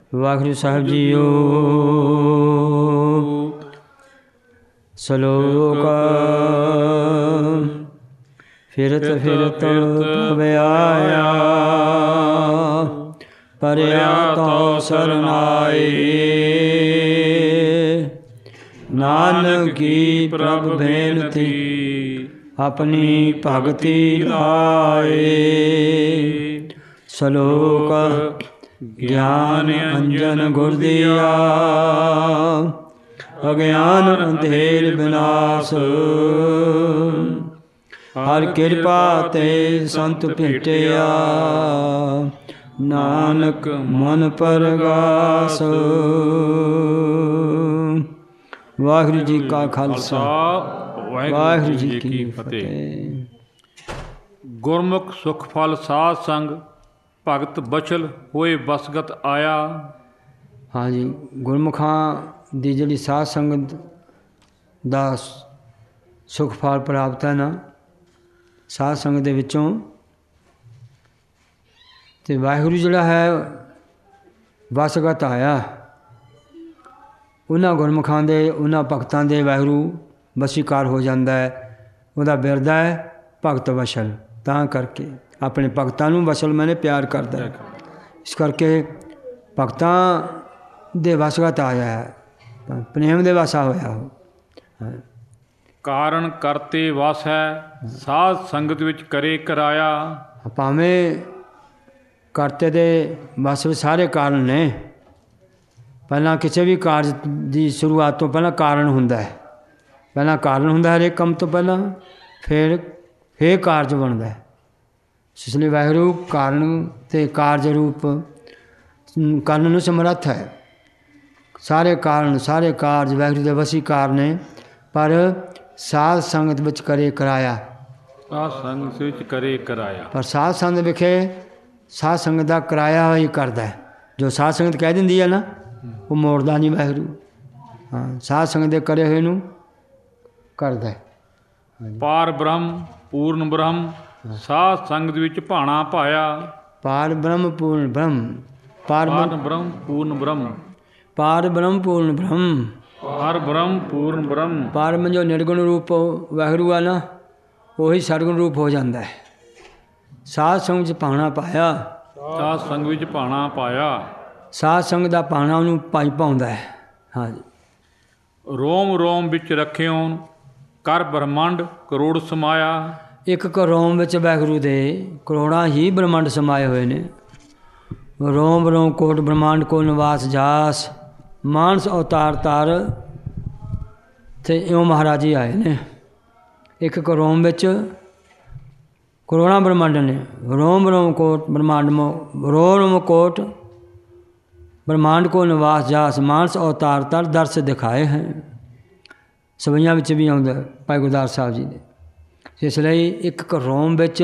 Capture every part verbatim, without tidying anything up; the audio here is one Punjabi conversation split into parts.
ਵਾਹਿਗੁਰੂ ਸਾਹਿਬ ਜੀਓ। ਸਲੋਕ ਫਿਰਤ ਫਿਰਤ ਪ੍ਰਭ ਆਇਆ, ਪਰਿਆ ਤੋ ਸਰਨਾਈ। ਨਾਨਕ ਕੀ ਪ੍ਰਭ ਬੇਨਤੀ, ਆਪਣੀ ਭਗਤੀ ਲਾਏ। ਸਲੋਕ ਗਿਆਨ ਅੰਜਨ ਗੁਰ ਦੀਆ, ਅਗਿਆਨ ਅੰਧੇਰ ਵਿਨਾਸ਼। ਹਰ ਕਿਰਪਾ ਤੇ ਸੰਤ ਭੇਟਿਆ, ਨਾਨਕ ਮਨ ਪਰਗਾਸ। ਵਾਹਿਗੁਰੂ ਜੀ ਕਾ ਖਾਲਸਾ, ਵਾਹਿਗੁਰੂ ਜੀ ਕੀ ਫਤਿਹ। ਗੁਰਮੁਖ ਸੁਖ ਫਲ ਸਾਧ ਸੰਗ, ਭਗਤ ਬਚਲ ਹੋਏ ਵਸਗਤ ਆਇਆ। ਹਾਂਜੀ, ਗੁਰਮੁਖਾਂ ਦੀ ਜਿਹੜੀ ਸਾਧ ਸੰਗਤ ਦਾ ਸੁਖ ਫਲ ਪ੍ਰਾਪਤ ਹੈ ਨਾ, ਸਾਧ ਸੰਗਤ ਦੇ ਵਿੱਚੋਂ, ਅਤੇ ਵਾਹਿਗੁਰੂ ਜਿਹੜਾ ਹੈ ਵਸਗਤ ਆਇਆ। ਉਹਨਾਂ ਗੁਰਮੁਖਾਂ ਦੇ, ਉਹਨਾਂ ਭਗਤਾਂ ਦੇ ਵਾਹਿਗੁਰੂ ਵਸੀਕਾਰ ਹੋ ਜਾਂਦਾ ਹੈ। ਉਹਦਾ ਬਿਰਦ ਹੈ ਭਗਤ ਵਸ਼ਲ। ਤਾਂ ਕਰਕੇ ਆਪਣੇ ਭਗਤਾਂ ਨੂੰ ਵਸਲ ਮੈਨੇ ਪਿਆਰ ਕਰਦਾ ਹੈ, ਇਸ ਕਰਕੇ ਭਗਤਾਂ ਦੇ ਵਸਗਤ ਆਇਆ ਹੈ, ਪ੍ਰੇਮ ਦੇ ਵਸਾ ਹੋਇਆ ਉਹ। ਕਾਰਨ ਕਰਤੇ ਵਸ ਹੈ, ਸਾਧ ਸੰਗਤ ਵਿੱਚ ਕਰੇ ਕਰਾਇਆ। ਭਾਵੇਂ ਕਰਤੇ ਦੇ ਵਸ ਵਿੱਚ ਸਾਰੇ ਕਾਰਨ ਨੇ। ਪਹਿਲਾਂ ਕਿਸੇ ਵੀ ਕਾਰਜ ਦੀ ਸ਼ੁਰੂਆਤ ਤੋਂ ਪਹਿਲਾਂ ਕਾਰਨ ਹੁੰਦਾ ਹੈ। ਪਹਿਲਾਂ ਕਾਰਨ ਹੁੰਦਾ ਹਰੇਕ ਕੰਮ ਤੋਂ ਪਹਿਲਾਂ, ਫਿਰ ਫਿਰ ਕਾਰਜ ਬਣਦਾ ਹੈ। ਇਸ ਲਈ ਵਾਹਿਗੁਰੂ ਕਾਰਨ ਅਤੇ ਕਾਰਜ ਰੂਪ ਕਰਨ ਨੂੰ ਸਮਰੱਥ ਹੈ। ਸਾਰੇ ਕਾਰਨ, ਸਾਰੇ ਕਾਰਜ ਵਾਹਿਗੁਰੂ ਦੇ ਵਸੀਕਾਰ ਨੇ, ਪਰ ਸਾਧ ਸੰਗਤ ਵਿੱਚ ਕਰੇ ਕਰਾਇਆ। ਸਾਧ ਸੰਗਤ ਵਿੱਚ ਕਰੇ ਕਰਾਇਆ, ਪਰ ਸਾਧ ਸੰਗਤ ਵਿਖੇ ਸਾਧ ਸੰਗਤ ਦਾ ਕਿਰਾਇਆ ਹੀ ਕਰਦਾ। ਜੋ ਸਾਧ ਸੰਗਤ ਕਹਿ ਦਿੰਦੀ ਹੈ ਨਾ, ਉਹ ਮੋੜਦਾ ਨਹੀਂ ਵਾਹਿਗੁਰੂ। ਹਾਂ, ਸਾਧ ਸੰਗਤ ਦੇ ਕਰੇ ਹੋਏ ਨੂੰ ਕਰਦਾ। ਪਾਰ ਬ੍ਰਹਮ ਪੂਰਨ ਬ੍ਰਹਮ, ਸਾਧ ਸੰਗਤ ਵਿੱਚ ਭਾਣਾ ਪਾਇਆ। ਪਾਰ ਬ੍ਰਹਮ ਪੂਰਨ ਬ੍ਰਹਮ, ਪਾਰ ਬ੍ਰਹਮ ਪੂਰਨ ਬ੍ਰਹਮ, ਪਾਰ ਬ੍ਰਹਮ ਪੂਰਨ ਬ੍ਰਹਮ, ਪਾਰ ਬ੍ਰਹਮ ਪੂਰਨ ਬ੍ਰਹਮ। ਪਾਰ ਜੋ ਨਿਰਗੁਣ ਰੂਪ ਵਾਹਿਗੁਰੂ ਆ ਨਾ, ਉਹੀ ਸਰਗੁਣ ਰੂਪ ਹੋ ਜਾਂਦਾ ਹੈ। ਸਾਧ ਸੰਗਤ ਵਿੱਚ ਭਾਣਾ ਪਾਇਆ, ਸਾਧ ਸੰਗਤ ਵਿੱਚ ਭਾਣਾ ਪਾਇਆ। ਸਾਧ ਸੰਗਤ ਦਾ ਭਾਣਾ ਉਹਨੂੰ ਭਾਈ ਪਾਉਂਦਾ ਹੈ। ਹਾਂਜੀ, ਰੋਮ ਰੋਮ ਵਿੱਚ ਰੱਖਿਓ ਕਰ ਬ੍ਰਹਮੰਡ ਕਰੋੜ ਸਮਾਇਆ। ਇੱਕ ਇੱਕ ਰੋਮ ਵਿੱਚ ਵਾਹਿਗੁਰੂ ਦੇ ਕਰੋੜਾਂ ਹੀ ਬ੍ਰਹਮੰਡ ਸਮਾਏ ਹੋਏ ਨੇ। ਰੋਮ ਰੋਮ ਕੋਟ ਬ੍ਰਹਮੰਡ ਕੋ ਨਿਵਾਸ ਜਾਸ, ਮਾਨਸ ਅਵਤਾਰ ਤਾਰ, ਅਤੇ ਇਉਂ ਮਹਾਰਾਜ ਜੀ ਆਏ ਨੇ। ਇੱਕ ਇੱਕ ਰੋਮ ਵਿੱਚ ਕਰੋੜਾਂ ਬ੍ਰਹਮੰਡ ਨੇ। ਰੋਮ ਰੋਮ ਕੋਟ ਬ੍ਰਹਮੰਡ ਮੋ ਰੋਮ ਰੋਮ ਕੋਟ ਬ੍ਰਹਮੰਡ ਕੋ ਨਿਵਾਸ ਜਾਸ, ਮਾਨਸ ਅਵਤਾਰ ਤਰ ਦਰਸ ਦਿਖਾਏ ਹੈ। ਸਵਈਆਂ ਵਿੱਚ ਵੀ ਆਉਂਦਾ ਭਾਈ ਗੁਰਦਾਸ ਸਾਹਿਬ ਜੀ ਨੇ। ਇਸ ਲਈ ਇੱਕ ਇੱਕ ਰੋਮ ਵਿੱਚ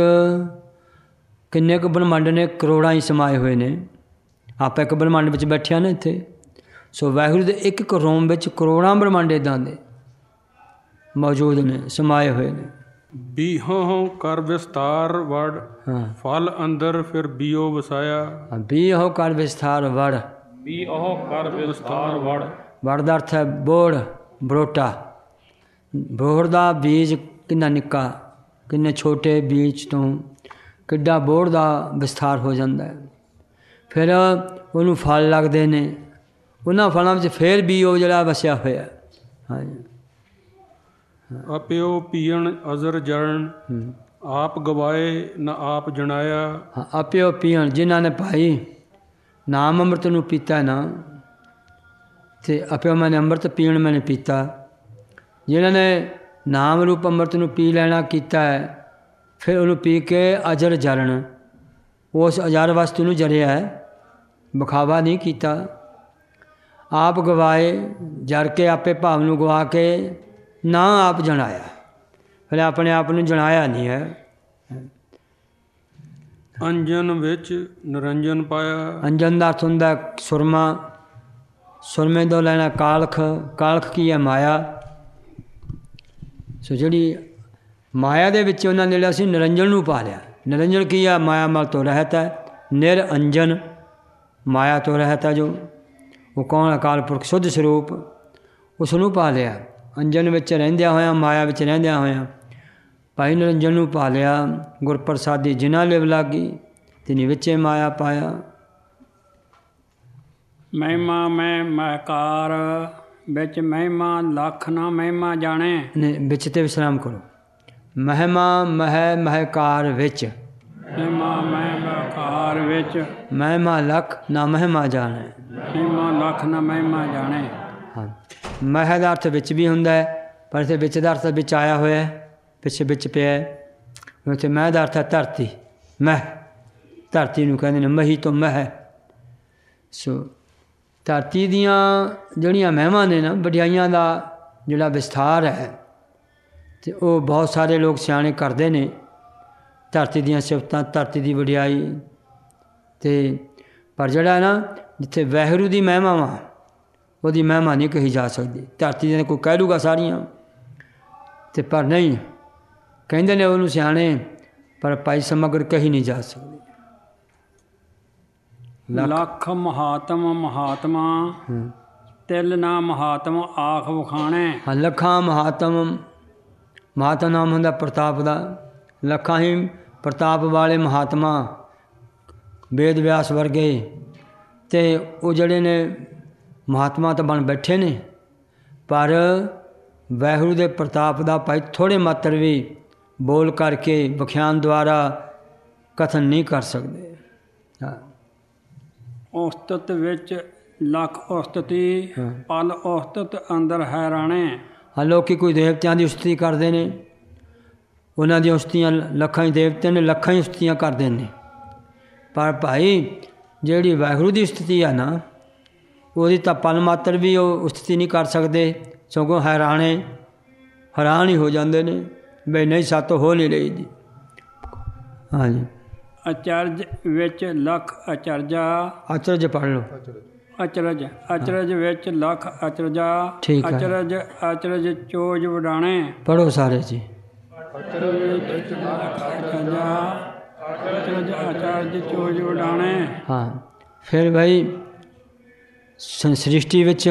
ਕਿੰਨੇ ਕੁ ਬ੍ਰਹਮੰਡ ਨੇ, ਕਰੋੜਾਂ ਹੀ ਸਮਾਏ ਹੋਏ ਨੇ। ਆਪਾਂ ਇੱਕ ਬ੍ਰਹਮੰਡ ਵਿੱਚ ਬੈਠਿਆ ਨਾ ਇੱਥੇ। ਸੋ ਵਾਹਿਗੁਰੂ ਦੇ ਇੱਕ ਇੱਕ ਰੋਮ ਵਿੱਚ ਕਰੋੜਾਂ ਬ੍ਰਹਮੰਡ ਇੱਦਾਂ ਦੇ ਮੌਜੂਦ ਨੇ, ਸਮਾਏ ਹੋਏ ਨੇ। ਬੀਹੋਂ ਕਰ ਵਿਸਤਾਰ ਵੜ, ਹਾਂ, ਫਲ ਅੰਦਰ ਫਿਰ ਬੀਓ ਵਸਾਇਆ। ਬੀ ਉਹ ਕਰ ਵਿਸਥਾਰ ਵੜ, ਵੀ ਉਹ ਕਰ ਵਿਸਤਾਰ ਵੜ। ਵੜ ਦਾ ਅਰਥ ਹੈ ਬੋੜ, ਬਰੋਟਾ। ਬੋੜ ਦਾ ਬੀਜ ਕਿੰਨਾ ਨਿੱਕਾ, ਕਿੰਨੇ ਛੋਟੇ ਬੀਜ ਤੋਂ ਕਿੱਡਾ ਬੋੜ ਦਾ ਵਿਸਥਾਰ ਹੋ ਜਾਂਦਾ ਹੈ। ਫਿਰ ਉਹਨੂੰ ਫਲ ਲੱਗਦੇ ਨੇ। ਉਹਨਾਂ ਫਲਾਂ ਵਿੱਚ ਫਿਰ ਵੀ ਉਹ ਜਿਹੜਾ ਵਸਿਆ ਹੋਇਆ। ਹਾਂਜੀ, ਆਪਿਓ ਪੀਣ ਅਜ਼ਰ ਜਰਨ, ਆਪ ਗਵਾਏ ਨਾ ਆਪ ਜਣਾਇਆ। ਹਾਂ, ਆਪਿਓ ਪੀਣ, ਜਿਨ੍ਹਾਂ ਨੇ ਭਾਈ ਨਾਮ ਅੰਮ੍ਰਿਤ ਨੂੰ ਪੀਤਾ ਨਾ, ਅਤੇ ਆਪਿਓ ਮੈਨੇ ਅੰਮ੍ਰਿਤ ਪੀਣ ਮੈਨੇ ਪੀਤਾ। ਜਿਨ੍ਹਾਂ ਨੇ ਨਾਮ ਰੂਪ ਅੰਮ੍ਰਿਤ ਨੂੰ ਪੀ ਲੈਣਾ ਕੀਤਾ ਹੈ, ਫਿਰ ਉਹਨੂੰ ਪੀ ਕੇ ਅਜਰ ਜਰਨ, ਉਸ ਅਜਰ ਵਸਤੂ ਨੂੰ ਜਰਿਆ ਹੈ, ਵਿਖਾਵਾ ਨਹੀਂ ਕੀਤਾ। ਆਪ ਗਵਾਏ, ਜਰ ਕੇ ਆਪੇ ਭਾਵ ਨੂੰ ਗਵਾ ਕੇ ਨਾ ਆਪ ਜਣਾਇਆ, ਫਿਰ ਆਪਣੇ ਆਪ ਨੂੰ ਜਣਾਇਆ ਨਹੀਂ ਹੈ। ਅੰਜਨ ਵਿੱਚ ਨਿਰੰਜਨ ਪਾਇਆ। ਅੰਜਨ ਦਾ ਅਰਥ ਹੁੰਦਾ ਸੁਰਮਾ। ਸੁਰਮੇ ਤੋਂ ਲੈਣਾ ਕਾਲਖ। ਕਾਲਖ ਕੀ ਹੈ? ਮਾਇਆ। ਸੋ ਜਿਹੜੀ ਮਾਇਆ ਦੇ ਵਿੱਚ ਉਹਨਾਂ ਨੇ ਅਸੀਂ ਨਿਰੰਜਨ ਨੂੰ ਪਾ ਲਿਆ। ਨਿਰੰਜਨ ਕੀ ਹੈ? ਮਾਇਆ ਮਲ ਤੋਂ ਰਹਿਤ ਹੈ। ਨਿਰਅੰਜਨ ਮਾਇਆ ਤੋਂ ਰਹਿਤ ਹੈ ਜੋ ਉਹ ਕੌਣ? ਅਕਾਲ ਪੁਰਖ ਸੁੱਧ ਸਰੂਪ, ਉਸ ਨੂੰ ਪਾ ਲਿਆ। ਅੰਜਨ ਵਿੱਚ ਰਹਿੰਦਿਆਂ ਹੋਇਆਂ, ਮਾਇਆ ਵਿੱਚ ਰਹਿੰਦਿਆਂ ਹੋਇਆਂ ਭਾਈ ਨਿਰੰਜਨ ਨੂੰ ਪਾ ਲਿਆ। ਗੁਰਪ੍ਰਸਾਦੀ ਜਿਨ੍ਹਾਂ ਲਿਵ ਲਾਗੀ, ਤਿਨੀ ਵਿੱਚੇ ਮਾਇਆ ਪਾਇਆ। ਮਹਿਮਾ ਮੈਂ ਮਹਕਾਰ, ਵਿੱਚ ਮਹਿਮਾ ਲੱਖ ਨਾ ਮਹਿਮਾ ਜਾਣੇ। ਨੇ ਵਿੱਚ ਤੇ ਵਿਸਰਾਮ ਕਰੋ। ਮਹਿਮਾ ਮਹਿ ਮਹਿਕਾਰ ਵਿੱਚ, ਮਹਿਮਾ ਮੈਂ ਮਹਕਾਰ ਵਿੱਚ, ਮਹਿਮਾ ਲੱਖ ਨਾ ਮਹਿਮਾ ਜਾਣੇ। ਮਹਿਮਾ ਲੱਖ ਨਾ ਮਹਿਮਾ ਜਾਣੇ। ਹਾਂ, ਮਹਿ ਦਾ ਅਰਥ ਵਿੱਚ ਵੀ ਹੁੰਦਾ ਹੈ, ਪਰ ਇੱਥੇ ਵਿੱਚ ਦਾ ਅਰਥ ਵਿੱਚ ਆਇਆ ਹੋਇਆ ਹੈ, ਪਿੱਛੇ ਵਿੱਚ ਪਿਆ ਹੈ। ਉੱਥੇ ਮਹਿ ਦਾ ਅਰਥ ਹੈ ਧਰਤੀ। ਮਹਿ ਧਰਤੀ ਨੂੰ ਕਹਿੰਦੇ ਨੇ, ਮਹੀ ਤੋਂ ਮਹਿ। ਸੋ ਧਰਤੀ ਦੀਆਂ ਜਿਹੜੀਆਂ ਮਹਿਮਾਂ ਨੇ ਨਾ, ਵਡਿਆਈਆਂ ਦਾ ਜਿਹੜਾ ਵਿਸਥਾਰ ਹੈ, ਅਤੇ ਉਹ ਬਹੁਤ ਸਾਰੇ ਲੋਕ ਸਿਆਣੇ ਕਰਦੇ ਨੇ। ਧਰਤੀ ਦੀਆਂ ਸਿਫਤਾਂ, ਧਰਤੀ ਦੀ ਵਡਿਆਈ, ਅਤੇ ਪਰ ਜਿਹੜਾ ਨਾ ਜਿੱਥੇ ਵਾਹਿਗੁਰੂ ਦੀ ਮਹਿਮਾ ਵਾ, ਉਹਦੀ ਮਹਿਮਾ ਨਹੀਂ ਕਹੀ ਜਾ ਸਕਦੀ। ਧਰਤੀ ਦੀਆਂ ਕੋਈ ਕਹਿ ਲੂਗਾ ਸਾਰੀਆਂ, ਅਤੇ ਪਰ ਨਹੀਂ ਕਹਿੰਦੇ ਨੇ ਉਹਨੂੰ ਸਿਆਣੇ, ਪਰ ਭਾਈ ਸਮਗਰ ਕਹੀ ਨਹੀਂ ਜਾ ਸਕਦੀ। ਲੱਖ ਮਹਾਤਮ ਮਹਾਤਮਾ, ਤਿਲ ਨਾ ਮਹਾਤਮ ਆਖ ਵਖਾਣੇ। ਹਾਂ, ਲੱਖਾਂ ਮਹਾਤਮ, ਮਹਾਤਮ ਨਾਮ ਹੁੰਦਾ ਪ੍ਰਤਾਪ ਦਾ। ਲੱਖਾਂ ਹੀ ਪ੍ਰਤਾਪ ਵਾਲੇ ਮਹਾਤਮਾ, ਵੇਦ ਵਿਆਸ ਵਰਗੇ, ਅਤੇ ਉਹ ਜਿਹੜੇ ਨੇ ਮਹਾਤਮਾ ਤਾਂ ਬਣ ਬੈਠੇ ਨੇ, ਪਰ ਵਾਹਿਗੁਰੂ ਦੇ ਪ੍ਰਤਾਪ ਦਾ ਭਾਈ ਥੋੜ੍ਹੇ ਮਾਤਰ ਵੀ ਬੋਲ ਕਰਕੇ ਵਿਖਿਆਨ ਦੁਆਰਾ ਕਥਨ ਨਹੀਂ ਕਰ ਸਕਦੇ। ਹਾਂ, ਉਸਤਤ ਵਿੱਚ ਲੱਖ ਉਸਤਤੀ, ਪਲ ਉਸਤਤ ਅੰਦਰ ਹੈਰਾਣੇ। ਹਾਂ, ਲੋਕੀ ਕੋਈ ਦੇਵਤਿਆਂ ਦੀ ਉਸਤਤੀ ਕਰਦੇ ਨੇ, ਉਹਨਾਂ ਦੀਆਂ ਉਸਤੀਆਂ ਲੱਖਾਂ ਹੀ ਦੇਵਤੇ ਨੇ, ਲੱਖਾਂ ਹੀ ਉਸਤੀਆਂ ਕਰਦੇ ਨੇ, ਪਰ ਭਾਈ ਜਿਹੜੀ ਵਾਹਿਗੁਰੂ ਦੀ ਉਸਤਤੀ ਆ ਨਾ, ਉਹਦੀ ਤਾਂ ਪਲ ਮਾਤਰ ਵੀ ਉਹ ਉਸਤਤੀ ਨਹੀਂ ਕਰ ਸਕਦੇ, ਸਗੋਂ ਹੈਰਾਣੇ ਹੈਰਾਨ ਹੀ ਹੋ ਜਾਂਦੇ ਨੇ ਬਈ ਨਹੀਂ ਸਾਤੋਂ ਹੋ ਨਹੀਂ ਰਹੀ ਜੀ। ਹਾਂਜੀ, ਅਚਰਜ ਵਿੱਚ ਲੱਖ ਅਚਰਜਾ। ਅਚਰਜ ਪੜ੍ਹ ਲਓ। ਅਚਰਜ, ਅਚਰਜ ਵਿੱਚ ਲੱਖ ਅਚਰਜਾ। ਠੀਕ ਹੈ। ਅਚਰਜ ਅਚਰਜ ਚੋਜ ਵਡਾਣੇ। ਪੜ੍ਹੋ ਸਾਰੇ ਜੀ। ਅਚਰਜ ਵਿੱਚ ਲੱਖ ਅਚਰਜਾ, ਅਚਰਜ ਅਚਰਜ ਚੋਜ ਵਡਾਣੇ। ਹਾਂ, ਫਿਰ ਭਾਈ ਸ- ਸ੍ਰਿਸ਼ਟੀ ਵਿੱਚ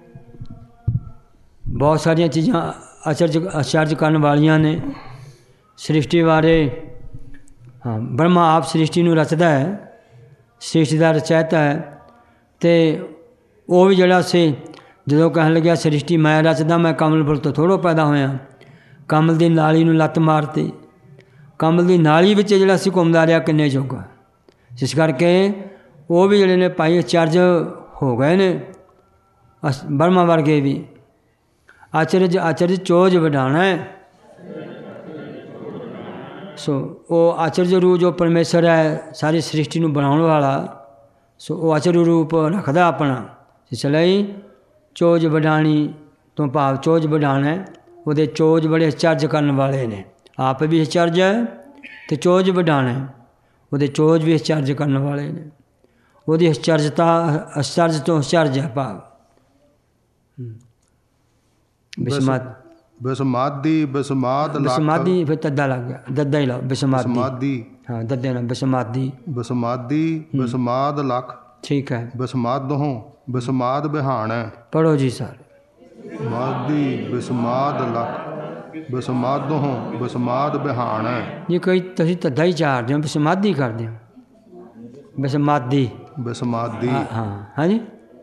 ਬਹੁਤ ਸਾਰੀਆਂ ਚੀਜ਼ਾਂ ਅਚਰਜ ਅਚਰਜ ਕਰਨ ਵਾਲੀਆਂ ਨੇ। ਸ੍ਰਿਸ਼ਟੀ ਬਾਰੇ ਹਾਂ, ਬ੍ਰਹਮਾ ਆਪ ਸ੍ਰਿਸ਼ਟੀ ਨੂੰ ਰਚਦਾ ਹੈ, ਸ੍ਰਿਸ਼ਟੀ ਦਾ ਰਚੈਤਾ ਹੈ, ਅਤੇ ਉਹ ਵੀ ਜਿਹੜਾ ਸੀ ਜਦੋਂ ਕਹਿਣ ਲੱਗਿਆ ਸ੍ਰਿਸ਼ਟੀ ਮੈਂ ਰਚਦਾ, ਮੈਂ ਕਮਲ ਫੁੱਲ ਤੋਂ ਥੋੜ੍ਹਾ ਪੈਦਾ ਹੋਇਆ, ਕਮਲ ਦੀ ਨਾਲੀ ਨੂੰ ਲੱਤ ਮਾਰਤੀ, ਕਮਲ ਦੀ ਨਾਲੀ ਵਿੱਚ ਜਿਹੜਾ ਸੀ ਘੁੰਮਦਾ ਰਿਹਾ ਕਿੰਨੇ ਜੋਗਾ। ਜਿਸ ਕਰਕੇ ਉਹ ਵੀ ਜਿਹੜੇ ਨੇ ਭਾਈ ਅਚਰਜ ਹੋ ਗਏ ਨੇ, ਅਸ ਬਰਮਾ ਵਰਗੇ ਵੀ। ਅਚਰਜ ਅਚਰਜ ਚੋਜ ਵਡਾਣਾ ਹੈ। ਸੋ ਉਹ ਅਚਰਜ ਰੂਪ ਜੋ ਪਰਮੇਸ਼ਰ ਹੈ ਸਾਰੀ ਸ੍ਰਿਸ਼ਟੀ ਨੂੰ ਬਣਾਉਣ ਵਾਲਾ, ਸੋ ਉਹ ਅਚਰਜ ਰੂਪ ਰੱਖਦਾ ਆਪਣਾ। ਇਸ ਲਈ ਚੋਜ ਵਡਾਣੀ ਤੋਂ ਭਾਵ ਚੋਜ ਵਡਾਣਾ, ਉਹਦੇ ਚੋਜ ਬੜੇ ਅਚਰਜ ਕਰਨ ਵਾਲੇ ਨੇ। ਆਪ ਵੀ ਅਚਰਜ ਹੈ ਅਤੇ ਚੋਜ ਵਡਾਣਾ, ਉਹਦੇ ਚੋਜ ਵੀ ਅਚਰਜ ਕਰਨ ਵਾਲੇ ਨੇ। ਉਹਦੀ ਅਚਰਜਤਾ ਅਚਰਜ ਤੋਂ ਅਚਰਜ ਹੈ ਭਾਵ। ਬਿਸਮਾਦ ਬਿਸਮਾਦੀ ਬਿਸਮਾਦ ਲੱਖ ਬਿਸਮਾਦੀ ਫਿਰ ਤੱਦਾ ਲੱਗ ਗਿਆ, ਦੱਦਾ ਹੀ ਲਾਓ ਬਿਸਮਾਦੀ। ਬਿਸਮਾਦੀ ਹਾਂ, ਦੱਦੇ ਨਾਲ ਬਿਸਮਾਦੀ। ਬਿਸਮਾਦੀ ਬਿਸਮਾਦ ਲੱਖ। ਠੀਕ ਹੈ, ਬਿਸਮਾਦੋਹੋਂ ਬਿਸਮਾਦ ਬਿਹਾਣੈ। ਪੜ੍ਹੋ ਜੀ ਸਾਰੇ। ਮਾਦੀ ਬਿਸਮਾਦ ਲੱਖ ਬਿਸਮਾਦੋਹੋਂ ਬਿਸਮਾਦ ਬਿਹਾਣੈ। ਜੀ ਕਈ ਤੁਸੀਂ ਤੱਦਾ ਹੀ ਚਾਰਦੇ ਹੋ, ਬਿਸਮਾਦੀ ਕਰਦੇ ਹੋ। ਬਿਸਮਾਦੀ ਬਿਸਮਾਦੀ ਹਾਂ ਹਾਂ ਹਾਂਜੀ,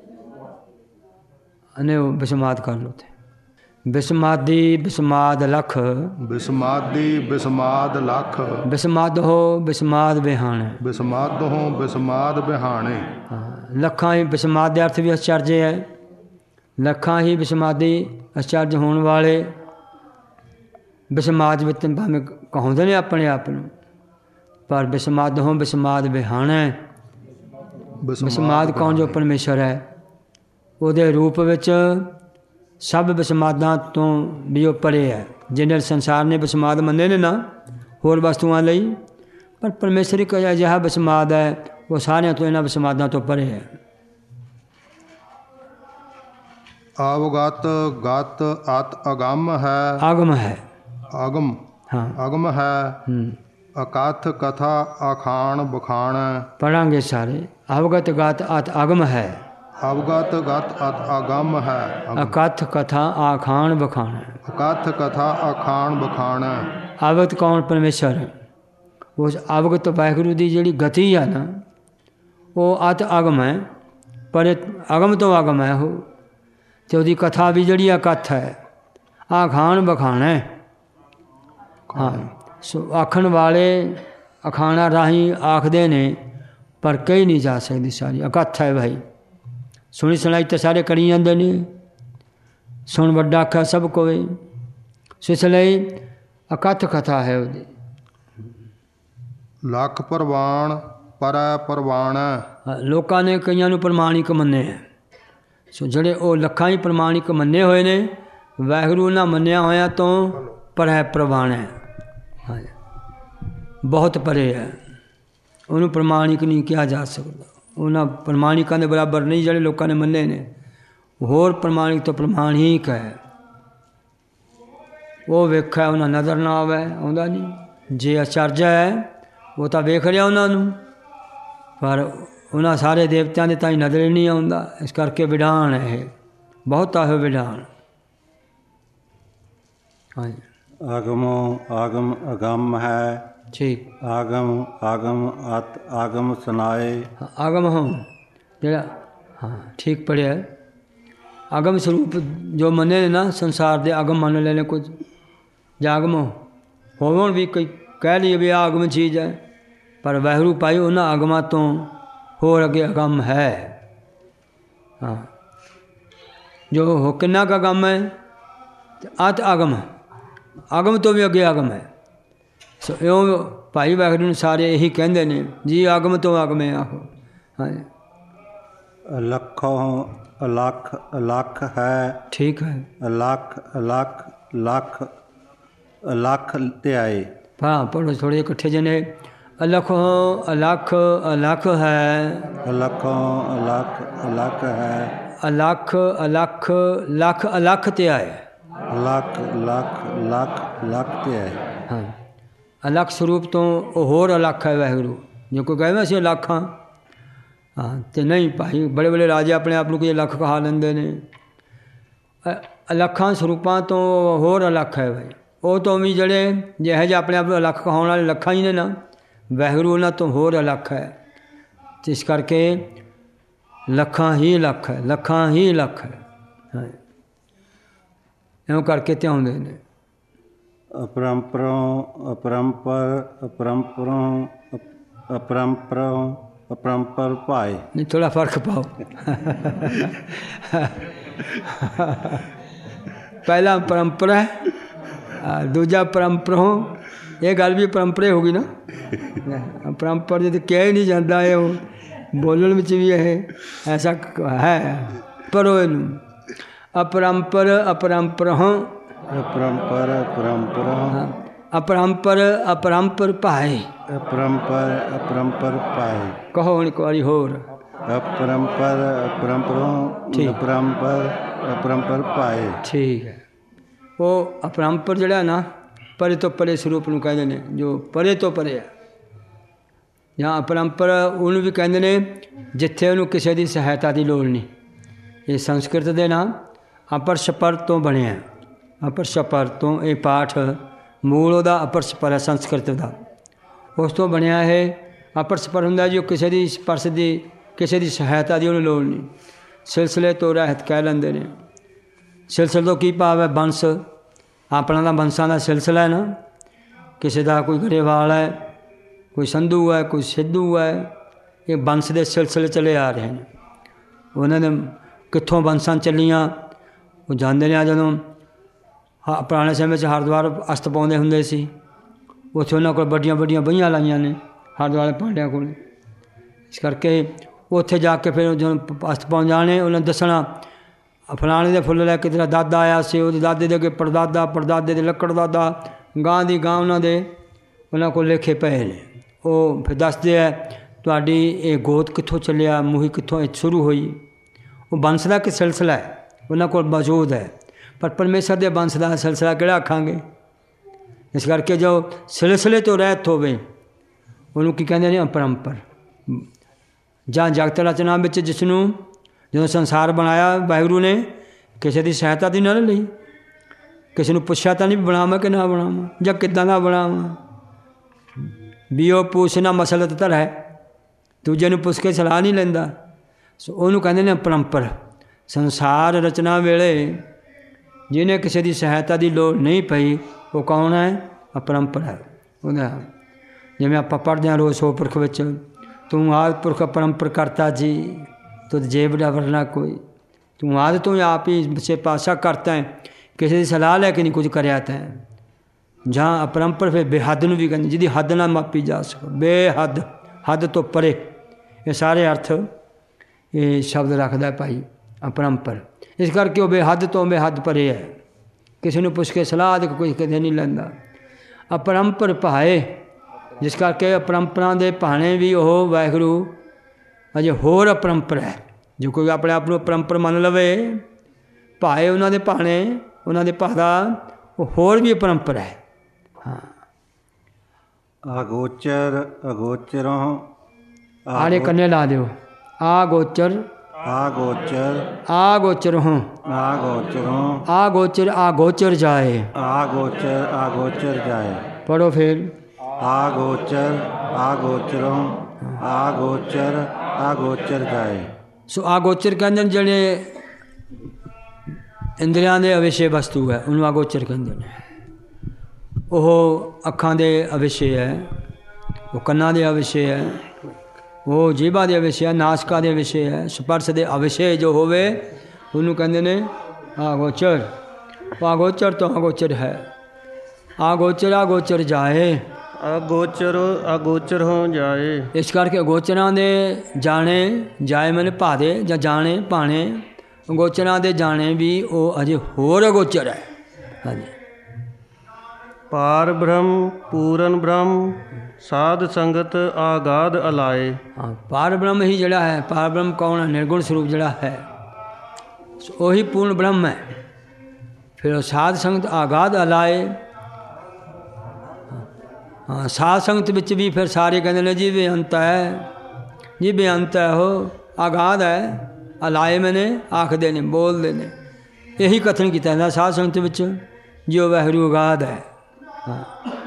ਨਹੀਂ ਉਹ ਬਿਸਮਾਦ ਕਰ ਲਓ ਤੇ। ਬਿਸਮਾਦੀ ਬਿਸਮਾਦ ਲੱਖ, ਬਿਸਮਾਦੀ ਬਿਸਮਾਦ ਲੱਖ। ਬਿਸਮਾਦ ਹੋ ਬਿਸਮਾਦ ਬਿਹਾਣੇ। ਬਿਸਮਾਦੋਹੋਂ ਬਿਸਮਾਦ ਬਿਹਾਣੇ। ਹਾਂ, ਲੱਖਾਂ ਹੀ ਬਿਸਮਾਦ ਦੇ ਅਰਥ ਵੀ ਅਚਰਜ ਹੈ। ਲੱਖਾਂ ਹੀ ਬਿਸਮਾਦੀ ਅਚਰਜ ਹੋਣ ਵਾਲੇ ਬਿਸਮਾਦ ਵਿੱਚ ਭਾਵੇਂ ਕਹਾਉਂਦੇ ਨੇ ਆਪਣੇ ਆਪ ਨੂੰ, ਪਰ ਬਿਸਮਾਦ ਹੋ ਬਿਸਮਾਦ ਬਿਹਾਣਾ। ਬਿਸਮਾਦ ਕੌਣ? ਜੋ ਪਰਮੇਸ਼ਰ ਹੈ, ਉਹਦੇ ਰੂਪ ਵਿੱਚ ਸਭ ਬਿਸਮਾਦਾਂ ਤੋਂ ਵੀ ਉਹ ਪਰੇ ਹੈ। ਜਿਹਨੇ ਸੰਸਾਰ ਨੇ ਬਿਸਮਾਦ ਮੰਨੇ ਨੇ ਨਾ ਹੋਰ ਵਸਤੂਆਂ ਲਈ, ਪਰ ਪਰਮੇਸ਼ਰ ਇੱਕ ਅਜਿਹਾ ਬਿਸਮਾਦ ਹੈ, ਉਹ ਸਾਰਿਆਂ ਤੋਂ ਇਹਨਾਂ ਬਿਸਮਾਦਾਂ ਤੋਂ ਪਰੇ ਹੈ। ਅਵਗਤ ਗਤ ਅਤ ਅਗੰਮ ਹੈ। ਆਗਮ ਹੈ। ਅਗਮ ਹਾਂ, ਅਗਮ ਹੈ। ਹੂੰ, ਅਕਥ ਕਥਾ ਅਖਾਣ ਬਖਾਣ। ਪੜਾਂਗੇ ਸਾਰੇ। ਅਵਗਤ ਗਤ ਅਤ ਅਗਮ ਹੈ। ਅਵਗਤ ਗਤ ਅਤ ਅਗੰਮ ਹੈ। ਅਗਮ। ਅਕਥ ਕਥਾ ਆਖਾਣ ਬਖਾਣ। ਅਕਥ ਕਥਾ ਅਖਾਣ ਬਖਾਣ। ਅਵਗਤ ਕੌਣ? ਪਰਮੇਸ਼ਰ। ਉਸ ਅਵਗਤ ਵਾਹਿਗੁਰੂ ਦੀ ਜਿਹੜੀ ਗਤੀ ਆ ਨਾ ਉਹ ਅਤ ਅਗਮ ਹੈ, ਪਰ ਅਗਮ ਤੋਂ ਅਗਮ ਹੈ ਉਹ, ਅਤੇ ਉਹਦੀ ਕਥਾ ਵੀ ਜਿਹੜੀ ਅਕਥ ਹੈ, ਆਖਾਣ ਬਖਾਣ ਹੈ। ਹਾਂ, ਸੋ ਆਖਣ ਵਾਲੇ ਅਖਾਣਾ ਰਾਹੀਂ ਆਖਦੇ ਨੇ, ਪਰ ਕਹੀ ਨਹੀਂ ਜਾ ਸਕਦੀ ਸਾਰੀ, ਅਕਥ ਹੈ ਭਾਈ। ਸੁਣੀ ਸੁਣਾਈ ਤਾਂ ਸਾਰੇ ਕਰੀ ਜਾਂਦੇ ਨੇ, ਸੁਣ ਵੱਡਾ ਆਖਿਆ ਸਭ ਕੋਏ, ਸੋ ਇਸ ਲਈ ਅਕਥ ਕਥਾ ਹੈ ਉਹਦੀ। ਲੱਖ ਪ੍ਰਵਾਨ ਪਰੈ ਪ੍ਰਵਾਨ। ਲੋਕਾਂ ਨੇ ਕਈਆਂ ਨੂੰ ਪ੍ਰਮਾਣਿਕ ਮੰਨਿਆ, ਸੋ ਜਿਹੜੇ ਉਹ ਲੱਖਾਂ ਹੀ ਪ੍ਰਮਾਣਿਕ ਮੰਨੇ ਹੋਏ ਨੇ, ਵਾਹਿਗੁਰੂ ਨਾਲ ਮੰਨਿਆ ਹੋਇਆ ਤੋਂ ਪਰੈ ਪ੍ਰਵਾਨ ਹੈ, ਬਹੁਤ ਪਰੇ ਹੈ, ਉਹਨੂੰ ਪ੍ਰਮਾਣਿਕ ਨਹੀਂ ਕਿਹਾ ਜਾ ਸਕਦਾ। ਉਹਨਾਂ ਪ੍ਰਮਾਣਿਕਾਂ ਦੇ ਬਰਾਬਰ ਨਹੀਂ ਜਿਹੜੇ ਲੋਕਾਂ ਨੇ ਮੰਨੇ ਨੇ, ਹੋਰ ਪ੍ਰਮਾਣਿਕ ਤੋਂ ਪ੍ਰਮਾਣਿਕ ਹੈ। ਉਹ ਵੇਖਿਆ ਉਹਨਾਂ ਨਜ਼ਰ ਨਾ ਆਵੇ, ਆਉਂਦਾ ਨਹੀਂ। ਜੇ ਆਚਾਰਜ ਹੈ ਉਹ ਤਾਂ ਵੇਖ ਰਿਹਾ ਉਹਨਾਂ ਨੂੰ, ਪਰ ਉਹਨਾਂ ਸਾਰੇ ਦੇਵਤਿਆਂ ਦੇ ਤਾਂ ਹੀ ਨਜ਼ਰ ਨਹੀਂ ਆਉਂਦਾ। ਇਸ ਕਰਕੇ ਵਿਧਾਨ ਹੈ ਇਹ, ਬਹੁਤਾ ਹੈ ਵਿਧਾਨ। ਹਾਂਜੀ, ਆਗਮੋ ਆਗਮ ਅਗੰਮ ਹੈ। ਠੀਕ। ਆਗਮ ਆਗਮ ਅਤ ਆਗਮ ਸੁਨਾਏ। ਆਗਮ ਹੋ ਜਿਹੜਾ, ਹਾਂ ਠੀਕ ਪੜਿਆ। ਆਗਮ ਸਰੂਪ ਜੋ ਮੰਨੇ ਨੇ ਨਾ ਸੰਸਾਰ ਦੇ, ਆਗਮ ਮੰਨ ਲੈਣੇ ਕੁਝ, ਜਾਗਮ ਹੋਵਣ ਵੀ ਕੋਈ ਕਹਿ ਲਈਏ ਵੀ ਆਹ ਆਗਮ ਚੀਜ਼ ਹੈ, ਪਰ ਵਾਹਿਗੁਰੂ ਭਾਈ ਉਹਨਾਂ ਆਗਮਾਂ ਤੋਂ ਹੋਰ ਅੱਗੇ ਅਗੰਮ ਹੈ। ਹਾਂ, ਜੋ ਹੋ ਕਿੰਨਾ ਕੁ ਅਗੰਮ ਹੈ, ਅਤ ਆਗਮ, ਆਗਮ ਤੋਂ ਵੀ ਅੱਗੇ ਆਗਮ ਹੈ। ਸੋ ਇਉਂ ਭਾਈ ਵਾਹਿਗੁਰੂ ਨੂੰ ਸਾਰੇ ਇਹੀ ਕਹਿੰਦੇ ਨੇ ਜੀ, ਆਗਮ ਤੋਂ ਆਗਮ ਹੈ। ਆਹੋ, ਹਾਂਜੀ। ਲੱਖੋਂ ਅਲੱਖ ਅਲੱਖ ਹੈ। ਠੀਕ ਹੈ। ਅਲੱਖ ਅਲੱਖ ਲੱਖ ਅਲੱਖ ਧਿਆਏ। ਹਾਂ, ਪੜ੍ਹੋ ਥੋੜ੍ਹੇ ਇਕੱਠੇ ਜਿਹੇ। ਅਲੱਖ ਅਲੱਖ ਅਲੱਖ ਹੈ। ਅਲੱਖੋਂ ਅਲੱਖ ਅਲੱਖ ਹੈ। ਅਲੱਖ ਅਲੱਖ ਲੱਖ ਅਲੱਖ ਧਿਆਏ। ਲੱਖ ਲੱਖ ਲੱਖ ਲੱਖ ਧਿਆਏ। ਹਾਂ, ਅਲੱਖ ਸਰੂਪ ਤੋਂ ਉਹ ਹੋਰ ਅਲੱਖ ਹੈ ਵਾਹਿਗੁਰੂ। ਜੇ ਕੋਈ ਕਹੇ ਅਸੀਂ ਅਲੱਖ ਹਾਂ, ਹਾਂ ਅਤੇ ਨਹੀਂ ਭਾਈ, ਬੜੇ ਬੜੇ ਰਾਜੇ ਆਪਣੇ ਆਪ ਨੂੰ ਕੋਈ ਅਲੱਖ ਕਹਾ ਲੈਂਦੇ ਨੇ। ਅਲੱਖਾਂ ਸਰੂਪਾਂ ਤੋਂ ਹੋਰ ਅਲੱਖ ਹੈ ਭਾਈ। ਉਹ ਤੋਂ ਵੀ ਜਿਹੜੇ ਜਿਹੇ ਜਿਹੇ ਆਪਣੇ ਆਪ ਨੂੰ ਅਲੱਖ ਕਹਾਉਣ ਵਾਲੇ ਲੱਖਾਂ ਹੀ ਨੇ ਨਾ, ਵਾਹਿਗੁਰੂ ਉਹਨਾਂ ਤੋਂ ਹੋਰ ਅਲੱਖ ਹੈ। ਅਤੇ ਇਸ ਕਰਕੇ ਲੱਖਾਂ ਹੀ ਲੱਖ ਹੈ, ਲੱਖਾਂ ਹੀ ਲੱਖ ਹੈ। ਹਾਂ, ਇਉਂ ਕਰਕੇ ਧਿਆਉਂਦੇ ਨੇ। ਅਪਰੰਪਰੋਂ ਅਪਰੰਪਰ ਅਪਰੰਪਰੋਂ ਅਪਰੰਪਰੋਂ ਅਪਰੰਪਰ ਭਾਏ। ਨਹੀਂ, ਥੋੜ੍ਹਾ ਫਰਕ ਪਾਓ। ਪਹਿਲਾ ਪਰੰਪਰਾ, ਦੂਜਾ ਪਰੰਪਰੋਂ। ਇਹ ਗੱਲ ਵੀ ਪਰੰਪਰੇ ਹੋ ਗਈ ਨਾ। ਪਰੰਪਰ ਜਦ ਕਿਹਾ ਹੀ ਨਹੀਂ ਜਾਂਦਾ ਹੈ, ਉਹ ਬੋਲਣ ਵਿੱਚ ਵੀ ਇਹ ਐਸਾ ਹੈ। ਪਰੋ ਇਹਨੂੰ ਅਪਰੰਪਰ ਅਪਰੰਪਰੋਂ ਅਪਰੰਪਰ ਅਪਰੰਪਰੋਂ ਅਪਰੰਪਰ ਅਪਰੰਪਰ ਭਾਏ। ਅਪਰੰਪਰ ਅਪਰੰਪਰ ਭਾਏ। ਕਹੋ ਹੁਣ ਇੱਕ ਵਾਰੀ ਹੋਰ। ਅਪਰੰਪਰ ਅਪਰੰਪਰੋਂ ਅਪਰੰਪਰ ਅਪਰੰਪਰ ਭਾਏ। ਠੀਕ ਹੈ। ਉਹ ਅਪਰੰਪਰ ਜਿਹੜਾ ਨਾ, ਪਰੇ ਤੋਂ ਪਰੇ ਸਰੂਪ ਨੂੰ ਕਹਿੰਦੇ ਨੇ, ਜੋ ਪਰੇ ਤੋਂ ਪਰੇ ਹੈ। ਜਾਂ ਅਪਰੰਪਰ ਉਹਨੂੰ ਵੀ ਕਹਿੰਦੇ ਨੇ ਜਿੱਥੇ ਉਹਨੂੰ ਕਿਸੇ ਦੀ ਸਹਾਇਤਾ ਦੀ ਲੋੜ ਨਹੀਂ। ਇਹ ਸੰਸਕ੍ਰਿਤ ਦੇ ਨਾਮ ਅਪਰ ਛਪਰ ਤੋਂ ਬਣਿਆ। ਅਪਰ ਛਪਰ ਤੋਂ ਇਹ ਪਾਠ ਮੂਲ ਉਹਦਾ ਅਪਰ ਛਪਰ ਹੈ ਸੰਸਕ੍ਰਿਤ ਦਾ, ਉਸ ਤੋਂ ਬਣਿਆ ਇਹ। ਅਪਰ ਛਪਰ ਹੁੰਦਾ ਜੋ ਕਿਸੇ ਦੀ ਸਪਰਸ਼ ਦੀ, ਕਿਸੇ ਦੀ ਸਹਾਇਤਾ ਦੀ ਉਹਨੂੰ ਲੋੜ ਨਹੀਂ, ਸਿਲਸਿਲੇ ਤੋਂ ਰਹਿਤ ਕਹਿ ਲੈਂਦੇ ਨੇ। ਸਿਲਸਿਲੇ ਤੋਂ ਕੀ ਭਾਵ ਹੈ? ਬੰਸ, ਆਪਣਾ ਦਾ ਬੰਸਾਂ ਦਾ ਸਿਲਸਿਲਾ ਹੈ ਨਾ। ਕਿਸੇ ਦਾ ਕੋਈ ਗਰੇਵਾਲ ਹੈ, ਕੋਈ ਸੰਧੂ ਹੈ, ਕੋਈ ਸਿੱਧੂ ਹੈ, ਇਹ ਬੰਸ ਦੇ ਸਿਲਸਿਲੇ ਚਲੇ ਆ ਰਹੇ ਨੇ। ਉਹਨਾਂ ਨੇ ਕਿੱਥੋਂ ਬੰਸਾਂ ਚੱਲੀਆਂ, ਉਹ ਜਾਂਦੇ ਨੇ। ਜਦੋਂ ਹਾਂ ਪੁਰਾਣੇ ਸਮੇਂ 'ਚ ਹਰਿਦੁਆਰ ਅਸਤ ਪਾਉਂਦੇ ਹੁੰਦੇ ਸੀ, ਉੱਥੇ ਉਹਨਾਂ ਕੋਲ ਵੱਡੀਆਂ ਵੱਡੀਆਂ ਬਹੀਆਂ ਲਾਈਆਂ ਨੇ ਹਰਿਦੁਆਰ ਪਾਂਡਿਆਂ ਕੋਲ। ਇਸ ਕਰਕੇ ਉੱਥੇ ਜਾ ਕੇ ਫਿਰ ਜਦੋਂ ਅਸਤ ਪਾਉਣ ਜਾਣੇ, ਉਹਨਾਂ ਦੱਸਣਾ ਫਲਾਣੇ ਦੇ ਫੁੱਲ ਲੈ ਕੇ ਤੇਰਾ ਦਾਦਾ ਆਇਆ ਸੀ, ਉਹਦੇ ਦਾਦੇ ਦੇ ਅੱਗੇ ਪੜਦਾਦਾ, ਪੜਦਾਦੇ ਦੇ ਲੱਕੜ ਦਾਦਾ, ਗਾਂ ਦੀ ਗਾਂ ਉਹਨਾਂ ਦੇ ਉਹਨਾਂ ਕੋਲ ਲਿਖੇ ਪਏ ਨੇ। ਉਹ ਫਿਰ ਦੱਸਦੇ ਹੈ ਤੁਹਾਡੀ ਇਹ ਗੋਤ ਕਿੱਥੋਂ ਚੱਲਿਆ, ਮੂਹੀ ਕਿੱਥੋਂ ਸ਼ੁਰੂ ਹੋਈ। ਉਹ ਬੰਸ ਦਾ ਕਿ ਸਿਲਸਿਲਾ ਹੈ ਉਹਨਾਂ ਕੋਲ ਮੌਜੂਦ ਹੈ, ਪਰ ਪਰਮੇਸ਼ਰ ਦੇ ਬੰਸ ਦਾ ਸਿਲਸਿਲਾ ਕਿਹੜਾ ਆਖਾਂਗੇ। ਇਸ ਕਰਕੇ ਜੋ ਸਿਲਸਿਲੇ ਤੋਂ ਰਹਿਤ ਹੋਵੇ ਉਹਨੂੰ ਕੀ ਕਹਿੰਦੇ ਨੇ? ਅਪਰੰਪਰ। ਜਾਂ ਜਗਤ ਰਚਨਾ ਵਿੱਚ ਜਿਸ ਨੂੰ ਜਦੋਂ ਸੰਸਾਰ ਬਣਾਇਆ ਵਾਹਿਗੁਰੂ ਨੇ ਕਿਸੇ ਦੀ ਸਹਾਇਤਾ ਦੀ ਨਾ ਲਈ, ਕਿਸੇ ਨੂੰ ਪੁੱਛਿਆ ਤਾਂ ਨਹੀਂ ਬਣਾਵਾਂ ਕਿ ਨਾ ਬਣਾਵਾਂ ਜਾਂ ਕਿੱਦਾਂ ਦਾ ਬਣਾਵਾਂ। ਵੀ ਉਹ ਪੁੱਛਣਾ ਮਸਲਤ ਧਰ ਹੈ, ਦੂਜੇ ਨੂੰ ਪੁੱਛ ਕੇ ਸਲਾਹ ਨਹੀਂ ਲੈਂਦਾ। ਸੋ ਉਹਨੂੰ ਕਹਿੰਦੇ ਨੇ ਅਪਰੰਪਰ। ਸੰਸਾਰ ਰਚਨਾ ਵੇਲੇ ਜਿਹਨੇ ਕਿਸੇ ਦੀ ਸਹਾਇਤਾ ਦੀ ਲੋੜ ਨਹੀਂ ਪਈ ਉਹ ਕੌਣ ਹੈ? ਅਪਰੰਪਰ ਹੈ ਉਹਦਾ। ਜਿਵੇਂ ਆਪਾਂ ਪੜ੍ਹਦੇ ਹਾਂ ਰੋਜ਼ ਸੋ ਪੁਰਖ ਵਿੱਚ, ਤੂੰ ਆਦਿ ਪੁਰਖ ਅਪਰੰਪਰ ਕਰਤਾ ਜੀ, ਤੁਧ ਜੇਬ ਦਾ ਵਰਨਾ ਕੋਈ। ਤੂੰ ਆਦਿ ਤੂੰ ਆਪ ਹੀ ਸੇ ਪਾਸਾ ਕਰਤਾ ਹੈ, ਕਿਸੇ ਦੀ ਸਲਾਹ ਲੈ ਕੇ ਨਹੀਂ ਕੁਝ ਕਰਿਆ ਤੈਂ। ਜਾਂ ਅਪਰੰਪਰ ਫਿਰ ਬੇਹੱਦ ਨੂੰ ਵੀ ਕਹਿੰਦੇ, ਜਿਹਦੀ ਹੱਦ ਨਾ ਮਾਪੀ ਜਾ ਸਕੋ, ਬੇਹੱਦ, ਹੱਦ ਤੋਂ ਪਰੇ। ਇਹ ਸਾਰੇ ਅਰਥ ਇਹ ਸ਼ਬਦ ਰੱਖਦਾ ਭਾਈ ਅਪਰੰਪਰ। ਇਸ ਕਰਕੇ ਉਹ ਬੇਹੱਦ ਤੋਂ ਬੇਹੱਦ ਪਰੇ ਹੈ, ਕਿਸੇ ਨੂੰ ਪੁੱਛ ਕੇ ਸਲਾਹ ਦੇ ਕੋਈ ਕਦੇ ਨਹੀਂ ਲੈਂਦਾ। ਅਪਰੰਪਰ ਭਾਏ, ਜਿਸ ਕਰਕੇ ਅਪਰੰਪਰਾਂ ਦੇ ਭਾਣੇ ਵੀ ਉਹ ਵਾਹਿਗੁਰੂ ਅਜੇ ਹੋਰ ਅਪਰੰਪਰ ਹੈ। ਜੋ ਕੋਈ ਆਪਣੇ ਆਪ ਨੂੰ ਅਪਰੰਪਰ ਮੰਨ ਲਵੇ, ਭਾਏ ਉਹਨਾਂ ਦੇ ਭਾਣੇ, ਉਹਨਾਂ ਦੇ ਭਾਦਾ ਉਹ ਹੋਰ ਵੀ ਅਪਰੰਪਰ ਹੈ। ਹਾਂ, ਅਗੋਚਰ ਅਗੋਚਰੋਂ ਆੜੇ ਕੰਨੇ ਲਾ ਦਿਓ। ਆ ਗੋਚਰ ਆ ਗੋਚਰ ਆ ਗੋਚਰ ਹੋਂ ਆ ਗੋਚਰੋਂ ਆ ਗੋਚਰ ਆ ਗੋਚਰ ਜਾਏ। ਆ ਗੋਚਰ ਆ ਗੋਚਰ ਜਾਏ। ਪੜੋ ਫਿਰ। ਆ ਗੋਚਰ ਆ ਗੋਚਰੋਂ ਆ ਗੋਚਰ ਆ ਗੋਚਰ ਜਾਏ। ਸੋ ਆ ਗੋਚਰ ਕਹਿੰਦੇ ਨੇ ਜਿਹੜੇ ਇੰਦਰੀਆਂ ਦੇ ਅਵਿਸ਼ੇ ਵਸਤੂ ਹੈ, ਉਹਨੂੰ ਆਗੋਚਰ ਕਹਿੰਦੇ ਨੇ। ਉਹ ਅੱਖਾਂ ਦੇ ਅਵਿਸ਼ੇ ਹੈ, ਉਹ ਕੰਨਾਂ ਦੇ ਅਵਿਸ਼ੇ ਹੈ, ਉਹ ਜੀਭਾ ਦੇ ਅਵਿਸ਼ੇ ਹੈ, ਨਾਸਕਾ ਦੇ ਅਵਿਸ਼ੇ ਹੈ, ਸਪਰਸ਼ ਦੇ ਅਵਿਸ਼ੇ ਜੋ ਹੋਵੇ ਉਹਨੂੰ ਕਹਿੰਦੇ ਨੇ ਆਗੋਚਰ। ਉਹ ਆਗੋਚਰ ਤੋਂ ਆਗੋਚਰ ਹੈ। ਆਗੋਚਰ ਆਗੋਚਰ ਜਾਏ। ਅਗੋਚਰ ਅਗੋਚਰ ਹੋ ਜਾਏ। ਇਸ ਕਰਕੇ ਅਗੋਚਰਾਂ ਦੇ ਜਾਣੇ, ਜਾਏ ਮਨ ਭਾਦੇ ਜਾਂ ਜਾਣੇ ਭਾਣੇ, ਅਗੋਚਰਾਂ ਦੇ ਜਾਣੇ ਵੀ ਉਹ ਅਜੇ ਹੋਰ ਅਗੋਚਰ ਹੈ। ਹਾਂਜੀ। ਪਾਰ ਬ੍ਰਹਮ ਪੂਰਨ ਬ੍ਰਹਮ ਸਾਧ ਸੰਗਤ ਆਗਾਧ ਅਲਾਏ। ਹਾਂ, ਪਾਰ ਬ੍ਰਹਮ ਹੀ ਜਿਹੜਾ ਹੈ, ਪਾਰ ਬ੍ਰਹਮ ਕੌਣ ਹੈ? ਨਿਰਗੁਣ ਸਰੂਪ ਜਿਹੜਾ ਹੈ, ਉਹੀ ਪੂਰਨ ਬ੍ਰਹਮ ਹੈ। ਫਿਰ ਉਹ ਸਾਧ ਸੰਗਤ ਆਗਾਧ ਅਲਾਏ। ਹਾਂ, ਸਾਧ ਸੰਗਤ ਵਿੱਚ ਵੀ ਫਿਰ ਸਾਰੇ ਕਹਿੰਦੇ ਨੇ ਜੀ ਬੇਅੰਤ ਹੈ, ਜੀ ਬੇਅੰਤ ਹੈ, ਉਹ ਆਗਾਧ ਹੈ। ਅਲਾਏ ਮੈਨੇ ਆਖਦੇ ਨੇ, ਬੋਲਦੇ ਨੇ। ਇਹੀ ਕਥਨ ਕੀਤਾ ਜਾਂਦਾ ਸਾਧ ਸੰਗਤ ਵਿੱਚ, ਜੋ ਵਾਹਿਗੁਰੂ ਅਗਾਧ ਹੈ। ਹਾਂ,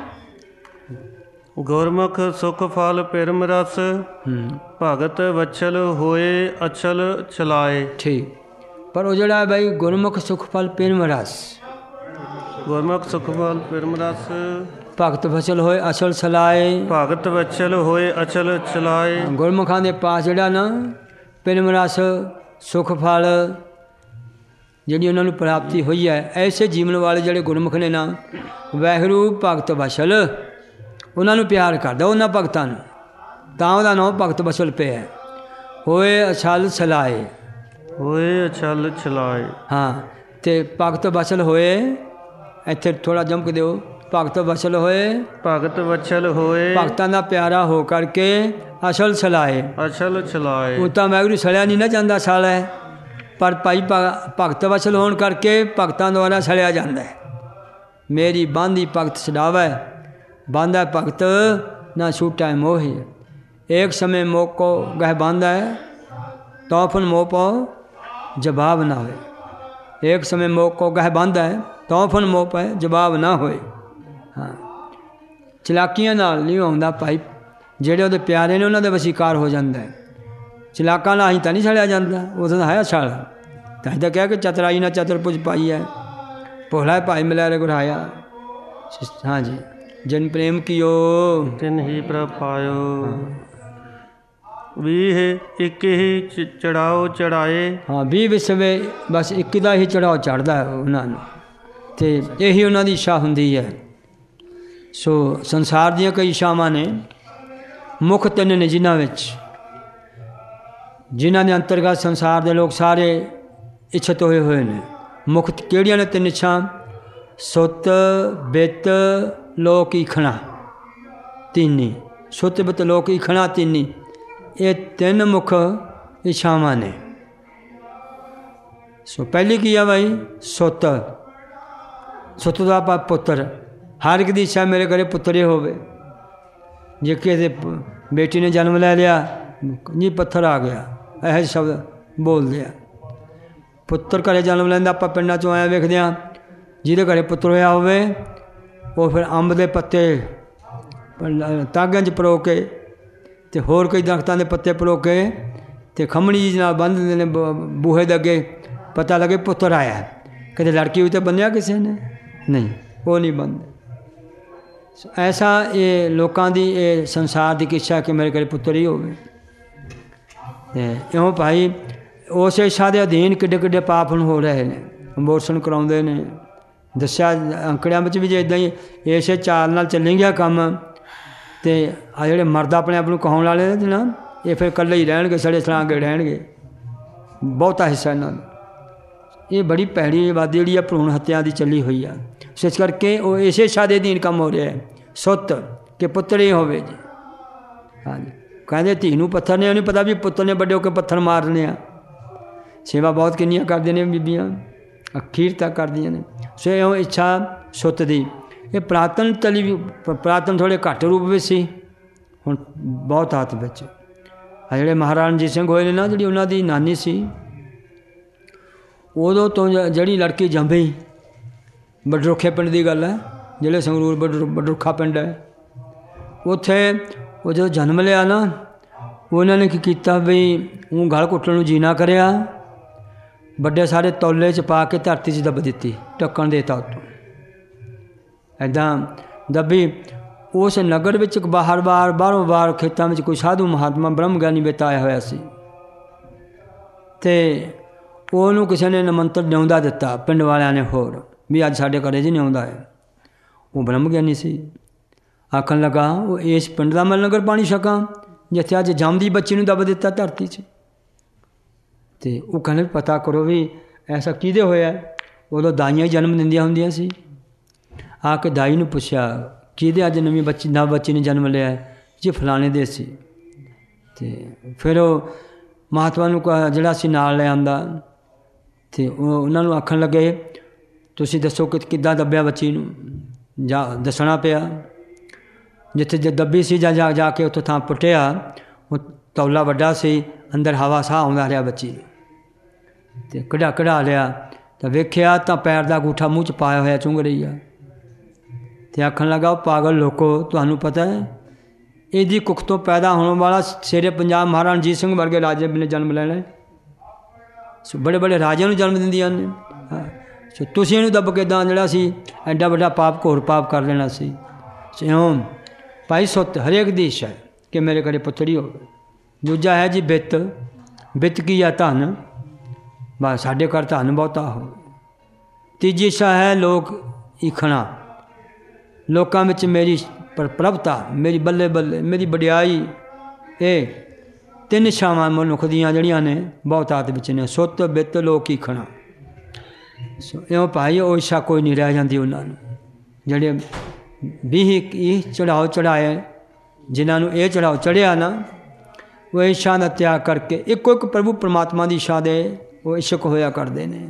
ਗੁਰਮੁਖ ਸੁਖ ਫਲ ਪਿਰਮ ਰਸ ਭਗਤ ਵਛਲ ਹੋਏ ਅਛਲ ਚਲਾਏ। ਠੀਕ। ਪਰ ਉਹ ਜਿਹੜਾ ਬਈ ਗੁਰਮੁਖ ਸੁਖ ਫਲ ਪਿਰਮ ਰਸ, ਗੁਰਮੁਖ ਸੁਖ ਫਲ ਪਿਰਮ ਰਸ ਭਗਤ ਵਛਲ ਹੋਏ ਅਛਲ ਚਲਾਏ। ਭਗਤ ਵਛਲ ਹੋਏ ਅਛਲ ਚਲਾਏ। ਗੁਰਮੁਖਾਂ ਦੇ ਪਾਸ ਜਿਹੜਾ ਨਾ ਪਿਰਮ ਰਸ ਸੁਖ ਫਲ ਜਿਹੜੀ ਉਹਨਾਂ ਨੂੰ ਪ੍ਰਾਪਤੀ ਹੋਈ ਹੈ, ਐਸੇ ਜੀਵਨ ਵਾਲੇ ਜਿਹੜੇ ਗੁਰਮੁਖ ਨੇ ਨਾ, ਵਾਹਿਗੁਰੂ ਭਗਤ ਵਛਲ ਉਹਨਾਂ ਨੂੰ ਪਿਆਰ ਕਰਦਾ, ਉਹਨਾਂ ਭਗਤਾਂ ਨੂੰ, ਤਾਂ ਉਹਦਾ ਨਾਮ ਭਗਤ ਵਛਲ ਪਿਆ ਹੈ। ਹੋਏ ਅਛਲ ਛਲਾਏ। ਹੋਏ ਅਛਲ ਛਲਾਏ। ਹਾਂ, ਤੇ ਭਗਤ ਵਛਲ ਹੋਏ, ਇੱਥੇ ਥੋੜ੍ਹਾ ਜੰਮ ਕੇ ਦਿਓ। ਭਗਤ ਵਛਲ ਹੋਏ, ਭਗਤ ਵਛਲ ਹੋਏ, ਭਗਤਾਂ ਦਾ ਪਿਆਰਾ ਹੋ ਕਰਕੇ ਅਛਲ ਛਲਾਏ। ਅਛਲ ਛਲਾਏ। ਉਹ ਤਾਂ ਵਾਹਿਗੁਰੂ ਛਲਿਆ ਨਹੀਂ ਨਾ ਜਾਂਦਾ, ਛਲ ਹੈ, ਪਰ ਭਾਈ ਭਗਤ ਵਛਲ ਹੋਣ ਕਰਕੇ ਭਗਤਾਂ ਦੁਆਰਾ ਛਲਿਆ ਜਾਂਦਾ ਹੈ। ਮੇਰੀ ਬਾਂਦੀ ਭਗਤ ਛਡਾਵੈ, ਬਾਂਧੈ ਭਗਤ ਨਾ ਛੂਟੈ ਮੋਹਿ। एक समय मोह को गह बांधा है तो फिर मोह पाओ जवाब ना होए। एक समय मोह को गह बांधा है तो फिर मोह पाए जवाब ना होए। हाँ, ਚਲਾਕੀਆਂ ਨਾਲ ਨਹੀਂ ਆਉਂਦਾ ਭਾਈ। ਜਿਹੜੇ ਉਹਦੇ ਪਿਆਰੇ ਨੇ ਉਹਨਾਂ ਦੇ ਵਸ਼ੀਕਾਰ ਹੋ ਜਾਂਦਾ ਹੈ। ਚਲਾਕਾਂ ਨਾਲ ਹੀ ਤਾਂ ਨਹੀਂ ਛੜਿਆ ਜਾਂਦਾ, ਉਦੋਂ ਤਾਂ ਹੈ ਛੜ। ਤਾਂ ਹੀ ਤਾਂ ਕਿਹਾ ਕਿ ਚਤਰਾਈ ਨਾ ਚਤੁਰਭੁਜ ਪਾਈ ਹੈ, ਭੋਲਾ ਭਾਈ ਮਿਲਿਆ ਰੇ ਗੁਰਾਇਆ। ਹਾਂਜੀ, ਜਨ ਪ੍ਰੇਮ ਕੀਓ ਤਿਨ ਹੀ ਪ੍ਰਭ ਪਾਇਓ। ਵੀਹ ਇੱਕ ਹੀ ਚੜਾਓ ਚੜਾਏ। ਹਾਂ, ਵੀਹ ਵਿਸਵੇ ਬਸ ਇੱਕ ਦਾ ਹੀ ਚੜਾਓ ਚੜ੍ਹਦਾ ਉਹਨਾਂ ਨੂੰ, ਅਤੇ ਇਹੀ ਉਹਨਾਂ ਦੀ ਇੱਛਾ ਹੁੰਦੀ ਹੈ। ਸੋ ਸੰਸਾਰ ਦੀਆਂ ਕਈ ਇੱਛਾਵਾਂ ਨੇ, ਮੁੱਖ ਤਿੰਨ ਨੇ ਜਿਨ੍ਹਾਂ ਵਿੱਚ, ਜਿਨ੍ਹਾਂ ਦੇ ਅੰਤਰਗਤ ਸੰਸਾਰ ਦੇ ਲੋਕ ਸਾਰੇ ਇੱਛਤ ਹੋਏ ਹੋਏ ਨੇ। ਮੁੱਖ ਕਿਹੜੀਆਂ ਨੇ ਤਿੰਨ ਇੱਛਾ? ਸੁੱਤ ਬਿੱਤ ਲੋਕ ਈਖਣਾ ਤੀਨੀ। ਸੁੱਤ ਬਿੱਤ ਲੋਕ ਈਖਣਾ ਤੀਨੀ, ਇਹ ਤਿੰਨ ਮੁੱਖ ਇੱਛਾਵਾਂ ਨੇ। ਸੋ ਪਹਿਲੀ ਕੀ ਆ ਭਾਈ? ਸੁੱਤ। ਸੁੱਤ ਦਾ ਆਪਾਂ ਪੁੱਤਰ, ਹਰ ਇੱਕ ਦੀ ਇੱਛਾ ਮੇਰੇ ਘਰੇ ਪੁੱਤਰ ਹੀ ਹੋਵੇ। ਜੇ ਕਿਸੇ ਬੇਟੀ ਨੇ ਜਨਮ ਲੈ ਲਿਆ ਜੀ ਪੱਥਰ ਆ ਗਿਆ, ਇਹੋ ਜਿਹੇ ਸ਼ਬਦ ਬੋਲਦੇ ਆ। ਪੁੱਤਰ ਘਰੇ ਜਨਮ ਲੈਂਦਾ, ਆਪਾਂ ਪਿੰਡਾਂ 'ਚੋਂ ਆਇਆ ਵੇਖਦੇ ਹਾਂ, ਜਿਹਦੇ ਘਰੇ ਪੁੱਤਰ ਹੋਇਆ ਹੋਵੇ ਉਹ ਫਿਰ ਅੰਬ ਦੇ ਪੱਤੇ ਤਾਂਗਿਆਂ 'ਚ ਪਰੋ ਕੇ ਅਤੇ ਹੋਰ ਕਈ ਦਰਖਤਾਂ ਦੇ ਪੱਤੇ ਪਰੋ ਕੇ ਅਤੇ ਖੰਮਣੀ ਜੀ ਨਾਲ ਬੰਨ੍ਹ ਦਿੰਦੇ ਨੇ ਬੂਹੇ ਦੇ ਅੱਗੇ, ਪਤਾ ਲੱਗੇ ਪੁੱਤਰ ਆਇਆ। ਕਦੇ ਲੜਕੀ ਵੀ ਤਾਂ ਬੰਨਿਆ ਕਿਸੇ ਨੇ ਨਹੀਂ, ਉਹ ਨਹੀਂ ਬੰਨਦੇ। ਐਸਾ ਇਹ ਲੋਕਾਂ ਦੀ ਇਹ ਸੰਸਾਰ ਦੀ ਇੱਛਾ ਕਿ ਮੇਰੇ ਘਰੇ ਪੁੱਤਰ ਹੀ ਹੋਵੇ। ਅਤੇ ਇਉਂ ਭਾਈ ਉਸ ਇੱਛਾ ਦੇ ਅਧੀਨ ਕਿੱਡੇ ਕਿੱਡੇ ਪਾਪ ਹੁਣ ਹੋ ਰਹੇ ਨੇ, ਅਬੋਰਸ਼ਨ ਕਰਾਉਂਦੇ ਨੇ। ਦੱਸਿਆ ਅੰਕੜਿਆਂ ਵਿੱਚ ਵੀ ਜੇ ਇੱਦਾਂ ਹੀ ਇਸੇ ਚਾਲ ਨਾਲ ਚੱਲੀ ਗਿਆ ਕੰਮ, ਅਤੇ ਆ ਜਿਹੜੇ ਮਰਦ ਆਪਣੇ ਆਪ ਨੂੰ ਕਹਾਉਣ ਵਾਲੇ ਨੇ ਨਾ, ਇਹ ਫਿਰ ਇਕੱਲੇ ਹੀ ਰਹਿਣਗੇ, ਸੜੇ ਸੜਾਂਗੇ ਰਹਿਣਗੇ। ਬਹੁਤਾ ਹਿੱਸਾ ਇਹਨਾਂ ਦਾ ਇਹ ਬੜੀ ਭੈੜੀ ਆਬਾਦੀ ਜਿਹੜੀ ਆ ਭਰੂਣ ਹੱਤਿਆ ਦੀ ਚੱਲੀ ਹੋਈ ਆ। ਸੋ ਇਸ ਕਰਕੇ ਉਹ ਇਸੇ ਇੱਛਾ ਦੇ ਅਧੀਨ ਕੰਮ ਹੋ ਰਿਹਾ ਹੈ, ਸੁੱਤ ਕਿ ਪੁੱਤਰ ਹੀ ਹੋਵੇ ਜੀ। ਹਾਂਜੀ, ਕਹਿੰਦੇ ਧੀ ਨੂੰ ਪੱਥਰ ਨੇ, ਉਹ ਨਹੀਂ ਪਤਾ ਵੀ ਪੁੱਤਰ ਨੇ ਵੱਡੇ ਹੋ ਕੇ ਪੱਥਰ ਮਾਰਨੇ ਆ। ਸੇਵਾ ਬਹੁਤ ਕਿੰਨੀਆਂ ਕਰਦੀਆਂ ਨੇ ਬੀਬੀਆਂ, ਅਖੀਰ ਤੱਕ ਕਰਦੀਆਂ ਨੇ। ਸੋ ਇਉਂ ਇੱਛਾ ਸੁੱਤ ਦੀ ਇਹ ਪੁਰਾਤਨ ਤਲੀ ਵੀ, ਪੁਰਾਤਨ ਥੋੜ੍ਹੇ ਘੱਟ ਰੂਪ ਵਿੱਚ ਸੀ, ਹੁਣ ਬਹੁਤ ਹੱਥ ਵਿੱਚ। ਆ ਜਿਹੜੇ ਮਹਾਰਾਜਾ ਰਣਜੀਤ ਸਿੰਘ ਹੋਏ ਨੇ ਨਾ, ਜਿਹੜੀ ਉਹਨਾਂ ਦੀ ਨਾਨੀ ਸੀ, ਉਦੋਂ ਤੋਂ ਜਿਹੜੀ ਲੜਕੀ ਜੰਮੀ, ਬਡਰੁੱਖੇ ਪਿੰਡ ਦੀ ਗੱਲ ਹੈ, ਜਿਹੜੇ ਸੰਗਰੂਰ ਬਡਰ ਬਡਰੁੱਖਾ ਪਿੰਡ ਹੈ, ਉੱਥੇ ਉਹ ਜਦੋਂ ਜਨਮ ਲਿਆ ਨਾ, ਉਹਨਾਂ ਨੇ ਕੀ ਕੀਤਾ ਵੀ ਉਹ ਗਲ ਘੁੱਟਣ ਨੂੰ ਜੀ ਨਾ ਕਰਿਆ, ਵੱਡੇ ਸਾਰੇ ਤੌਲੇ 'ਚ ਪਾ ਕੇ ਧਰਤੀ 'ਚ ਦੱਬ ਦਿੱਤੀ, ਢੱਕਣ ਦੇਤਾ ਉੱਤੋਂ। ਇੱਦਾਂ ਦੱਬੀ। ਉਸ ਨਗਰ ਵਿੱਚ ਬਾਹਰ ਬਾਹਰ ਬਾਹਰੋਂ ਬਾਹਰ ਖੇਤਾਂ ਵਿੱਚ ਕੋਈ ਸਾਧੂ ਮਹਾਤਮਾ ਬ੍ਰਹਮ ਗਿਆਨੀ ਬੇਟਾ ਆਇਆ ਹੋਇਆ ਸੀ, ਅਤੇ ਉਹਨੂੰ ਕਿਸੇ ਨੇ ਨਿਮੰਤਰ ਨਿਉਂਦਾ ਦਿੱਤਾ ਪਿੰਡ ਵਾਲਿਆਂ ਨੇ, ਹੋਰ ਵੀ ਅੱਜ ਸਾਡੇ ਘਰੇ ਜੀ ਨਿਉਂਦਾ ਹੈ। ਉਹ ਬ੍ਰਹਮ ਗਿਆਨੀ ਸੀ। ਆਖਣ ਲੱਗਾ ਉਹ ਇਸ ਪਿੰਡ ਦਾ ਮੈਂ ਲੰਗਰ ਪਾਣੀ ਛਕਾਂ ਜਿੱਥੇ ਅੱਜ ਜੰਮਦੀ ਬੱਚੀ ਨੂੰ ਦੱਬ ਦਿੱਤਾ ਧਰਤੀ 'ਚ। ਅਤੇ ਉਹ ਕਹਿੰਦੇ ਪਤਾ ਕਰੋ ਵੀ ਐਸਾ ਕਿਹਦੇ ਹੋਇਆ। ਉਦੋਂ ਦਾਈਆਂ ਹੀ ਜਨਮ ਦਿੰਦੀਆਂ ਹੁੰਦੀਆਂ ਸੀ। ਆ ਕੇ ਦਾਈ ਨੂੰ ਪੁੱਛਿਆ ਕਿਹਦੇ ਅੱਜ ਨਵੀਂ ਬੱਚੀ ਨਵ ਬੱਚੀ ਨੇ ਜਨਮ ਲਿਆ, ਜੀ ਫਲਾਣੇ ਦੇ ਸੀ। ਅਤੇ ਫਿਰ ਉਹ ਮਹਾਤਮਾ ਨੂੰ ਜਿਹੜਾ ਸੀ ਨਾਲ ਲੈ ਆਉਂਦਾ, ਅਤੇ ਉਹ ਉਹਨਾਂ ਨੂੰ ਆਖਣ ਲੱਗੇ ਤੁਸੀਂ ਦੱਸੋ ਕਿ ਕਿੱਦਾਂ ਦੱਬਿਆ ਬੱਚੀ ਨੂੰ। ਜਾ ਦੱਸਣਾ ਪਿਆ ਜਿੱਥੇ ਜੇ ਦੱਬੀ ਸੀ, ਜਾਂ ਜਾ ਜਾ ਕੇ ਉੱਥੋਂ ਥਾਂ ਪੁੱਟਿਆ, ਉਹ ਤੌਲਾ ਵੱਡਾ ਸੀ, ਅੰਦਰ ਹਵਾ ਸਾਹ ਆਉਂਦਾ ਰਿਹਾ ਬੱਚੀ ਨੂੰ, ਅਤੇ ਕਢਾ ਕਢਾ ਲਿਆ ਤਾਂ ਵੇਖਿਆ ਤਾਂ ਪੈਰ ਦਾ ਅੰਗੂਠਾ ਮੂੰਹ 'ਚ ਪਾਇਆ ਹੋਇਆ ਚੁੰਘ ਰਹੀ ਆ। ਅਤੇ ਆਖਣ ਲੱਗਾ ਉਹ ਪਾਗਲ ਲੋਕੋ, ਤੁਹਾਨੂੰ ਪਤਾ ਹੈ ਇਹਦੀ ਕੁੱਖ ਤੋਂ ਪੈਦਾ ਹੋਣ ਵਾਲਾ ਸ਼ੇਰੇ ਪੰਜਾਬ ਮਹਾਰਾਜਾ ਰਣਜੀਤ ਸਿੰਘ ਵਰਗੇ ਰਾਜੇ ਨੇ ਜਨਮ ਲੈਣਾ। ਸੋ ਬੜੇ ਬੜੇ ਰਾਜਿਆਂ ਨੂੰ ਜਨਮ ਦਿੰਦੀਆਂ ਨੇ। ਸੋ ਤੁਸੀਂ ਇਹਨੂੰ ਦੱਬ ਕੇ ਤਾਂ ਜਿਹੜਾ ਸੀ ਐਡਾ ਵੱਡਾ ਪਾਪ ਘੋਰ ਪਾਪ ਕਰ ਲੈਣਾ ਸੀ। ਸੋ ਇਉਂ ਭਾਈ ਸੁੱਤ ਹਰੇਕ ਦੀ ਇੱਛਾ ਹੈ ਕਿ ਮੇਰੇ ਘਰੇ ਪੁੱਤਰੀ ਹੋਵੇ। ਦੂਜਾ ਹੈ ਜੀ ਬਿੱਤ। ਬਿੱਤ ਕੀ ਆ ਧਨ, ਬਸ ਸਾਡੇ ਘਰ ਧਨ ਬਹੁਤਾ ਹੋਵੇ। ਤੀਜੀ ਇੱਛਾ ਹੈ ਲੋਕ ਈਖਣਾ, ਲੋਕਾਂ ਵਿੱਚ ਮੇਰੀ ਪ੍ਰਭਤਾ, ਮੇਰੀ ਬੱਲੇ ਬੱਲੇ, ਮੇਰੀ ਵਡਿਆਈ। ਇਹ ਤਿੰਨ ਇੱਛਾਵਾਂ ਮਨੁੱਖ ਦੀਆਂ ਜਿਹੜੀਆਂ ਨੇ ਬਹੁਤਾਤ ਵਿੱਚ ਨੇ, ਸੁੱਤ ਬਿੱਤ ਲੋਕ ਈਖਣਾ। ਸੋ ਇਉਂ ਭਾਈ ਉਹ ਇੱਛਾ ਕੋਈ ਨਹੀਂ ਰਹਿ ਜਾਂਦੀ ਉਹਨਾਂ ਨੂੰ, ਜਿਹੜੇ ਵੀਹ ਇਹ ਚੜਾਓ ਚੜਾਏ, ਜਿਨ੍ਹਾਂ ਨੂੰ ਇਹ ਚੜਾਓ ਚੜ੍ਹਿਆ ਨਾ, ਉਹ ਇੱਛਾ ਦਾ ਤਿਆਗ ਕਰਕੇ ਇੱਕੋ ਇੱਕ ਪ੍ਰਭੂ ਪਰਮਾਤਮਾ ਦੀ ਇੱਛਾ ਦੇ ਉਹ ਇਸ਼ਕ ਹੋਇਆ ਕਰਦੇ ਨੇ।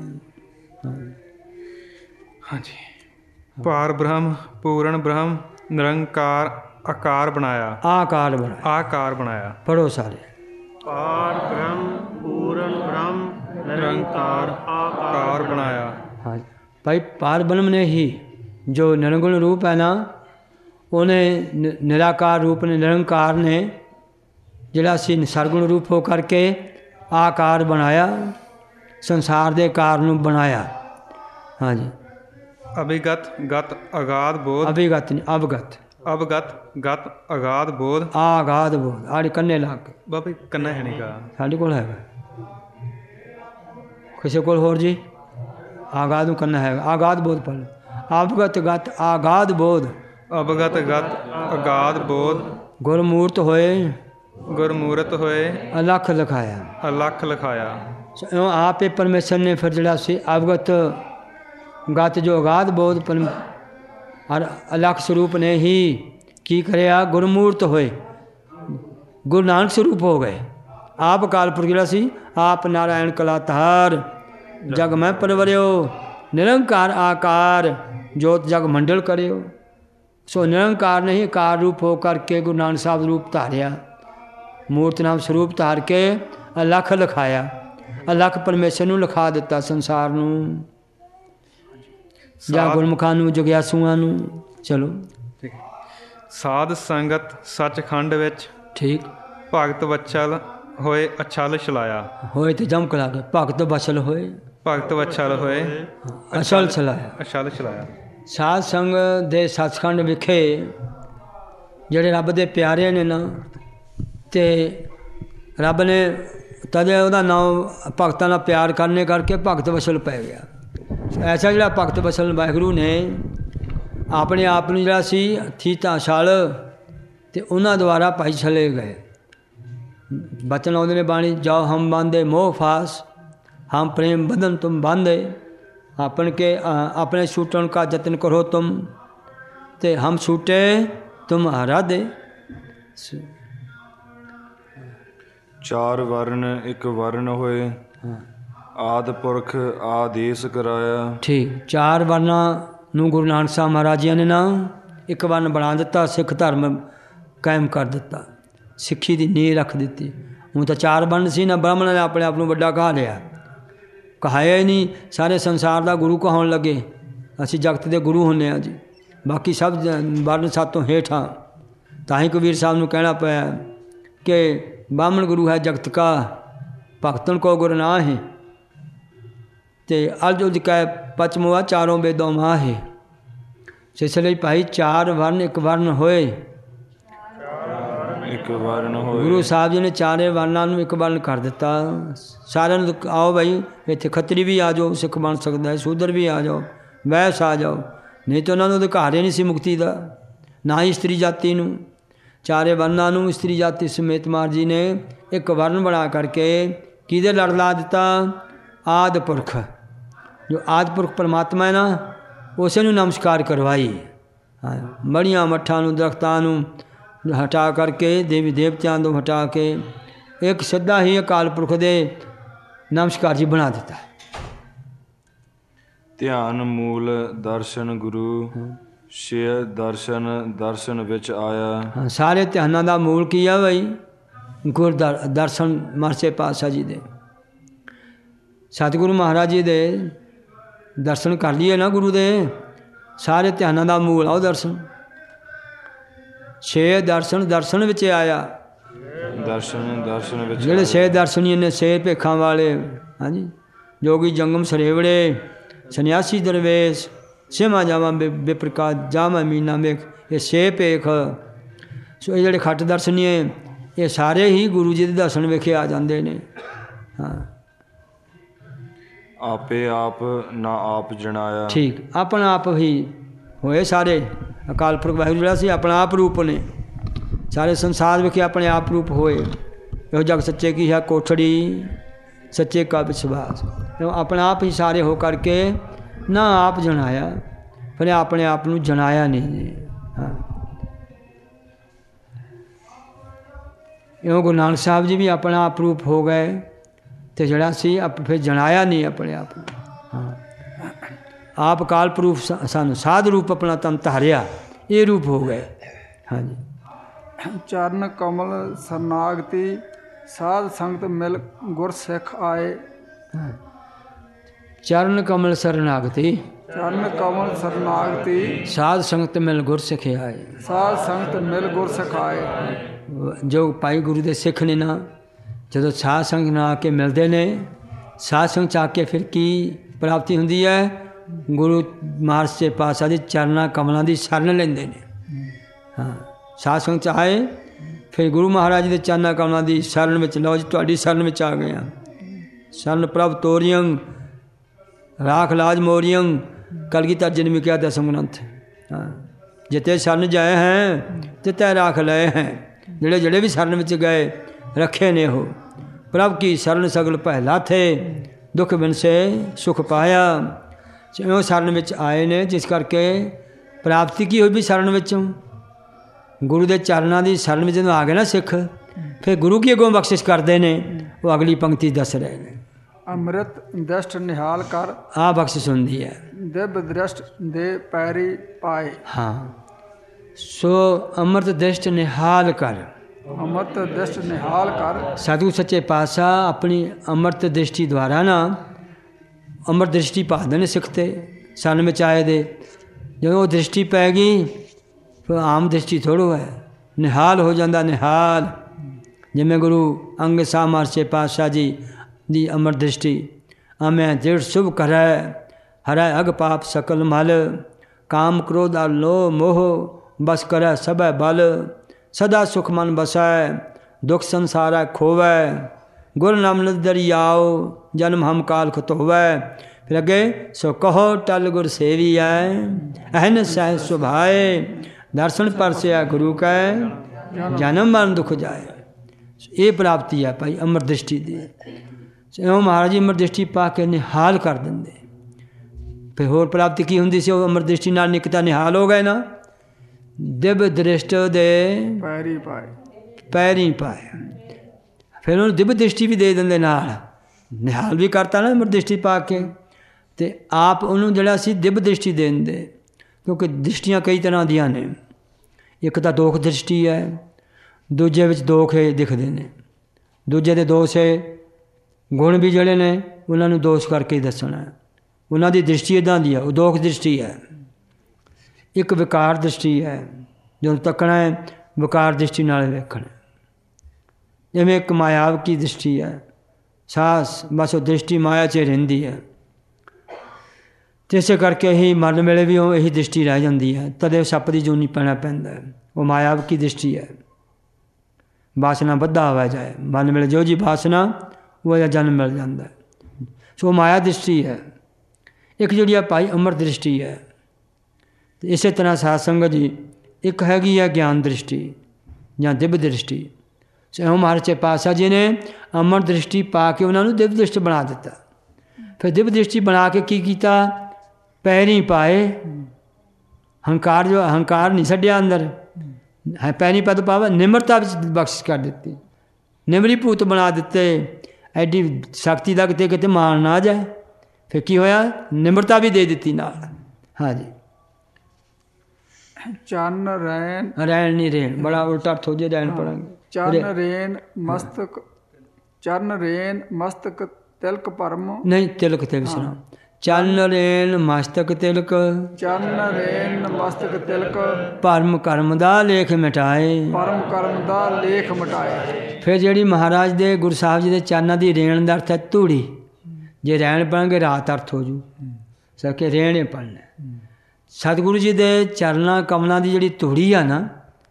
ਹਾਂਜੀ। ਪਾਰ ਬ੍ਰਹਮ ਪੂਰਨ ਬ੍ਰਹਮ ਨਿਰੰਕਾਰ ਆਕਾਰ ਬਣਾਇਆ। ਆਕਾਰ ਬਣਾਇਆ। ਆਕਾਰ ਬਣਾਇਆ। ਪੜੋ ਸਾਰੇ। ਪਾਰ ਬ੍ਰਹਮ ਪੂਰਨ ਬ੍ਰਹਮ ਨਿਰੰਕਾਰ ਆਕਾਰ ਬਣਾਇਆ। ਹਾਂ ਭਾਈ, ਪਾਰ ਬ੍ਰਹਮ ਨੇ ਹੀ ਜੋ ਨਿਰਗੁਣ ਰੂਪ ਹੈ ਨਾ, ਉਹਨੇ ਨਿਰਾਕਾਰ ਰੂਪ ਨੇ, ਨਿਰੰਕਾਰ ਨੇ ਜਿਹੜਾ ਸੀ ਸਰਗੁਣ ਰੂਪ ਹੋ ਕਰਕੇ ਆਕਾਰ ਬਣਾਇਆ, ਸੰਸਾਰ ਦੇ ਕਾਰ ਨੂੰ ਬਣਾਇਆ। ਹਾਂਜੀ। ਅਭਿਗਤ ਗਤ ਅਗਾਧ ਬੋਧ। ਅਭਿਗਤ ਨਹੀਂ, ਅਵਗਤ। ਅਵਗਤ ਗਤ ਅਗਾਧ ਬੋਧ। ਆਗਾਧ ਬੋਧ। ਆੜੇ ਕੰਨੇ ਲਾ ਕੇ ਬਾਬਾ ਕੰਨਾ ਹੈ ਨਹੀਂ ਗਾ ਸਾਡੇ ਕੋਲ ਹੈਗਾ, ਕਿਸੇ ਕੋਲ ਹੋਰ ਜੀ? ਆਗਾਧ ਨੂੰ ਕੰਨਾ ਹੈਗਾ। ਆਗਾਧ ਬੋਧ ਪੜ੍ਹ ਲਓ। ਅਵਗਤ ਗਤ ਆਗਾਧ ਬੋਧ। ਅਵਗਤ ਗਤ ਅਗਾਧ ਬੋਧ। ਗੁਰਮੂਰਤ ਹੋਏ ਗੁਰਮੂਰਤ ਹੋਏ ਅਲੱਖ ਲਿਖਾਇਆ। ਅਲੱਖ ਲਿਖਾਇਆ। ਆਪੇ ਪਰਮੇਸ਼ਰ ਨੇ ਫਿਰ ਜਿਹੜਾ ਸੀ ਅਵਗਤ ਗਤ ਜੋ ਅਗਾਧ ਬੋਧ ਪਰ ਔਰ ਅਲੱਖ ਸਰੂਪ ਨੇ ਹੀ ਕੀ ਕਰਿਆ? ਗੁਰਮੂਰਤ ਹੋਏ, ਗੁਰੂ ਨਾਨਕ ਸਰੂਪ ਹੋ ਗਏ। ਆਪ ਕਾਲਪੁਰਖ ਜਿਹੜਾ ਸੀ, ਆਪ ਨਾਰਾਇਣ ਕਲਾਧਾਰ ਜਗ ਮੈਂ ਪਰਵਰਿਓ, ਨਿਰੰਕਾਰ ਆਕਾਰ ਜੋਤ ਜਗ ਮੰਡਲ ਕਰਿਓ। ਸੋ ਨਿਰੰਕਾਰ ਨੇ ਹੀ ਕਾਰ ਰੂਪ ਹੋ ਕਰਕੇ ਗੁਰੂ ਨਾਨਕ ਸਾਹਿਬ ਰੂਪ ਧਾਰਿਆ, ਮੂਰਤ ਨਾਮ ਸਰੂਪ ਧਾਰ ਕੇ ਅਲੱਖ ਲਿਖਾਇਆ। ਅਲੱਖ ਪਰਮੇਸ਼ਰ ਨੂੰ ਲਿਖਾ ਦਿੱਤਾ ਸੰਸਾਰ ਨੂੰ ਜਾਂ ਗੁਰਮੁਖਾਂ ਨੂੰ ਜਗਿਆਸੂਆਂ ਨੂੰ। ਚਲੋ ਠੀਕ ਹੈ। ਸਾਧ ਸੰਗਤ ਸੱਚਖੰਡ ਵਿੱਚ ਠੀਕ ਭਗਤ ਵਛਲ ਹੋਏ ਅਛਲ ਛਲਾਇਆ। ਹੋਏ ਤੇ ਜਮ ਕਲਾ ਕੇ ਭਗਤ ਬਸਲ ਹੋਏ ਭਗਤ ਵਛਲ ਹੋਏ ਅਸਲ ਚਲਾਇਆ ਅਛਲ ਛਲਾਇਆ। ਸਾਧ ਸੰਗ ਦੇ ਸੱਚਖੰਡ ਵਿਖੇ ਜਿਹੜੇ ਰੱਬ ਦੇ ਪਿਆਰੇ ਨੇ ਨਾ, ਤੇ ਰੱਬ ਨੇ ਤਦੇ ਉਹਦਾ ਨਾਮ ਭਗਤਾਂ ਨਾਲ ਪਿਆਰ ਕਰਨੇ ਕਰਕੇ ਭਗਤ ਵਸਲ ਪੈ ਗਿਆ। ਐਸਾ ਜਿਹੜਾ ਭਗਤ ਵਸਲ ਵਾਹਿਗੁਰੂ ਨੇ ਆਪਣੇ ਆਪ ਨੂੰ ਜਿਹੜਾ ਸੀ ਥੀਤਾ ਛਲ, ਤੇ ਉਹਨਾਂ ਦੁਆਰਾ ਭਾਈ ਛਲੇ ਗਏ। ਬਚਨ ਆਉਂਦੇ ਨੇ ਬਾਣੀ, ਜਾਓ ਹਮ ਬਾਂਧੇ ਮੋਹ ਫਾਸ, ਹਮ ਪ੍ਰੇਮ ਬੰਧਨ ਤੁਮ ਬਾਂਧੇ, ਆਪਨ ਕੇ ਆਪਣੇ ਛੂਟਣ का जतन करो तुम, ਤੇ ਹਮ ਛੂਟੇ ਤੁਮ ਆਰਾਧੇ। ਚਾਰ ਵਰਨ ਇੱਕ ਵਰਨ ਹੋਏ, ਆਦਿ ਪੁਰਖ ਆਦੇਸ਼ ਕਰਾਇਆ। ਠੀਕ, ਚਾਰ ਵਰਨਾਂ ਨੂੰ ਗੁਰੂ ਨਾਨਕ ਸਾਹਿਬ ਮਹਾਰਾਜ ਜੀ ਨੇ ਨਾ ਇੱਕ ਵਰਨ ਬਣਾ ਦਿੱਤਾ, ਸਿੱਖ ਧਰਮ ਕਾਇਮ ਕਰ ਦਿੱਤਾ, ਸਿੱਖੀ ਦੀ ਨੀਂਹ ਰੱਖ ਦਿੱਤੀ। ਹੁਣ ਤਾਂ ਚਾਰ ਵਰਨ ਸੀ ਨਾ, ਬ੍ਰਾਹਮਣਾਂ ਨੇ ਆਪਣੇ ਆਪ ਨੂੰ ਵੱਡਾ ਕਹਾ ਲਿਆ, ਕਹਾਇਆ ਹੀ ਨਹੀਂ। ਸਾਰੇ ਸੰਸਾਰ ਦਾ ਗੁਰੂ ਕਹਾਉਣ ਲੱਗੇ, ਅਸੀਂ ਜਗਤ ਦੇ ਗੁਰੂ ਹੁੰਦੇ ਹਾਂ ਜੀ, ਬਾਕੀ ਸਭ ਵਰਨ ਸਾਤੋਂ ਹੇਠਾਂ। ਤਾਂ ਹੀ ਕਬੀਰ ਸਾਹਿਬ ਨੂੰ ਕਹਿਣਾ ਪਿਆ ਕਿ ਬਾਹਮਣ ਗੁਰੂ ਹੈ ਜਗਤ ਕਾ, ਭਗਤਨ ਕੋ ਗੁਰ ਨਾਹਿ, ਤੇ ਅਲਜ ਉਜ ਕੈ ਪਚਮੁਆ ਚਾਰੋਂ ਬੇਦੋਂ ਮਾਹਿ। ਇਸ ਲਈ ਭਾਈ ਚਾਰ ਵਰਨ ਇੱਕ ਵਰਨ ਹੋਏ, ਇੱਕ ਵਰਨ ਹੋਏ। ਗੁਰੂ ਸਾਹਿਬ ਜੀ ਨੇ ਚਾਰੇ ਵਰਨਾਂ ਨੂੰ ਇੱਕ ਵਰਨ ਕਰ ਦਿੱਤਾ। ਸਾਰਿਆਂ ਨੂੰ ਆਓ ਭਾਈ, ਇੱਥੇ ਖੱਤਰੀ ਵੀ ਆ ਜਾਓ, ਸਿੱਖ ਬਣ ਸਕਦਾ ਹੈ, ਸ਼ੂਦਰ ਵੀ ਆ ਜਾਓ, ਵੈਸ ਆ ਜਾਓ, ਨਹੀਂ ਤਾਂ ਉਹਨਾਂ ਨੂੰ ਅਧਿਕਾਰ ਹੀ ਨਹੀਂ ਸੀ ਮੁਕਤੀ ਦਾ, ਨਾ ਹੀ ਇਸਤਰੀ ਜਾਤੀ ਨੂੰ। ਚਾਰੇ ਵਰਨਾਂ ਨੂੰ ਇਸਤਰੀ ਜਾਤੀ ਸਮੇਤ ਮਾਰ ਜੀ ਨੇ ਇੱਕ ਵਰਨ ਬਣਾ ਕਰਕੇ ਕਿਹਦੇ ਲੜ ਲਾ ਦਿੱਤਾ? ਆਦਿ ਪੁਰਖ, ਜੋ ਆਦਿ ਪੁਰਖ ਪਰਮਾਤਮਾ ਹੈ ਨਾ, ਉਸੇ ਨੂੰ ਨਮਸਕਾਰ ਕਰਵਾਈ। ਹਾਂ, ਮੜੀਆਂ ਮੱਠਾਂ ਨੂੰ ਦਰਖਤਾਂ ਨੂੰ ਹਟਾ ਕਰਕੇ, ਦੇਵੀ ਦੇਵਤਿਆਂ ਤੋਂ ਹਟਾ ਕੇ ਇੱਕ ਸਿੱਧਾ ਹੀ ਅਕਾਲ ਪੁਰਖ ਦੇ ਨਮਸਕਾਰ ਜੀ ਬਣਾ ਦਿੱਤਾ। ਧਿਆਨ ਮੂਲ ਦਰਸ਼ਨ ਗੁਰੂ ਛੇ ਦਰਸ਼ਨ ਦਰਸ਼ਨ ਵਿੱਚ ਆਇਆ। ਹਾਂ, ਸਾਰੇ ਧਿਆਨਾਂ ਦਾ ਮੂਲ ਕੀ ਆ ਬਈ? ਗੁਰ ਦਰਸ਼ਨ ਮਰਸੇ ਪਾਤਸ਼ਾਹ ਜੀ ਦੇ, ਸਤਿਗੁਰੂ ਮਹਾਰਾਜ ਜੀ ਦੇ ਦਰਸ਼ਨ ਕਰ ਲਈਏ ਨਾ ਗੁਰੂ ਦੇ, ਸਾਰੇ ਧਿਆਨਾਂ ਦਾ ਮੂਲ ਆ ਉਹ ਦਰਸ਼ਨ। ਛੇ ਦਰਸ਼ਨ ਦਰਸ਼ਨ ਵਿੱਚ ਆਇਆ। ਦਰਸ਼ਨ ਦਰਸ਼ਨ ਵਿੱਚ ਜਿਹੜੇ ਛੇ ਦਰਸ਼ਨੀ ਨੇ, ਛੇ ਭੇਖਾਂ ਵਾਲੇ, ਹਾਂਜੀ, ਜੋਗੀ ਜੰਗਮ ਸਰੇਵੜੇ, ਸੰਨਿਆਸੀ ਦਰਵੇਸ਼, ਛੇਵਾਂ ਜਾਵਾਂ ਬੇਪ੍ਰਕਾਰ ਜਾਵਾਂ ਮੀਨਾ ਮੇਖ, ਇਹ ਛੇ ਭੇਖ। ਸੋ ਇਹ ਜਿਹੜੇ ਖੱਟ ਦਰਸ਼ਨੀ ਹੈ, ਇਹ ਸਾਰੇ ਹੀ ਗੁਰੂ ਜੀ ਦੇ ਦਰਸ਼ਨ ਵੇਖੇ ਆ ਜਾਂਦੇ ਨੇ। ਹਾਂ, ਆਪੇ ਆਪ ਨਾ ਆਪ ਜਣਾਇਆ। ਠੀਕ, ਆਪਣਾ ਆਪ ਹੀ ਹੋਏ ਸਾਰੇ। ਅਕਾਲ ਪੁਰਖ ਵਾਹਿਗੁਰੂ ਜਿਹੜਾ ਸੀ ਆਪਣਾ ਆਪ ਰੂਪ ਨੇ, ਸਾਰੇ ਸੰਸਾਰ ਵਿਖੇ ਆਪਣੇ ਆਪ ਰੂਪ ਹੋਏ। ਇਹੋ ਜਗ ਸੱਚੇ ਕੀ ਹੈ ਕੋਠੜੀ, ਸੱਚੇ ਕਾ ਵਿਸ਼ਵਾਸ। ਆਪਣਾ ਆਪ ਹੀ ਸਾਰੇ ਹੋ ਕਰਕੇ ਨਾ ਆਪ ਜਣਾਇਆ, ਪਰ ਆਪਣੇ ਆਪ ਨੂੰ ਜਣਾਇਆ ਨਹੀਂ। ਹਾਂ, ਇਉਂ ਗੁਰੂ ਨਾਨਕ ਸਾਹਿਬ ਜੀ ਵੀ ਆਪਣਾ ਆਪ ਰੂਪ ਹੋ ਗਏ, ਤੇ ਜਿਹੜਾ ਸੀ ਆਪ ਫਿਰ ਜਣਾਇਆ ਨਹੀਂ ਆਪਣੇ ਆਪ ਨੂੰ। ਹਾਂ, ਆਪ ਕਾਲ ਪ੍ਰੂਪ ਸਾਨੂੰ ਸਾਧ ਰੂਪ ਆਪਣਾ ਤਨ ਧਾਰਿਆ, ਇਹ ਰੂਪ ਹੋ ਗਏ। ਹਾਂਜੀ, ਚਰਨ ਕਮਲ ਸਰਨਾਗਤੀ, ਸਾਧ ਸੰਗਤ ਮਿਲ ਗੁਰ ਸਿੱਖ ਆਏ। ਚਰਨ ਕਮਲ ਸਰਨਾਗਤੀ, ਚਰਨ ਕਮਲ ਸਰਨਾਗਤੀ, ਸਾਧ ਸੰਗਤ ਮਿਲ ਗੁਰ ਸਿੱਖ ਆਏ। ਸਾਧ ਸੰਗਤ ਮਿਲ ਗੁਰ ਸਿੱਖ ਆਏ। ਜੋ ਭਾਈ ਗੁਰੂ ਦੇ ਸਿੱਖ ਨੇ ਨਾ, ਜਦੋਂ ਸਾਧ ਸੰਗਤ ਨਾਲ ਆ ਕੇ ਮਿਲਦੇ ਨੇ, ਸਾਧ ਸੰਗਤ 'ਚ ਆ ਕੇ ਫਿਰ ਕੀ ਪ੍ਰਾਪਤੀ ਹੁੰਦੀ ਹੈ? ਗੁਰੂ ਮਹਾਰਾਜ ਦੇ ਪਾਤਸ਼ਾਹ ਦੀ ਚਰਨਾਂ ਕਮਲਾਂ ਦੀ ਸ਼ਰਨ ਲੈਂਦੇ ਨੇ। ਹਾਂ, ਸਾਧ ਸੰਗਤ 'ਚ ਆਏ, ਫਿਰ ਗੁਰੂ ਮਹਾਰਾਜ ਦੇ ਚਰਨਾਂ ਕਮਲਾਂ ਦੀ ਸ਼ਰਨ ਵਿੱਚ, ਲਓ ਜੀ ਤੁਹਾਡੀ ਸ਼ਰਨ ਵਿੱਚ ਆ ਗਏ ਹਾਂ। ਸ਼ਰਨ ਪ੍ਰਭ ਤੋਰੀਆਂ ਰਾਖ ਲਾਜ ਮੋਰੀਆਂ, ਕਲਗੀਧਰ ਜਨਮੀ ਕਿਆ ਦਸਮ ਗ੍ਰੰਥ। ਹਾਂ, ਜਿੱਥੇ ਸ਼ਰਨ ਜਾਏ ਹੈ ਤਿੱਥੇ ਰਾਖ ਲਏ ਹੈ। ਜਿਹੜੇ ਜਿਹੜੇ ਵੀ ਸ਼ਰਨ ਵਿੱਚ ਗਏ ਰੱਖੇ ਨੇ ਉਹ। ਪ੍ਰਭ ਕੀ ਸ਼ਰਨ ਸਗਲ ਪਹਿਲਾ ਥੇ, ਦੁੱਖ ਬਿਨਸੇ ਸੁਖ ਪਾਇਆ। ਉਹ ਸ਼ਰਨ ਵਿੱਚ ਆਏ ਨੇ, ਜਿਸ ਕਰਕੇ ਪ੍ਰਾਪਤੀ ਕੀ ਹੋਈ ਵੀ ਸ਼ਰਨ ਵਿੱਚੋਂ। ਗੁਰੂ ਦੇ ਚਰਨਾਂ ਦੀ ਸ਼ਰਨ ਵਿੱਚ ਜਦੋਂ ਆ ਗਏ ਨਾ ਸਿੱਖ, ਫਿਰ ਗੁਰੂ ਕੀ ਅੱਗੋਂ ਬਖਸ਼ਿਸ਼ ਕਰਦੇ ਨੇ, ਉਹ ਅਗਲੀ ਪੰਕਤੀ ਦੱਸ ਰਹੇ ਨੇ। ਅੰਮ੍ਰਿਤ ਦ੍ਰਿਸ਼ਟ ਨਿਹਾਲ ਕਰ, ਆ ਬਖਸ਼ਿਸ਼ ਹੁੰਦੀ ਹੈ। ਦਿਵ ਦ੍ਰਿਸ਼ਟ ਦੇ ਪੈਰੀ ਪਾਏ। ਹਾਂ, ਸੋ ਅੰਮ੍ਰਿਤ ਦ੍ਰਿਸ਼ਟ ਨਿਹਾਲ ਕਰ, ਅੰਮ੍ਰਿਤ ਦ੍ਰਿਸ਼ਟ ਨਿਹਾਲ ਕਰ। ਸਤਿਗੁਰ ਸੱਚੇ ਪਾਤਸ਼ਾਹ ਆਪਣੀ ਅੰਮ੍ਰਿਤ ਦ੍ਰਿਸ਼ਟੀ ਦੁਆਰਾ ਨਾ ਅੰਮ੍ਰਿਤ ਦ੍ਰਿਸ਼ਟੀ ਪਾ ਦੇਣੇ ਸਿੱਖ 'ਤੇ ਸੰਨ ਵਿੱਚ ਆਏ ਦੇ। ਜਦੋਂ ਉਹ ਦ੍ਰਿਸ਼ਟੀ ਪੈ ਗਈ ਫਿਰ ਆਮ ਦ੍ਰਿਸ਼ਟੀ ਥੋੜ੍ਹਾ ਹੈ, ਨਿਹਾਲ ਹੋ ਜਾਂਦਾ ਨਿਹਾਲ। ਜਿਵੇਂ ਗੁਰੂ ਅੰਗਦ ਸਾਹਿਬ ਮਹਾਰਾਜ ਸੱਚੇ ਪਾਤਸ਼ਾਹ ਜੀ ਦੀ ਅੰਮ੍ਰਿਤ ਦ੍ਰਿਸ਼ਟੀ ਆਮੈ ਦ੍ਰਿੜ ਸ਼ੁਭ ਕਰੈ ਹਰੈ ਅਗ ਪਾਪ ਸਕਲ ਮਲ ਕਾਮ ਕ੍ਰੋਧ ਲੋਭ ਮੋਹ ਬਸ ਕਰੈ ਸਭੈ ਬਲ ਸਦਾ ਸੁਖ ਮਨ ਬਸੈ ਦੁਖ ਸੰਸਾਰੈ ਖੋਵੈ ਗੁਰ ਨਾਮ ਦਰਿਆਓ ਜਨਮ ਹਮ ਕਾਲ ਖਤ ਹੋਵੈ। ਫਿਰ ਅੱਗੇ ਸੋ ਕਹੋ ਟਲ ਗੁਰ ਸੇਵੀਐ ਅਹਨ ਸਹਿ ਸੁਭਾਏ ਦਰਸ਼ਨ ਪਰਸਿਆ ਗੁਰੂ ਕੈ ਜਨਮ ਮਰਨ ਦੁਖ ਜਾਏ। ਇਹ ਪ੍ਰਾਪਤੀ ਹੈ ਭਾਈ ਅੰਮ੍ਰਿਤ ਦ੍ਰਿਸ਼ਟੀ ਦੀ। ਉਹ ਮਹਾਰਾਜ ਜੀ ਅੰਮ੍ਰਿਤ ਦ੍ਰਿਸ਼ਟੀ ਪਾ ਕੇ ਨਿਹਾਲ ਕਰ ਦਿੰਦੇ। ਫਿਰ ਹੋਰ ਪ੍ਰਾਪਤੀ ਕੀ ਹੁੰਦੀ ਸੀ? ਉਹ ਅੰਮ੍ਰਿਤ ਦ੍ਰਿਸ਼ਟੀ ਨਾਲ ਨਿਕਤਾ ਨਿਹਾਲ ਹੋ ਗਏ ਨਾ। ਦਿਵ ਦ੍ਰਿਸ਼ਟ ਦੇ ਪੈਰੀ ਪਾਏ ਪੈਰੀ ਪਾਏ। ਫਿਰ ਉਹਨੂੰ ਦਿਵ ਦ੍ਰਿਸ਼ਟੀ ਵੀ ਦੇ ਦਿੰਦੇ ਨਾਲ, ਨਿਹਾਲ ਵੀ ਕਰਤਾ ਨਾ ਅੰਮ੍ਰਿਤ ਦ੍ਰਿਸ਼ਟੀ ਪਾ ਕੇ। ਅਤੇ ਆਪ ਉਹਨੂੰ ਜਿਹੜਾ ਸੀ ਦਿਵ ਦ੍ਰਿਸ਼ਟੀ ਦੇ ਦਿੰਦੇ, ਕਿਉਂਕਿ ਦ੍ਰਿਸ਼ਟੀਆਂ ਕਈ ਤਰ੍ਹਾਂ ਦੀਆਂ ਨੇ। ਇੱਕ ਤਾਂ ਦੋਖ ਦ੍ਰਿਸ਼ਟੀ ਹੈ, ਦੂਜੇ ਵਿੱਚ ਦੋਖ ਦਿਖਦੇ ਨੇ। ਦੂਜੇ ਦੇ ਦੋਸ਼ ਹੈ, ਗੁਣ ਵੀ ਜਿਹੜੇ ਨੇ ਉਹਨਾਂ ਨੂੰ ਦੋਸ਼ ਕਰਕੇ ਹੀ ਦੱਸਣਾ। ਉਹਨਾਂ ਦੀ ਦ੍ਰਿਸ਼ਟੀ ਇੱਦਾਂ ਦੀ ਹੈ, ਉਹ ਦੋਖ ਦ੍ਰਿਸ਼ਟੀ ਹੈ। ਇੱਕ ਵਿਕਾਰ ਦ੍ਰਿਸ਼ਟੀ ਹੈ, ਜਦੋਂ ਤੱਕਣਾ ਹੈ ਵਿਕਾਰ ਦ੍ਰਿਸ਼ਟੀ ਨਾਲ ਵੇਖਣਾ। ਜਿਵੇਂ ਇੱਕ ਮਾਇਆਵ ਕੀ ਦ੍ਰਿਸ਼ਟੀ ਹੈ, ਸਾਸ ਬਸ ਉਹ ਦ੍ਰਿਸ਼ਟੀ ਮਾਇਆ 'ਚ ਰਹਿੰਦੀ ਹੈ। ਅਤੇ ਇਸੇ ਕਰਕੇ ਹੀ ਮਰਨ ਵੇਲੇ ਵੀ ਉਹ ਇਹੀ ਦ੍ਰਿਸ਼ਟੀ ਰਹਿ ਜਾਂਦੀ ਹੈ। ਤਦੇ ਸੱਪ ਦੀ ਜੂਨੀ ਪੈਣਾ ਪੈਂਦਾ ਹੈ। ਉਹ ਮਾਇਆਵ ਕੀ ਦ੍ਰਿਸ਼ਟੀ ਹੈ। ਵਾਸਨਾ ਵੱਧਾ ਹੋਇਆ ਜਾਏ, ਮਰਨ ਵੇਲੇ ਜੋ ਜੀ ਵਾਸਨਾ ਉਹ ਜਿਹਾ ਜਨਮ ਮਿਲ ਜਾਂਦਾ। ਸੋ ਮਾਇਆ ਦ੍ਰਿਸ਼ਟੀ ਹੈ। ਇੱਕ ਜਿਹੜੀ ਆ ਭਾਈ ਅੰਮ੍ਰਿਤ ਦ੍ਰਿਸ਼ਟੀ ਹੈ। ਅਤੇ ਇਸੇ ਤਰ੍ਹਾਂ ਸਾਧ ਸੰਗਤ ਜੀ ਇੱਕ ਹੈਗੀ ਹੈ ਗਿਆਨ ਦ੍ਰਿਸ਼ਟੀ ਜਾਂ ਦਿਵ ਦ੍ਰਿਸ਼ਟੀ। ਸੋ ਮਹਾਰਾਜ ਸੱਚੇ ਪਾਤਸ਼ਾਹ ਜੀ ਨੇ ਅੰਮ੍ਰਿਤ ਦ੍ਰਿਸ਼ਟੀ ਪਾ ਕੇ ਉਹਨਾਂ ਨੂੰ ਦਿਵ ਦ੍ਰਿਸ਼ਟ ਬਣਾ ਦਿੱਤਾ। ਫਿਰ ਦਿਵ ਦ੍ਰਿਸ਼ਟੀ ਬਣਾ ਕੇ ਕੀ ਕੀਤਾ? ਪੈਰੀ ਪਾਏ। ਹੰਕਾਰ ਜੋ ਹੰਕਾਰ ਨਹੀਂ ਛੱਡਿਆ ਅੰਦਰ ਹੈ, ਪੈਰੀ ਪਦ ਪਾਵਾ ਨਿਮਰਤਾ ਵਿੱਚ ਬਖਸ਼ਿਸ਼ ਕਰ ਦਿੱਤੀ। ਨਿਮਰੀ ਭੂਤ ਬਣਾ ਦਿੱਤੇ। ਐਡੀ ਸ਼ਕਤੀ ਦਾ ਕਿਤੇ ਕਿਤੇ ਮਾਣ ਨਾ ਜਾਏ। ਫਿਰ ਕੀ ਹੋਇਆ? ਨਿਮਰਤਾ ਵੀ ਦੇ ਦਿੱਤੀ ਨਾਲ। ਹਾਂਜੀ ਚਰਨ ਰੈਣ ਰੈਣ ਨਹੀਂ ਰੇਣ, ਬੜਾ ਉਲਟਾ ਅਰਥ ਹੋ ਜੇ ਰੈਣ ਪੜਾਂਗੇ। ਚਰਨ ਰੇਣ ਮਸਤਕ ਚਰਨ ਰੇਣ ਮਸਤਕ ਤਿਲਕ ਪਰਮ ਨਹੀਂ ਤਿਲਕ ਤੇ ਵਿਸਰਾਮ। ਚਰਨ ਰੇਣ ਮਸਤਕ ਤਿਲਕ ਚਰਨ ਰੇਣ ਮਸਤਕ ਤਿਲਕ ਭਰਮ ਕਰਮ ਦਾ ਲੇਖ ਮਿਟਾਏ ਪਰਮ ਕਰਮ ਦਾ ਲੇਖ ਮਿਟਾਏ। ਫਿਰ ਜਿਹੜੀ ਮਹਾਰਾਜ ਦੇ ਗੁਰੂ ਸਾਹਿਬ ਜੀ ਦੇ ਚਰਨਾਂ ਦੀ ਰੇਣ ਦਾ ਅਰਥ ਹੈ ਧੂੜੀ। ਜੇ ਰੈਣ ਪੜਾਂਗੇ ਰਾਤ ਅਰਥ ਹੋ ਜੂ ਸਕੇ ਰੇਣੇ ਪੜਨਾ। ਸਤਿਗੁਰੂ ਜੀ ਦੇ ਚਰਨਾਂ ਕਮਲਾਂ ਦੀ ਜਿਹੜੀ ਧੂੜੀ ਆ ਨਾ,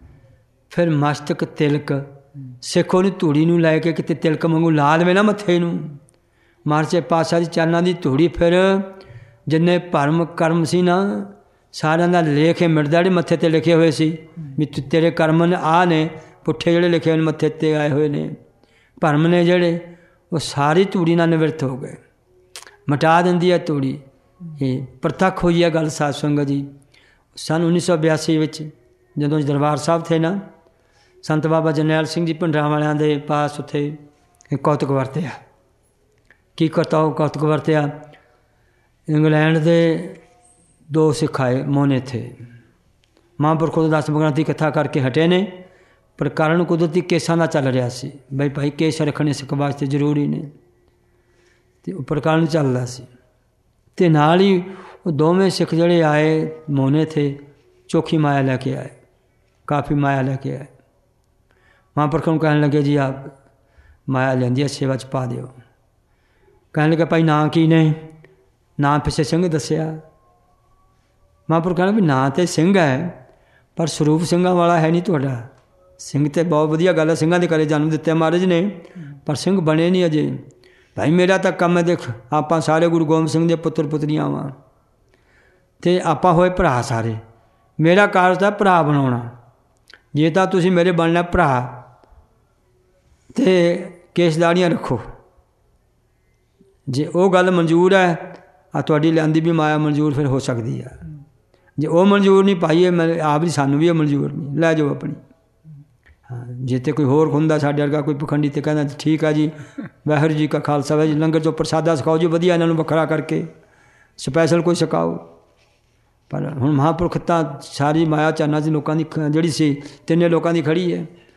ਫਿਰ ਮਸਤਕ ਤਿਲਕ ਸਿੱਖ ਉਹਨੂੰ ਧੂੜੀ ਨੂੰ ਲੈ ਕੇ ਕਿਤੇ ਤਿਲਕ ਵਾਂਗੂ ਲਾ ਲਵੇ ਨਾ ਮੱਥੇ ਨੂੰ। ਮਹਾਰਾਜ ਸੱਚੇ ਪਾਤਸ਼ਾਹ ਦੀ ਚਰਨਾਂ ਦੀ ਧੂੜੀ ਫਿਰ ਜਿੰਨੇ ਭਰਮ ਕਰਮ ਸੀ ਨਾ ਸਾਰਿਆਂ ਦਾ ਲੇਖ ਮਿਟਦਾ। ਜਿਹੜੇ ਮੱਥੇ 'ਤੇ ਲਿਖੇ ਹੋਏ ਸੀ ਵੀ ਤੇਰੇ ਕਰਮ ਨੇ ਆਹ ਨੇ ਪੁੱਠੇ ਜਿਹੜੇ ਲਿਖੇ ਹੋਏ ਨੇ ਮੱਥੇ 'ਤੇ ਆਏ ਹੋਏ ਨੇ ਭਰਮ ਨੇ ਜਿਹੜੇ, ਉਹ ਸਾਰੀ ਧੂੜੀ ਨਾਲ ਨਿਵਰਤ ਹੋ ਗਏ। ਮਿਟਾ ਦਿੰਦੀ ਹੈ ਧੂੜੀ। ਇਹ ਪ੍ਰਤੱਖ ਹੋਈ ਹੈ ਗੱਲ ਸਾਧ ਸੰਗਤ ਜੀ। ਸੰਨ ਉੱਨੀ ਸੌ ਬਿਆਸੀ ਵਿੱਚ ਜਦੋਂ ਦਰਬਾਰ ਸਾਹਿਬ ਥੇ ਨਾ, ਸੰਤ ਬਾਬਾ ਜਰਨੈਲ ਸਿੰਘ ਜੀ ਭਿੰਡਰਾਂ ਵਾਲਿਆਂ ਦੇ ਪਾਸ ਉੱਥੇ ਕੌਤਕ ਵਰਤਿਆ। ਕੀ ਕਰਤਾ ਉਹ ਕੌਤਕ ਵਰਤਿਆ? ਇੰਗਲੈਂਡ ਦੇ ਦੋ ਸਿੱਖ ਆਏ ਮੋਨੇ ਥੇ। ਮਹਾਂਪੁਰਖ ਖੁਦ ਦਸ ਬਗਾਂ ਦੀ ਕਥਾ ਕਰਕੇ ਹਟੇ ਨੇ, ਪਰ ਕਾਰਨ ਕੁਦਰਤੀ ਕੇਸਾਂ ਦਾ ਚੱਲ ਰਿਹਾ ਸੀ। ਬਈ ਭਾਈ ਕੇਸ ਰੱਖਣੇ ਸਿੱਖ ਵਾਸਤੇ ਜ਼ਰੂਰੀ ਨੇ, ਅਤੇ ਉਹ ਪ੍ਰਕਾਰਨ ਚੱਲਦਾ ਸੀ। ਅਤੇ ਨਾਲ ਹੀ ਉਹ ਦੋਵੇਂ ਸਿੱਖ ਜਿਹੜੇ ਆਏ ਮੋਨੇ ਥੇ ਚੋਖੀ ਮਾਇਆ ਲੈ ਕੇ ਆਏ, ਕਾਫੀ ਮਾਇਆ ਲੈ ਕੇ ਆਏ। ਮਹਾਂਪੁਰਖ ਨੂੰ ਕਹਿਣ ਲੱਗੇ ਜੀ ਆਪ ਮਾਇਆ ਲੈਂਦੀ ਹੈ, ਸੇਵਾ 'ਚ ਪਾ ਦਿਓ। ਕਹਿਣ ਲੱਗੇ ਭਾਈ ਨਾਂ ਕੀ ਨੇ? ਨਾਂ ਪਿੱਛੇ ਸਿੰਘ ਦੱਸਿਆ। ਮਹਾਂਪੁਰਖ ਕਹਿੰਦੇ ਵੀ ਨਾਂ ਤਾਂ ਸਿੰਘ ਹੈ, ਪਰ ਸਰੂਪ ਸਿੰਘਾਂ ਵਾਲਾ ਹੈ ਨਹੀਂ ਤੁਹਾਡਾ। ਸਿੰਘ ਤਾਂ ਬਹੁਤ ਵਧੀਆ ਗੱਲ ਹੈ, ਸਿੰਘਾਂ ਦੇ ਘਰੇ ਜਨਮ ਦਿੱਤੇ ਮਹਾਰਾਜ ਨੇ, ਪਰ ਸਿੰਘ ਬਣੇ ਨਹੀਂ ਅਜੇ। ਭਾਈ ਮੇਰਾ ਤਾਂ ਕੰਮ ਹੈ, ਦੇਖ ਆਪਾਂ ਸਾਰੇ ਗੁਰੂ ਗੋਬਿੰਦ ਸਿੰਘ ਦੇ ਪੁੱਤਰ ਪੁੱਤਰੀਆਂ ਵਾਂ, ਅਤੇ ਆਪਾਂ ਹੋਏ ਭਰਾ ਸਾਰੇ। ਮੇਰਾ ਕਾਰਜ ਤਾਂ ਭਰਾ ਬਣਾਉਣਾ। ਜੇ ਤਾਂ ਤੁਸੀਂ ਮੇਰੇ ਬਣਨਾ ਭਰਾ, ਅਤੇ ਕੇਸਦਾੜੀਆਂ ਰੱਖੋ। ਜੇ ਉਹ ਗੱਲ ਮਨਜ਼ੂਰ ਹੈ, ਆ ਤੁਹਾਡੀ ਲਿਆਂਦੀ ਵੀ ਮਾਇਆ ਮਨਜ਼ੂਰ ਫਿਰ ਹੋ ਸਕਦੀ ਆ। ਜੇ ਉਹ ਮਨਜ਼ੂਰ ਨਹੀਂ ਪਾਈਏ, ਮੈਂ ਆਪ ਹੀ ਸਾਨੂੰ ਵੀ ਇਹ ਮਨਜ਼ੂਰ ਨਹੀਂ, ਲੈ ਜਾਓ ਆਪਣੀ। ਹਾਂ ਜੇ ਤੇ ਕੋਈ ਹੋਰ ਹੁੰਦਾ ਸਾਡੇ ਵਰਗਾ ਕੋਈ ਪਖੰਡੀ ਤੇ ਕਹਿੰਦਾ ਠੀਕ ਆ ਜੀ, ਵਾਹਿਗੁਰੂ ਜੀ ਕਾ ਖਾਲਸਾ ਵਾਹਿਗੁਰੂ ਜੀ ਲੰਗਰ 'ਚੋਂ ਪ੍ਰਸਾਦਾ ਸਿਖਾਓ ਜੀ, ਵਧੀਆ ਇਹਨਾਂ ਨੂੰ ਵੱਖਰਾ ਕਰਕੇ ਸਪੈਸ਼ਲ ਕੋਈ ਸਿਖਾਓ। ਪਰ ਹੁਣ ਮਹਾਂਪੁਰਖ ਤਾਂ ਸਾਰੀ ਮਾਇਆ ਚਾਨਾਂ 'ਚ ਲੋਕਾਂ ਦੀ ਜਿਹੜੀ ਸੀ ਤਿੰਨੇ ਲੋਕਾਂ ਦੀ ਖੜੀ ਹੈ।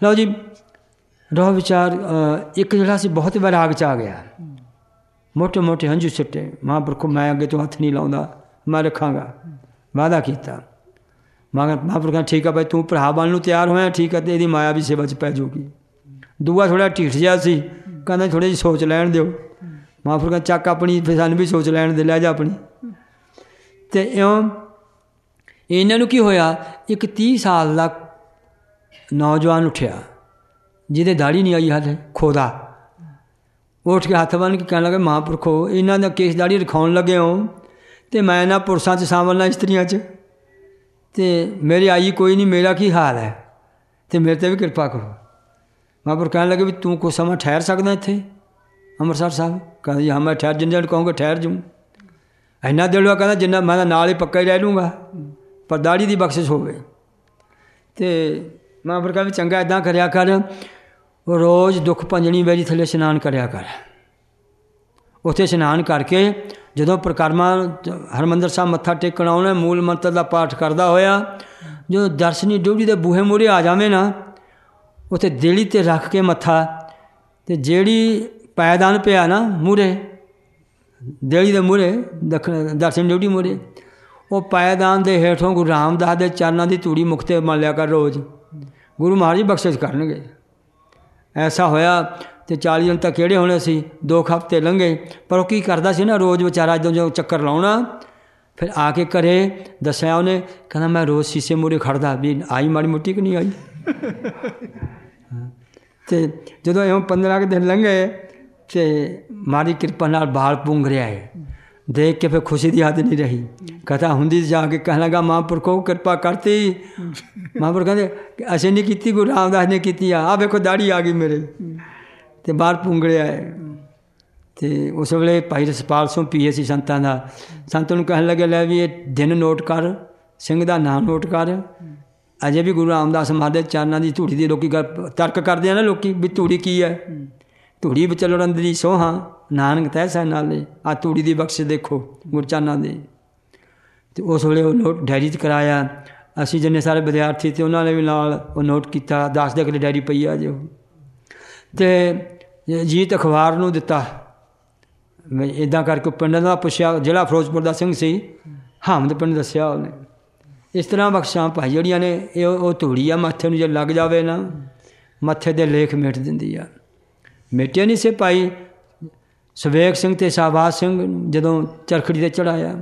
ਲਓ ਜੀ, ਰੋਹ ਵਿਚਾਰ ਇੱਕ ਜਿਹੜਾ ਸੀ ਬਹੁਤ ਵੈਰਾਗ 'ਚ ਆ ਗਿਆ, ਮੋਟੇ ਮੋਟੇ ਹੰਝੂ ਸਿੱਟੇ। ਮਹਾਂਪੁਰਖੋ ਮੈਂ ਅੱਗੇ ਤੋਂ ਹੱਥ ਨਹੀਂ ਲਾਉਂਦਾ, ਮੈਂ ਰੱਖਾਂਗਾ, ਵਾਅਦਾ ਕੀਤਾ। ਮਹਾਂਪੁਰਖਾਂ ਠੀਕ ਆ ਭਾਈ, ਤੂੰ ਭਰਾ ਬਣ ਨੂੰ ਤਿਆਰ ਹੋਇਆ, ਠੀਕ ਹੈ, ਅਤੇ ਇਹਦੀ ਮਾਇਆ ਵੀ ਸੇਵਾ 'ਚ ਪੈ ਜਾਊਗੀ। ਦੂਆ ਥੋੜ੍ਹਾ ਢੀਠ ਜਿਹਾ ਸੀ, ਕਹਿੰਦਾ ਥੋੜ੍ਹੀ ਜਿਹੀ ਸੋਚ ਲੈਣ ਦਿਓ। ਮਹਾਂਪੁਰਖਾਂ ਚੱਕ ਆਪਣੀ, ਫਿਰ ਸਾਨੂੰ ਵੀ ਸੋਚ ਲੈਣ ਦੇ, ਲੈ ਜਾ ਆਪਣੀ। ਅਤੇ ਇਉਂ ਇਹਨਾਂ ਨੂੰ ਕੀ ਹੋਇਆ, ਇੱਕ ਤੀਹ ਸਾਲ ਦਾ ਨੌਜਵਾਨ ਉੱਠਿਆ ਜਿਹਦੇ ਦਾੜੀ ਨਹੀਂ ਆਈ ਹਾਲੇ, ਖੋਦਾ। ਉੱਠ ਕੇ ਹੱਥ ਬੰਨ੍ਹ ਕੇ ਕਹਿਣ ਲੱਗਾ, ਮਹਾਂਪੁਰਖੋ ਇਹਨਾਂ ਦਾ ਕੇਸ ਦਾੜੀ ਰਖਾਉਣ ਲੱਗੇ ਹੋ, ਅਤੇ ਮੈਂ ਇਹਨਾਂ ਪੁਰਸ਼ਾਂ 'ਚ ਸਾਂਭਲਣਾ, ਇਸਤਰੀਆਂ 'ਚ, ਅਤੇ ਮੇਰੀ ਆਈ ਕੋਈ ਨਹੀਂ, ਮੇਰਾ ਕੀ ਹਾਲ ਹੈ, ਅਤੇ ਮੇਰੇ 'ਤੇ ਵੀ ਕਿਰਪਾ ਕਰੋ। ਮਹਾਂਪੁਰਖ ਕਹਿਣ ਲੱਗੇ ਵੀ ਤੂੰ ਕੁਛ ਸਮਾਂ ਠਹਿਰ ਸਕਦਾ ਇੱਥੇ ਅੰਮ੍ਰਿਤਸਰ ਸਾਹਿਬ? ਕਹਿੰਦਾ ਜੀ ਹਾਂ ਮੈਂ ਠਹਿਰ, ਜਿੰਨੇ ਦਿਨ ਕਹੋਗੇ ਠਹਿਰ ਜੂੰ। ਇੰਨਾ ਦਿਲ ਹੋਇਆ, ਕਹਿੰਦਾ ਜਿੰਨਾ ਮੈਂ ਤਾਂ ਨਾਲ ਹੀ ਪੱਕਾ ਹੀ ਰਹਿ ਲੂੰਗਾ, ਪਰ ਦਾੜੀ ਦੀ ਬਖਸ਼ਿਸ਼ ਹੋਵੇ। ਅਤੇ ਮਹਾਂਪੁਰਖ ਕਹਿੰਦਾ ਵੀ ਚੰਗਾ, ਇੱਦਾਂ ਕਰਿਆ ਕਰ, ਰੋਜ਼ ਦੁੱਖ ਭੰਜਣੀ ਵੇਲੀ ਥੱਲੇ ਇਸ਼ਨਾਨ ਕਰਿਆ ਕਰ। ਉੱਥੇ ਇਸ਼ਨਾਨ ਕਰਕੇ ਜਦੋਂ ਪਰਿਕਰਮਾ ਹਰਿਮੰਦਰ ਸਾਹਿਬ ਮੱਥਾ ਟੇਕਣ ਆਉਣਾ, ਮੂਲ ਮੰਤਰ ਦਾ ਪਾਠ ਕਰਦਾ ਹੋਇਆ ਜਦੋਂ ਦਰਸ਼ਨੀ ਡਿਊਟੀ ਦੇ ਬੂਹੇ ਮੂਹਰੇ ਆ ਜਾਵੇ ਨਾ, ਉੱਥੇ ਦੇਲੀ 'ਤੇ ਰੱਖ ਕੇ ਮੱਥਾ, ਅਤੇ ਜਿਹੜੀ ਪਾਇਦਾਨ ਪਿਆ ਨਾ ਮੂਹਰੇ, ਦੇਲੀ ਦੇ ਮੂਹਰੇ, ਦਖਣ ਦਰਸ਼ਨ ਡਿਊਟੀ ਮੂਹਰੇ, ਉਹ ਪਾਇਦਾਨ ਦੇ ਹੇਠੋਂ ਗੁਰੂ ਰਾਮਦਾਸ ਦੇ ਚਰਨਾਂ ਦੀ ਧੂੜੀ ਮੁਖ 'ਤੇ ਮਲ ਲਿਆ ਕਰ ਰੋਜ਼, ਗੁਰੂ ਮਹਾਰਾਜ ਬਖਸ਼ਿਸ਼ ਕਰਨਗੇ। ਐਸਾ ਹੋਇਆ ਅਤੇ ਚਾਲੀ ਦਿਨ ਤੱਕ ਕਿਹੜੇ ਹੋਣੇ ਸੀ, ਦੋ ਹਫ਼ਤੇ ਲੰਘੇ। ਪਰ ਉਹ ਕੀ ਕਰਦਾ ਸੀ ਨਾ, ਰੋਜ਼ ਵਿਚਾਰਾ ਜਦੋਂ ਜੋ ਚੱਕਰ ਲਾਉਣਾ, ਫਿਰ ਆ ਕੇ ਘਰੇ ਦੱਸਿਆ ਉਹਨੇ, ਕਹਿੰਦਾ ਮੈਂ ਰੋਜ਼ ਸ਼ੀਸ਼ੇ ਮੂਹਰੇ ਖੜਦਾ ਵੀ ਆਈ ਮਾੜੀ ਮੋਟੀ ਕਿ ਨਹੀਂ ਆਈ। ਅਤੇ ਜਦੋਂ ਇਉਂ ਪੰਦਰਾਂ ਕੁ ਦਿਨ ਲੰਘੇ ਅਤੇ ਮਾੜੀ ਕਿਰਪਾ ਨਾਲ ਬਾਲ ਪੁੰਗ ਰਿਹਾ ਹੈ, ਦੇਖ ਕੇ ਫਿਰ ਖੁਸ਼ੀ ਦੀ ਹੱਦ ਨਹੀਂ ਰਹੀ। ਕਥਾ ਹੁੰਦੀ ਜਾ ਕੇ ਕਹਿਣ ਲੱਗਾ, ਮਹਾਂਪੁਰਖੋ ਕਿਰਪਾ ਕਰਤੀ। ਮਹਾਂਪੁਰਖ ਕਹਿੰਦੇ ਅਸੀਂ ਨਹੀਂ ਕੀਤੀ, ਗੁਰੂ ਰਾਮਦਾਸ ਨੇ ਕੀਤੀ ਆ, ਆਹ ਵੇਖੋ ਦਾੜੀ ਆ ਗਈ ਮੇਰੇ, ਅਤੇ ਬਾਹਰ ਪੁੰਗੜਿਆ ਹੈ। ਅਤੇ ਉਸ ਵੇਲੇ ਭਾਈ ਰਸਪਾਲ ਸਿੰਘ ਪੀਏ ਸੀ ਸੰਤਾਂ ਦਾ, ਸੰਤ ਨੂੰ ਕਹਿਣ ਲੱਗੇ ਲੈ ਵੀ ਇਹ ਦਿਨ ਨੋਟ ਕਰ, ਸਿੰਘ ਦਾ ਨਾਂ ਨੋਟ ਕਰ। ਅਜੇ ਵੀ ਗੁਰੂ ਰਾਮਦਾਸ ਮਹਾਰਾਜ ਦੇ ਚਰਨਾਂ ਦੀ ਧੂੜੀ ਦੀ ਲੋਕੀ ਗੱਲ ਤਰਕ ਕਰਦੇ ਆ ਨਾ ਲੋਕੀ, ਵੀ ਧੂੜੀ ਕੀ ਹੈ, ਧੂੜੀ ਵਿਚਲੋ ਰੰਦਰੀ ਸੋਹਾਂ ਨਾਨਕ ਤੈ ਸੈ ਨਾਲੇ, ਆਹ ਧੂੜੀ ਦੀ ਬਖਸ਼ ਦੇਖੋ ਗੁਰਚਰਨਾਂ ਦੇ। ਅਤੇ ਉਸ ਵੇਲੇ ਉਹ ਨੋਟ ਡਾਇਰੀ 'ਚ ਕਰਾਇਆ। ਅਸੀਂ ਜਿੰਨੇ ਸਾਰੇ ਵਿਦਿਆਰਥੀ ਤੇ ਉਹਨਾਂ ਨੇ ਵੀ ਨਾਲ ਉਹ ਨੋਟ ਕੀਤਾ, ਦੱਸ ਦੇ ਕਿ ਡਾਇਰੀ ਪਈ ਆ ਜੇ ਉਹ। ਅਤੇ ਜੀਤ ਅਖਬਾਰ ਨੂੰ ਦਿੱਤਾ। ਇੱਦਾਂ ਕਰਕੇ ਪਿੰਡ ਦਾ ਪੁੱਛਿਆ, ਜ਼ਿਲ੍ਹਾ ਫਿਰੋਜ਼ਪੁਰ ਦਾ ਸਿੰਘ ਸੀ, ਹਾਮਦ ਪਿੰਡ ਦੱਸਿਆ ਉਹਨੇ। ਇਸ ਤਰ੍ਹਾਂ ਬਖਸ਼ਾਂ ਭਾਈ ਜਿਹੜੀਆਂ ਨੇ, ਇਹ ਉਹ ਧੂੜੀ ਆ, ਮੱਥੇ ਨੂੰ ਜੇ ਲੱਗ ਜਾਵੇ ਨਾ, ਮੱਥੇ ਦੇ ਲੇਖ ਮਿਟ ਦਿੰਦੀ ਆ। ਮਿਟੇ ਨਹੀਂ ਸੀ ਭਾਈ ਸਵੇਕ ਸਿੰਘ ਅਤੇ ਸ਼ਾਹਬਾਜ਼ ਸਿੰਘ ਜਦੋਂ ਚਰਖੜੀ 'ਤੇ ਚੜ੍ਹਾਇਆ,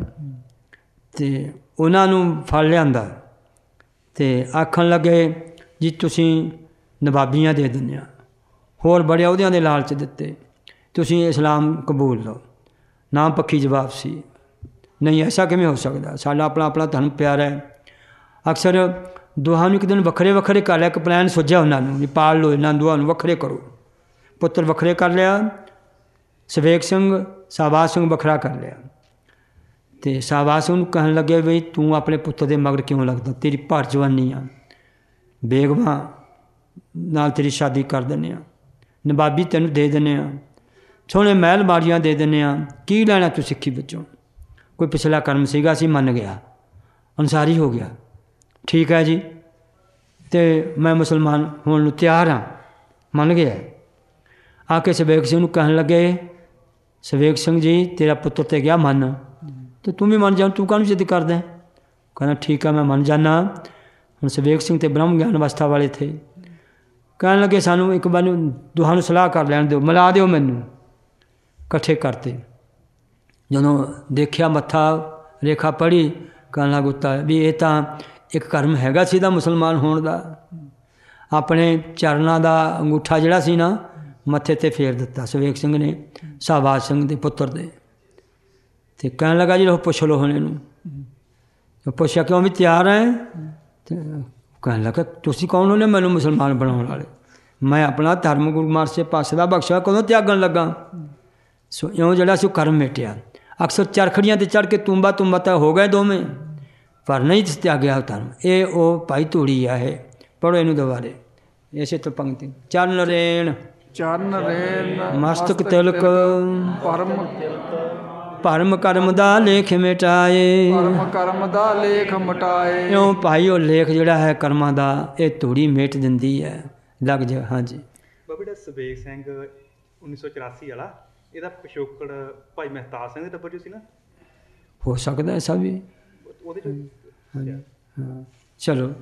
ਅਤੇ ਉਹਨਾਂ ਨੂੰ ਫੜ ਲਿਆਂਦਾ ਅਤੇ ਆਖਣ ਲੱਗੇ ਜੀ ਤੁਸੀਂ ਨਵਾਬੀਆਂ ਦੇ ਦਿੰਦੇ ਹਾਂ, ਹੋਰ ਬੜੇ ਅਹੁਦਿਆਂ ਦੇ ਲਾਲਚ ਦਿੱਤੇ, ਤੁਸੀਂ ਇਸਲਾਮ ਕਬੂਲ ਲਓ। ਨਾਮ ਪੱਖੀ ਜਵਾਬ ਸੀ, ਨਹੀਂ ਐਸਾ ਕਿਵੇਂ ਹੋ ਸਕਦਾ, ਸਾਡਾ ਆਪਣਾ ਆਪਣਾ ਧਰਮ ਪਿਆਰਾ ਹੈ। ਅਕਸਰ ਦੋਹਾਂ ਨੂੰ ਇੱਕ ਦਿਨ ਵੱਖਰੇ ਵੱਖਰੇ ਕਰ ਲਿਆ, ਇੱਕ ਪਲਾਨ ਸੁਝਿਆ ਉਹਨਾਂ ਨੂੰ ਵੀ ਪਾਲ ਲਓ ਇਹਨਾਂ ਦੋਹਾਂ ਨੂੰ, ਵੱਖਰੇ ਕਰੋ। ਪੁੱਤਰ ਵੱਖਰੇ ਕਰ ਲਿਆ, ਸਵੇਕ ਸਿੰਘ ਸ਼ਾਹਬਾਜ਼ ਸਿੰਘ ਵੱਖਰਾ ਕਰ ਲਿਆ। ਅਤੇ ਸ਼ਾਹਬਾਜ਼ ਸਿੰਘ ਨੂੰ ਕਹਿਣ ਲੱਗੇ ਵੀ ਤੂੰ ਆਪਣੇ ਪੁੱਤਰ ਦੇ ਮਗਰ ਕਿਉਂ ਲੱਗਦਾ, ਤੇਰੀ ਭਰ ਜਵਾਨੀ ਆ, ਬੇਗਮਾਂ ਨਾਲ ਤੇਰੀ ਸ਼ਾਦੀ ਕਰ ਦਿੰਦੇ ਹਾਂ, ਨਵਾਬੀ ਤੈਨੂੰ ਦੇ ਦਿੰਦੇ ਹਾਂ, ਸੋਹਣੇ ਮਹਿਲ ਬਾੜੀਆਂ ਦੇ ਦਿੰਦੇ ਹਾਂ, ਕੀ ਲੈਣਾ ਤੂੰ ਸਿੱਖੀ ਵਿੱਚੋਂ? ਕੋਈ ਪਿਛਲਾ ਕਰਮ ਸੀਗਾ, ਅਸੀਂ ਮੰਨ ਗਿਆ, ਅਨਸਾਰੀ ਹੋ ਗਿਆ, ਠੀਕ ਹੈ ਜੀ, ਅਤੇ ਮੈਂ ਮੁਸਲਮਾਨ ਹੋਣ ਨੂੰ ਤਿਆਰ ਹਾਂ, ਮੰਨ ਗਿਆ। ਆ ਕੇ ਸਵੇਕ ਸਿੰਘ ਨੂੰ ਕਹਿਣ ਲੱਗੇ, ਸਵੇਕ ਸਿੰਘ ਜੀ ਤੇਰਾ ਪੁੱਤਰ ਤੇ ਗਿਆ ਮੰਨ, ਅਤੇ ਤੂੰ ਵੀ ਮੰਨ ਜਾ, ਤੂੰ ਕਾਹਨੂੰ ਜਿੱਦ ਕਰਦਾ? ਕਹਿੰਦਾ ਠੀਕ ਆ ਮੈਂ ਮੰਨ ਜਾਂਦਾ। ਹੁਣ ਸਵੇਕ ਸਿੰਘ ਤੇ ਬ੍ਰਹਮ ਗਿਆਨ ਅਵਸਥਾ ਵਾਲੇ ਥੇ, ਕਹਿਣ ਲੱਗੇ ਸਾਨੂੰ ਇੱਕ ਵਾਰ ਦੋਹਾਂ ਨੂੰ ਸਲਾਹ ਕਰ ਲੈਣ ਦਿਓ, ਮਿਲਾ ਦਿਓ ਮੈਨੂੰ। ਇਕੱਠੇ ਕਰਤੇ, ਜਦੋਂ ਦੇਖਿਆ ਮੱਥਾ ਰੇਖਾ ਪੜ੍ਹੀ, ਕਹਿਣ ਲੱਗ ਉੱਤਾ ਵੀ ਇਹ ਤਾਂ ਇੱਕ ਕਰਮ ਹੈਗਾ ਸੀ ਦਾ ਮੁਸਲਮਾਨ ਹੋਣ ਦਾ। ਆਪਣੇ ਚਰਨਾਂ ਦਾ ਅੰਗੂਠਾ ਜਿਹੜਾ ਸੀ ਨਾ ਮੱਥੇ 'ਤੇ ਫੇਰ ਦਿੱਤਾ ਸਵੇਕ ਸਿੰਘ ਨੇ ਸ਼ਾਹਬਾਜ਼ ਸਿੰਘ ਦੇ ਪੁੱਤਰ ਦੇ। ਅਤੇ ਕਹਿਣ ਲੱਗਾ ਜੀ ਲੋ ਪੁੱਛ ਲਓ ਹੁਣ ਇਹਨੂੰ। ਪੁੱਛਿਆ ਕਿਉਂ ਵੀ ਤਿਆਰ ਹੈ? ਅਤੇ ਕਹਿਣ ਲੱਗਾ ਤੁਸੀਂ ਕੌਣ ਹੋਣੇ ਮੈਨੂੰ ਮੁਸਲਮਾਨ ਬਣਾਉਣ ਵਾਲੇ? ਮੈਂ ਆਪਣਾ ਧਰਮ ਗੁਰੂ ਮਾਰਸੇ ਪਾਸੇ ਦਾ ਬਖਸ਼ਿਆ ਕਦੋਂ ਤਿਆਗਣ ਲੱਗਾ? ਸੋ ਇਉਂ ਜਿਹੜਾ ਸੀ ਉਹ ਕਰਮ ਮਿਟਿਆ। ਅਕਸਰ ਚਰਖੜੀਆਂ 'ਤੇ ਚੜ੍ਹ ਕੇ ਤੁੰਬਾ ਤੁੰਬਾ ਤਾਂ ਹੋ ਗਏ ਦੋਵੇਂ, ਪਰ ਨਹੀਂ ਤਿਆਗਿਆ ਧਰਮ। ਇਹ ਉਹ ਭਾਈ ਧੂੜੀ ਆ, ਇਹ ਪੜ੍ਹੋ ਇਹਨੂੰ ਦੁਬਾਰੇ ਇਸੇ ਤੋਂ ਪੰਕਤੀ। ਚਰਨ ਰੇਣ ਚਰਨ ਰੇਣ ਮਸਤਕ ਤਿਲਕ ਪਰਮ ਭਰਮ ਕਰਮ ਦਾ ਲੇਖ ਮਿਟਾਏ। ਪਰਮ ਕਰਮ ਦਾ ਲੇਖ ਮਿਟਾਏ। ਇਉਂ ਭਾਈ ਉਹ ਲੇਖ ਜਿਹੜਾ ਹੈ ਕਰਮਾਂ ਦਾ, ਇਹ ਧੂੜੀ ਮਿਟ ਦਿੰਦੀ ਹੈ। ਲੱਗ ਜਾ। ਹਾਂਜੀ ਬਾਬਾ ਜਿਹੜਾ ਸਵੇਗ ਸਿੰਘ ਉੱਨੀ ਸੌ ਚੁਰਾਸੀ ਵਾਲਾ, ਇਹਦਾ ਪਿਛੋਕੜ ਭਾਈ ਮਹਿਤਾਬ ਸਿੰਘ ਦੇ ਟੱਬਰ 'ਚ ਸੀ ਨਾ? ਹੋ ਸਕਦਾ ਐਸਾ ਵੀ। ਉਹਦੇ 'ਚ ਹਾਂਜੀ ਹਾਂ ਚਲੋ।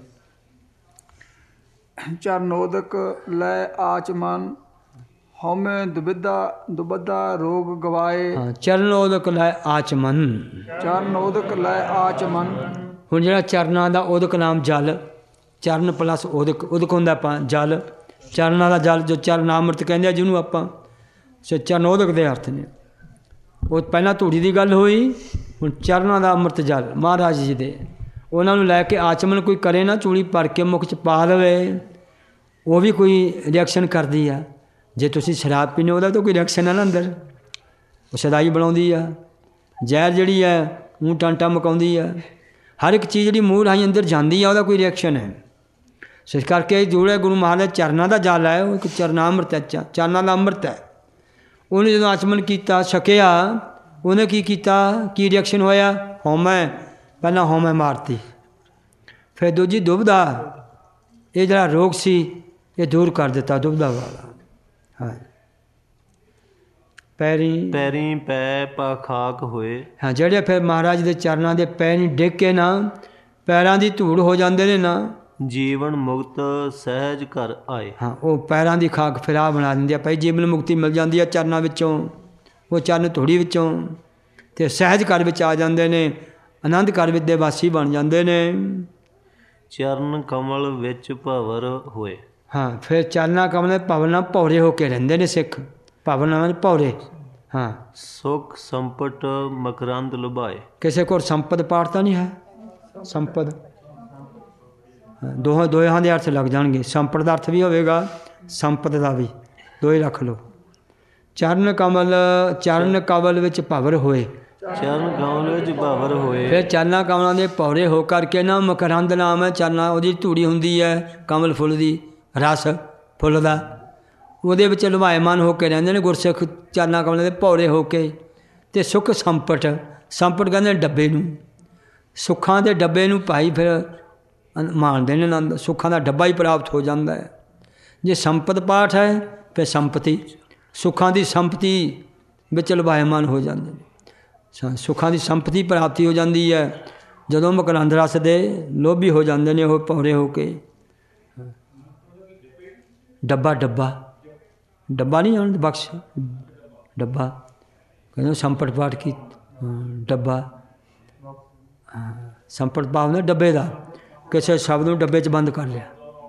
ਚਰਨੋਦਕ ਲੈ ਆਚਮਨ ਹਉਮੈ ਦੁਬਿਧਾ ਦੁਬਧਾ ਰੋਗ ਗਵਾਏ। ਹਾਂ ਚਰਨੋਦਕ ਲੈ ਆਚਮਨ। ਚਰਨੋਦਕ ਲੈ ਆਚਮਨ। ਹੁਣ ਜਿਹੜਾ ਚਰਨਾਂ ਦਾ ਉਦਕ ਨਾਮ ਜਲ, ਚਰਨ ਪਲੱਸ ਉਦਕ, ਉਦਕ ਹੁੰਦਾ ਆਪਾਂ ਜਲ, ਚਰਨਾਂ ਦਾ ਜਲ ਜੋ ਚਰਨਾਮ੍ਰਿਤ ਕਹਿੰਦੇ ਆ ਜਿਹਨੂੰ ਆਪਾਂ, ਸੋ ਚਰਨੋਦਕ ਦੇ ਅਰਥ ਨੇ। ਉਹ ਪਹਿਲਾਂ ਧੂੜੀ ਦੀ ਗੱਲ ਹੋਈ, ਹੁਣ ਚਰਨਾਂ ਦਾ ਅੰਮ੍ਰਿਤ ਜਲ ਮਹਾਰਾਜ ਜੀ ਦੇ, ਉਹਨਾਂ ਨੂੰ ਲੈ ਕੇ ਆਚਮਨ ਕੋਈ ਕਰੇ ਨਾ, ਚੂੜੀ ਭਰ ਕੇ ਮੁੱਖ 'ਚ ਪਾ ਲਵੇ, ਉਹ ਵੀ ਕੋਈ ਰਿਐਕਸ਼ਨ ਕਰਦੀ ਆ। ਜੇ ਤੁਸੀਂ ਸ਼ਰਾਬ ਪੀਂਦੇ ਉਹਦਾ ਤਾਂ ਕੋਈ ਰਿਐਕਸ਼ਨ ਹੈ ਨਾ ਅੰਦਰ, ਉਹ ਸਦਾਈ ਬਣਾਉਂਦੀ ਆ। ਜ਼ਹਿਰ ਜਿਹੜੀ ਹੈ ਮੂੰਹ ਟਾਂਟਾ ਮਕਾਉਂਦੀ ਆ। ਹਰ ਇੱਕ ਚੀਜ਼ ਜਿਹੜੀ ਮੂੰਹ ਰਾਹੀਂ ਅੰਦਰ ਜਾਂਦੀ ਆ ਉਹਦਾ ਕੋਈ ਰਿਐਕਸ਼ਨ ਹੈ। ਸੋ ਇਸ ਕਰਕੇ ਜੋੜੇ ਗੁਰੂ ਮਹਾਰਾਜ ਚਰਨਾਂ ਦਾ ਜਲ ਹੈ, ਉਹ ਇੱਕ ਚਰਨਾਮ੍ਰਿਤ ਹੈ, ਚਰਨਾਂ ਦਾ ਅੰਮ੍ਰਿਤ ਹੈ। ਉਹਨੇ ਜਦੋਂ ਆਚਮਨ ਕੀਤਾ ਛਕਿਆ, ਉਹਨੇ ਕੀ ਕੀਤਾ, ਕੀ ਰਿਐਕਸ਼ਨ ਹੋਇਆ? ਹਉਮੈ, ਪਹਿਲਾਂ ਹਉਮੈ ਮਾਰਤੀ, ਫਿਰ ਦੂਜੀ ਦੁਬਦਾ, ਇਹ ਜਿਹੜਾ ਰੋਗ ਸੀ ਇਹ ਦੂਰ ਕਰ ਦਿੱਤਾ, ਦੁਬਦਾ ਵਾਲਾ। ਹਾਂ ਪੈਰੀ ਪੈਰੀ ਪੈ ਪਾ ਖਾਕ ਹੋਏ। ਹਾਂ ਜਿਹੜੇ ਫਿਰ ਮਹਾਰਾਜ ਦੇ ਚਰਨਾਂ ਦੇ ਪੈ ਨਹੀਂ ਡਿੱਗ ਕੇ ਨਾ ਪੈਰਾਂ ਦੀ ਧੂੜ ਹੋ ਜਾਂਦੇ ਨੇ ਨਾ, ਜੀਵਨ ਮੁਕਤ ਸਹਿਜ ਘਰ ਆਏ। ਹਾਂ ਉਹ ਪੈਰਾਂ ਦੀ ਖਾਕ ਫਿਰ ਆ ਬਣਾ ਦਿੰਦੀ ਆ ਭਾਈ, ਜੀਵਨ ਮੁਕਤੀ ਮਿਲ ਜਾਂਦੀ ਆ ਚਰਨਾਂ ਵਿੱਚੋਂ, ਉਹ ਚਰਨ ਧੂੜੀ ਵਿੱਚੋਂ, ਅਤੇ ਸਹਿਜ ਘਰ ਵਿੱਚ ਆ ਜਾਂਦੇ ਨੇ, ਆਨੰਦ ਘਰ ਵਿੱਚ ਦੇ ਵਾਸੀ ਬਣ ਜਾਂਦੇ ਨੇ। ਚਰਨ ਕਮਲ ਵਿੱਚ ਭਵਰ ਹੋਏ। ਹਾਂ ਫਿਰ ਚਰਨਾਂ ਕਮਲ ਦੇ ਭਵਨ ਨਾਲ ਭੌਰੇ ਹੋ ਕੇ ਰਹਿੰਦੇ ਨੇ ਸਿੱਖ, ਭਵਨ ਨਾਲ ਭੌਰੇ। ਹਾਂ ਸੁਖ ਸੰਪਟ ਮਕਰੰਦ ਲੁਭਾਏ। ਕਿਸੇ ਕੋਲ ਸੰਪਦ ਪਾਠ ਤਾਂ ਨਹੀਂ ਹੈ? ਸੰਪਦ ਦੋਹਾਂ ਦੋਹਾਂ ਦੇ ਅਰਥ ਲੱਗ ਜਾਣਗੇ, ਸੰਪਦ ਦਾ ਅਰਥ ਵੀ ਹੋਵੇਗਾ, ਸੰਪਦ ਦਾ ਵੀ, ਦੋਏ ਰੱਖ ਲਓ। ਚਰਨ ਕਮਲ, ਚਰਨ ਕਮਲ ਵਿੱਚ ਭਵਰ ਹੋਏ, ਚਰਨ ਕਮਲ ਵਿੱਚ ਭਵਰ ਹੋਏ। ਫਿਰ ਚਰਨਾਂ ਕਮਲਾਂ ਦੇ ਭੌਰੇ ਹੋ ਕਰਕੇ ਨਾ, ਮਕਰੰਦ ਨਾਮ ਹੈ ਚਰਨਾਂ, ਉਹਦੀ ਧੂੜੀ ਹੁੰਦੀ ਹੈ ਕਮਲ ਫੁੱਲ ਦੀ, ਰਸ ਫੁੱਲ ਦਾ, ਉਹਦੇ ਵਿੱਚ ਲੁਭਾਇਮਾਨ ਹੋ ਕੇ ਰਹਿੰਦੇ ਨੇ ਗੁਰਸਿੱਖ ਚਰਨਾਂ ਕਮਲਾਂ ਦੇ ਭੌਰੇ ਹੋ ਕੇ। ਅਤੇ ਸੁੱਖ ਸੰਪਟ, ਸੰਪਟ ਕਹਿੰਦੇ ਡੱਬੇ ਨੂੰ, ਸੁੱਖਾਂ ਦੇ ਡੱਬੇ ਨੂੰ ਭਾਈ ਫਿਰ ਮਾਣਦੇ ਨੇ ਆਨੰਦ, ਸੁੱਖਾਂ ਦਾ ਡੱਬਾ ਹੀ ਪ੍ਰਾਪਤ ਹੋ ਜਾਂਦਾ ਹੈ। ਜੇ ਸੰਪਦ ਪਾਠ ਹੈ ਫਿਰ ਸੰਪਤੀ, ਸੁੱਖਾਂ ਦੀ ਸੰਪਤੀ ਵਿੱਚ ਲੁਭਾਇਮਾਨ ਹੋ ਜਾਂਦੇ ਨੇ, ਸੁੱਖਾਂ ਦੀ ਸੰਪਤੀ ਪ੍ਰਾਪਤੀ ਹੋ ਜਾਂਦੀ ਹੈ ਜਦੋਂ ਮਕਰੰਦ ਰਸ ਦੇ ਲੋਭੀ ਹੋ ਜਾਂਦੇ ਨੇ ਉਹ ਭੌਰੇ ਹੋ ਕੇ। ਡੱਬਾ ਡੱਬਾ ਡੱਬਾ ਨਹੀਂ ਆਉਣ ਬਖਸ਼, ਡੱਬਾ ਕਹਿੰਦੇ ਸੰਪਟ ਪਾਠ ਕੀ ਡੱਬਾ, ਸੰਪਟ ਭਾਵ ਨਾ ਡੱਬੇ ਦਾ, ਕਿਸੇ ਸ਼ਬਦ ਨੂੰ ਡੱਬੇ 'ਚ ਬੰਦ ਕਰ ਲਿਆ,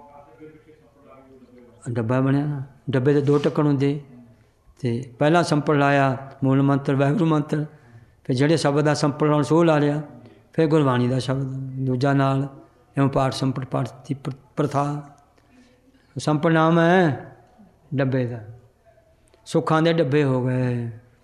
ਡੱਬਾ ਬਣਿਆ ਨਾ। ਡੱਬੇ ਦੇ ਦੋ ਢੱਕਣ ਹੁੰਦੇ, ਅਤੇ ਪਹਿਲਾਂ ਸੰਪਟ ਲਾਇਆ ਮੂਲ ਮੰਤਰ ਵਾਹਿਗੁਰੂ ਮੰਤਰ, ਫਿਰ ਜਿਹੜੇ ਸ਼ਬਦ ਦਾ ਸੰਪਟ ਲਾਉਣ ਸੋ ਲਾ ਲਿਆ, ਫਿਰ ਗੁਰਬਾਣੀ ਦਾ ਸ਼ਬਦ ਦੂਜਾ ਨਾਲ, ਇਉਂ ਪਾਠ ਸੰਪਟ ਪਾਠ ਦੀ ਪ੍ਰਥਾ। ਸੰਪਟ ਨਾਮ ਹੈ ਡੱਬੇ ਦਾ, ਸੁੱਖਾਂ ਦੇ ਡੱਬੇ ਹੋ ਗਏ।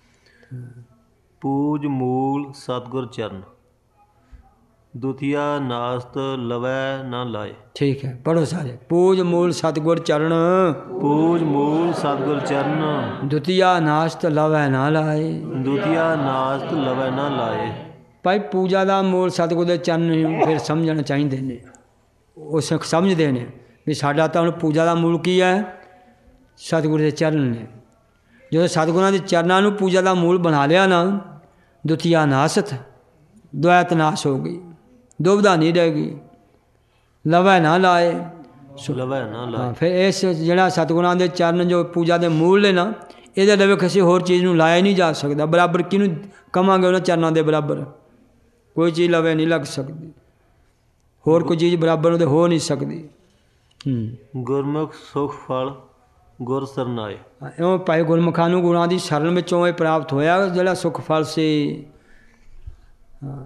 ਪੂਜ ਮੂਲ ਸਤਿਗੁਰ ਚਰਨ, ਦੁਤੀਆ ਨਾਸਤ ਲਵੈ ਨਾ ਲਾਏ। ਠੀਕ ਹੈ ਪੜ੍ਹੋ ਸਾਰੇ। ਪੂਜ ਮੂਲ ਸਤਿਗੁਰ ਚਰਨ, ਪੂਜ ਮੂਲ ਸਤਿਗੁਰ ਚਰਨ, ਦੁਤੀਆ ਨਾਸਤ ਲਵੈ ਨਾ ਲਾਏ। ਦੁਤੀਆ ਨਾਸਤ ਲਵੈ ਨਾ ਲਾਏ। ਭਾਈ ਪੂਜਾ ਦਾ ਮੂਲ ਸਤਿਗੁਰ ਦੇ ਚਰਨ ਨੂੰ ਫਿਰ ਸਮਝਣਾ ਚਾਹੀਦੇ ਨੇ, ਉਹ ਸਿੱਖ ਸਮਝਦੇ ਨੇ ਵੀ ਸਾਡਾ ਤਾਂ ਹੁਣ ਪੂਜਾ ਦਾ ਮੂਲ ਕੀ ਹੈ? ਸਤਿਗੁਰ ਦੇ ਚਰਨ ਨੇ। ਜਦੋਂ ਸਤਿਗੁਰਾਂ ਦੇ ਚਰਨਾਂ ਨੂੰ ਪੂਜਾ ਦਾ ਮੂਲ ਬਣਾ ਲਿਆ ਨਾ, ਦੁਤੀਆ ਨਾਸਤ, ਦੁਐਤ ਨਾਸ਼ ਹੋ ਗਈ, ਦੁਬਦਾ ਨਹੀਂ ਰਹੇਗੀ, ਲਵੈ ਨਾ ਲਾਏ, ਲਵੈ ਨਾ ਲਾਏ। ਫਿਰ ਇਸ ਜਿਹੜਾ ਸਤਿਗੁਰਾਂ ਦੇ ਚਰਨ ਜੋ ਪੂਜਾ ਦੇ ਮੂਲ ਨੇ ਨਾ, ਇਹਦੇ ਲਵੇ ਕਿਸੇ ਹੋਰ ਚੀਜ਼ ਨੂੰ ਲਾਇਆ ਨਹੀਂ ਜਾ ਸਕਦਾ। ਬਰਾਬਰ ਕਿਹਨੂੰ ਕਵਾਂਗੇ ਉਹਨਾਂ ਚਰਨਾਂ ਦੇ ਬਰਾਬਰ? ਕੋਈ ਚੀਜ਼ ਲਵੇ ਨਹੀਂ ਲੱਗ ਸਕਦੀ, ਹੋਰ ਕੋਈ ਚੀਜ਼ ਬਰਾਬਰ ਉਹਦੇ ਹੋ ਨਹੀਂ ਸਕਦੀ। ਗੁਰਮੁਖ ਸੁਖ ਫਲ ਗੁਰ ਸਰਨਾਏ। ਇਉਂ ਭਾਈ ਗੁਰਮੁਖਾਂ ਨੂੰ ਗੁਰਾਂ ਦੀ ਸ਼ਰਨ ਵਿੱਚੋਂ ਇਹ ਪ੍ਰਾਪਤ ਹੋਇਆ ਜਿਹੜਾ ਸੁਖ ਫਲ ਸੀ। ਹਾਂ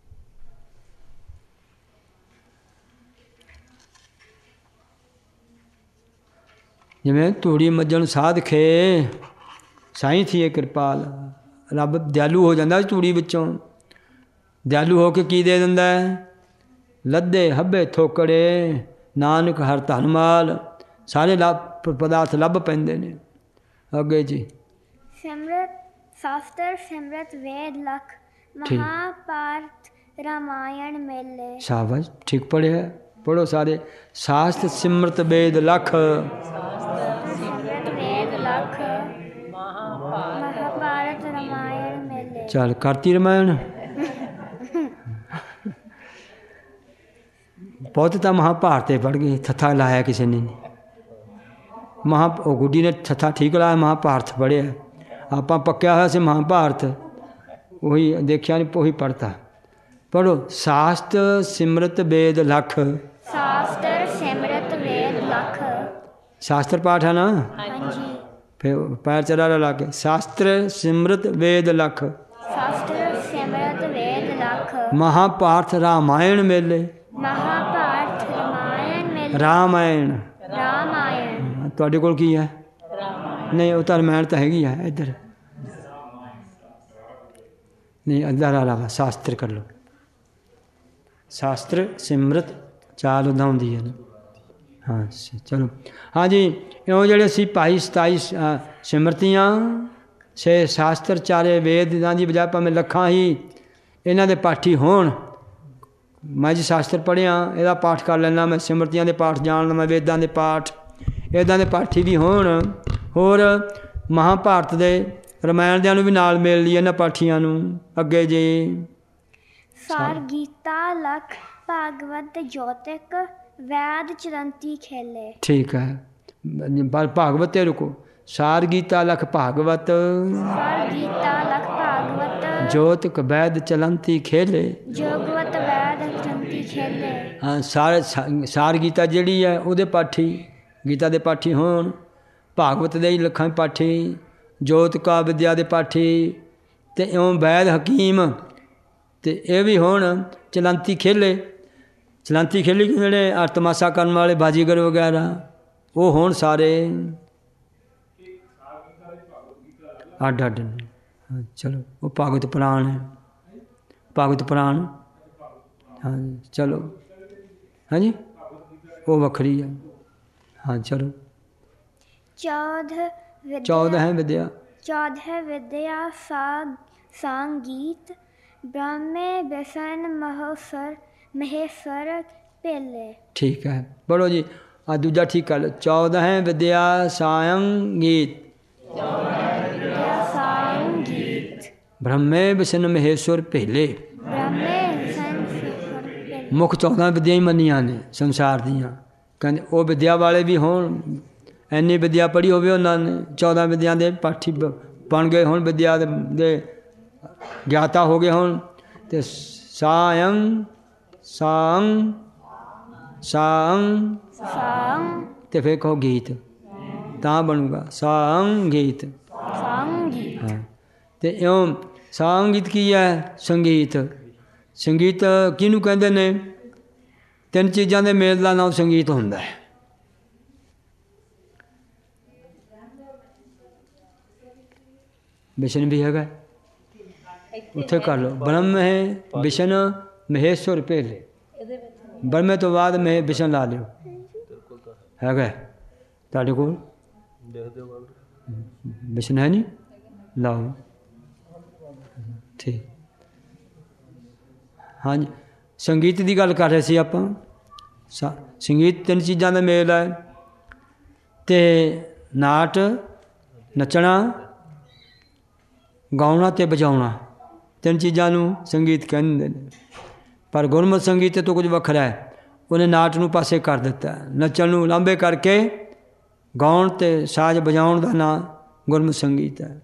ਜਿਵੇਂ ਧੂੜੀ ਮੱਜਣ ਸਾਧਖੇ, ਸਾਈਂ ਥੀਏ ਕਿਰਪਾਲ, ਰੱਬ ਦਿਆਲੂ ਹੋ ਜਾਂਦਾ ਧੂੜੀ ਵਿੱਚੋਂ। ਦਿਆਲੂ ਹੋ ਕੇ ਕੀ ਦੇ ਦਿੰਦਾ? ਲੱਦੇ ਹੱਬੇ ਥੋਕੜੇ, ਨਾਨਕ ਹਰ ਧਨ ਮਾਲ, ਸਾਰੇ ਲੱਭ ਪਦਾਰਥ ਲੱਭ ਪੈਂਦੇ ਨੇ। ਅੱਗੇ ਜੀ ਸਿਮਰਤ ਸ਼ਾਸਤਰ ਸਿਮਰਤ ਵੇਦ ਲਖ, ਮਹਾਭਾਰਤ ਰਾਮਾਇਣ ਮੇਲੇ। ਸ਼ਾਬਾਸ਼ ਠੀਕ ਪੜ੍ਹਿਆ। ਪੜੋ ਸਾਰੇ। ਸ਼ਾਸਤਰ ਸਿਮਰਤ ਵੇਦ ਲਖ, ਸਿਮਰਤ ਵੇਦ ਲਖ, ਮਹਾਭਾਰਤ ਰਾਮਾਇਣ ਮੇਲੇ। ਚੱਲ ਕਰਤੀ ਰਾਮਾਇਣ। ਬਹੁਤ ਤਾਂ ਮਹਾਭਾਰਤ ਤੇ ਪੜ੍ਹ ਗਏ, ਥੱਥਾ ਲਾਇਆ ਕਿਸੇ ਨੇ ਨਹੀਂ। ਮਹਾ ਉਹ ਗੁੱਡੀ ਨੇ ਥੱਥਾ ਠੀਕ ਲਾਇਆ, ਮਹਾਭਾਰਤ ਪੜ੍ਹਿਆ। ਆਪਾਂ ਪੱਕਿਆ ਹੋਇਆ ਸੀ ਮਹਾਭਾਰਤ, ਉਹੀ ਦੇਖਿਆ ਨਹੀਂ, ਉਹੀ ਪੜ੍ਹਤਾ। ਪੜ੍ਹੋ ਸ਼ਾਸਤਰ ਸਿਮਰਤ ਵੇਦ ਲਖ, ਸ਼ਾਸਤਰ ਸਿਮਰਤ ਵੇਦ ਲਖ। ਸ਼ਾਸਤਰ ਪਾਠ ਹੈ ਨਾ, ਹਾਂਜੀ। ਫਿਰ ਪੈਰ ਚੜਾ ਲਾ ਕੇ ਸ਼ਾਸਤਰ ਸਿਮਰਤ ਵੇਦ ਲਖ, ਸ਼ਾਸਤਰ ਸਿਮਰਤ ਵੇਦ ਲਖ। ਮਹਾਭਾਰਤ ਰਾਮਾਇਣ ਮੇਲੇ, ਮਹਾਭਾਰਤ ਰਾਮਾਇਣ ਮੇਲੇ। ਰਾਮਾਇਣ ਰਾਮਾਇਣ। ਤੁਹਾਡੇ ਕੋਲ ਕੀ ਹੈ? ਨਹੀਂ, ਉਹ ਤਾਂ ਰਾਮਾਇਣ ਤਾਂ ਹੈਗੀ ਹੈ ਇੱਧਰ। ਨਹੀਂ, ਅੱਧਰ ਵਾਲਾ ਵਾ ਸ਼ਾਸਤਰ ਕਰ ਲਓ। ਸ਼ਾਸਤਰ ਸਿਮਰਤ ਚਾਲ ਉੱਦਾਂ ਹੁੰਦੀ ਹੈ ਨਾ। ਹਾਂ ਚਲੋ। ਹਾਂਜੀ, ਇਉਂ ਜਿਹੜੇ ਸੀ ਭਾਈ ਸਤਾਈ ਸਿਮਰਤੀਆਂ ਛੇ ਸ਼ਾਸਤਰ ਚਾਰੇ ਵੇਦ ਇਹਨਾਂ ਦੀ ਬਜਾਏ ਭਾਵੇਂ ਲੱਖਾਂ ਹੀ ਇਹਨਾਂ ਦੇ ਪਾਠੀ ਹੋਣ। ਮੈਂ ਜੀ ਸ਼ਾਸਤਰ ਪੜ੍ਹਿਆ, ਇਹਦਾ ਪਾਠ ਕਰ ਲੈਂਦਾ, ਮੈਂ ਸਿਮਰਤੀਆਂ ਦੇ ਪਾਠ ਜਾਣਦਾ, ਮੈਂ ਵੇਦਾਂ ਦੇ ਪਾਠ, ਇੱਦਾਂ ਦੇ ਪਾਠੀ ਵੀ ਹੋਣ। ਹੋਰ ਮਹਾਭਾਰਤ ਦੇ ਰਾਮਾਇਣ ਦਿਆਂ ਨੂੰ ਵੀ ਨਾਲ ਮਿਲ ਲਈ ਇਹਨਾਂ ਪਾਠੀਆਂ ਨੂੰ। ਅੱਗੇ ਜੀ ਸਾਰ ਗੀਤਾ ਲਖ, ਭਾਗਵਤ ਜੋਤਿਕ, ਵੈਦ ਚਰੰਤੀ ਖੇਲੇ। ਠੀਕ ਹੈ, ਪਰ ਭਾਗਵਤ ਤੇ ਰੁਕੋ। ਸਾਰ ਗੀਤਾ ਲਖ ਭਾਗਵਤ, ਸਾਰ ਗੀਤਾ ਲਖ ਭਾਗਵਤ, ਜੋਤਿਕ ਵੈਦ ਚਲੰਤੀ ਖੇਲੇ। ਜੋਗਵਤ ਵੈਦ ਚਰੰਤੀ ਖੇਲੇ। ਹਾਂ, ਸਾਰ ਸਾਰ ਗੀਤਾ ਜਿਹੜੀ ਹੈ ਉਹਦੇ ਪਾਠੀ, ਗੀਤਾ ਦੇ ਪਾਠੀ ਹੋਣ। ਭਾਗਵਤ ਦੇ ਹੀ ਲੱਖਾਂ ਪਾਠੀ, ਜੋਤਿਕਾ ਵਿਦਿਆ ਦੇ ਪਾਠੀ, ਅਤੇ ਇਉਂ ਵੈਦ ਹਕੀਮ ਅਤੇ ਇਹ ਵੀ ਹੋਣ। ਚਲੰਤੀ ਖੇਲੇ, ਚਲੰਤੀ ਖੇਲੀ ਜਿਹੜੇ ਆ ਤਮਾਸ਼ਾ ਕਰਨ ਵਾਲੇ ਬਾਜੀਗਰ ਵਗੈਰਾ, ਉਹ ਹੋਣ ਸਾਰੇ ਅੱਡ ਅੱਡ। ਹਾਂ ਚਲੋ, ਉਹ ਭਾਗਵਤ ਪੁਰਾਣ ਹੈ, ਭਾਗਵਤ ਪੁਰਾਣ। ਹਾਂ ਚਲੋ, ਹਾਂਜੀ ਉਹ ਵੱਖਰੀ ਹੈ। ਹਾਂ ਚਲੋ। ਚੌਦ ਚੌਦ੍ਹ ਹੈ ਵਿਦਿਆ, ਚੌਦ੍ਹ ਵਿਦਿਆ ਸਾਗ ਸੰਗੀਤ, ਬ੍ਰਹਮੇ ਵਿਸ਼ਨ ਮਹੋਸਰ ਮਹੇਸ਼ਰ ਪਹਿਲੇ। ਠੀਕ ਹੈ, ਪੜ੍ਹੋ ਜੀ। ਆ ਦੂਜਾ ਠੀਕ ਕਰ ਲਓ। ਚੌਦ੍ਹ ਹੈ ਵਿਦਿਆ ਸੰਗੀਤ, ਸੰਗੀਤ, ਬ੍ਰਹਮੇ ਵਿਸ਼ਨ ਮਹੇਸ਼ਵਰ ਪਹਿਲੇ। ਬ੍ਰਹਮੇ ਵਿਸ਼ਨ ਮਹੇਸ਼ਵਰ। ਮੁੱਖ ਚੌਦਾਂ ਵਿਦਿਆ ਹੀ ਮੰਨੀਆਂ ਨੇ ਸੰਸਾਰ ਦੀਆਂ। ਕਹਿੰਦੇ ਉਹ ਵਿਦਿਆ ਵਾਲੇ ਵੀ ਹੋਣ, ਇੰਨੀ ਵਿਦਿਆ ਪੜ੍ਹੀ ਹੋਵੇ ਉਹਨਾਂ ਨੇ, ਚੌਦਾਂ ਵਿਦਿਆ ਦੇ ਪਾਠੀ ਬਣ ਗਏ ਹੋਣ, ਵਿਦਿਆ ਦੇ ਗਿਆਤਾ ਹੋ ਗਏ ਹੋਣ। ਅਤੇ ਸਾਯੰ ਸਾੰ ਸਾੰ ਸੰਗ, ਅਤੇ ਫਿਰ ਕਹੋ ਗੀਤ, ਤਾਂ ਬਣੂਗਾ ਸੰਗੀਤ। ਸੰਗੀਤ। ਹਾਂ, ਅਤੇ ਇਉਂ ਸੰਗੀਤ ਕੀ ਹੈ? ਸੰਗੀਤ। ਸੰਗੀਤ ਕਿਹਨੂੰ ਕਹਿੰਦੇ ਨੇ? ਤਿੰਨ ਚੀਜ਼ਾਂ ਦੇ ਮੇਲ ਦਾ ਨਾਮ ਸੰਗੀਤ ਹੁੰਦਾ ਹੈ। ਵਿਸ਼ਨ ਵੀ ਹੈਗਾ, ਉੱਥੇ ਕਰ ਲਓ। ਬ੍ਰਹਮ ਹੈ, ਵਿਸ਼ਨ ਮਹੇਸ਼ਵਰ ਪਹਿਲੇ। ਬ੍ਰਹਮੇ ਤੋਂ ਬਾਅਦ ਮੈਂ ਵਿਸ਼ਨ ਲਾ ਲਿਓ। ਹੈਗਾ ਤੁਹਾਡੇ ਕੋਲ? ਵਿਸ਼ਨ ਹੈ ਨਹੀਂ? ਲਾਓ। ਠੀਕ। ਹਾਂਜੀ, ਸੰਗੀਤ ਦੀ ਗੱਲ ਕਰ ਰਹੇ ਸੀ ਆਪਾਂ। ਸਾ ਸੰਗੀਤ ਤਿੰਨ ਚੀਜ਼ਾਂ ਦਾ ਮੇਲ ਹੈ, ਅਤੇ ਨਾਟ ਨੱਚਣਾ, ਗਾਉਣਾ ਅਤੇ ਵਜਾਉਣਾ, ਤਿੰਨ ਚੀਜ਼ਾਂ ਨੂੰ ਸੰਗੀਤ ਕਹਿੰਦੇ ਨੇ। ਪਰ ਗੁਰਮਤਿ ਸੰਗੀਤ ਤੋਂ ਕੁਝ ਵੱਖਰਾ ਹੈ। ਉਹਨੇ ਨਾਟ ਨੂੰ ਪਾਸੇ ਕਰ ਦਿੱਤਾ, ਨੱਚਣ ਨੂੰ ਲਾਂਭੇ ਕਰਕੇ ਗਾਉਣ ਅਤੇ ਸਾਜ਼ ਵਜਾਉਣ ਦਾ ਨਾਂ ਗੁਰਮਤਿ ਸੰਗੀਤ ਹੈ।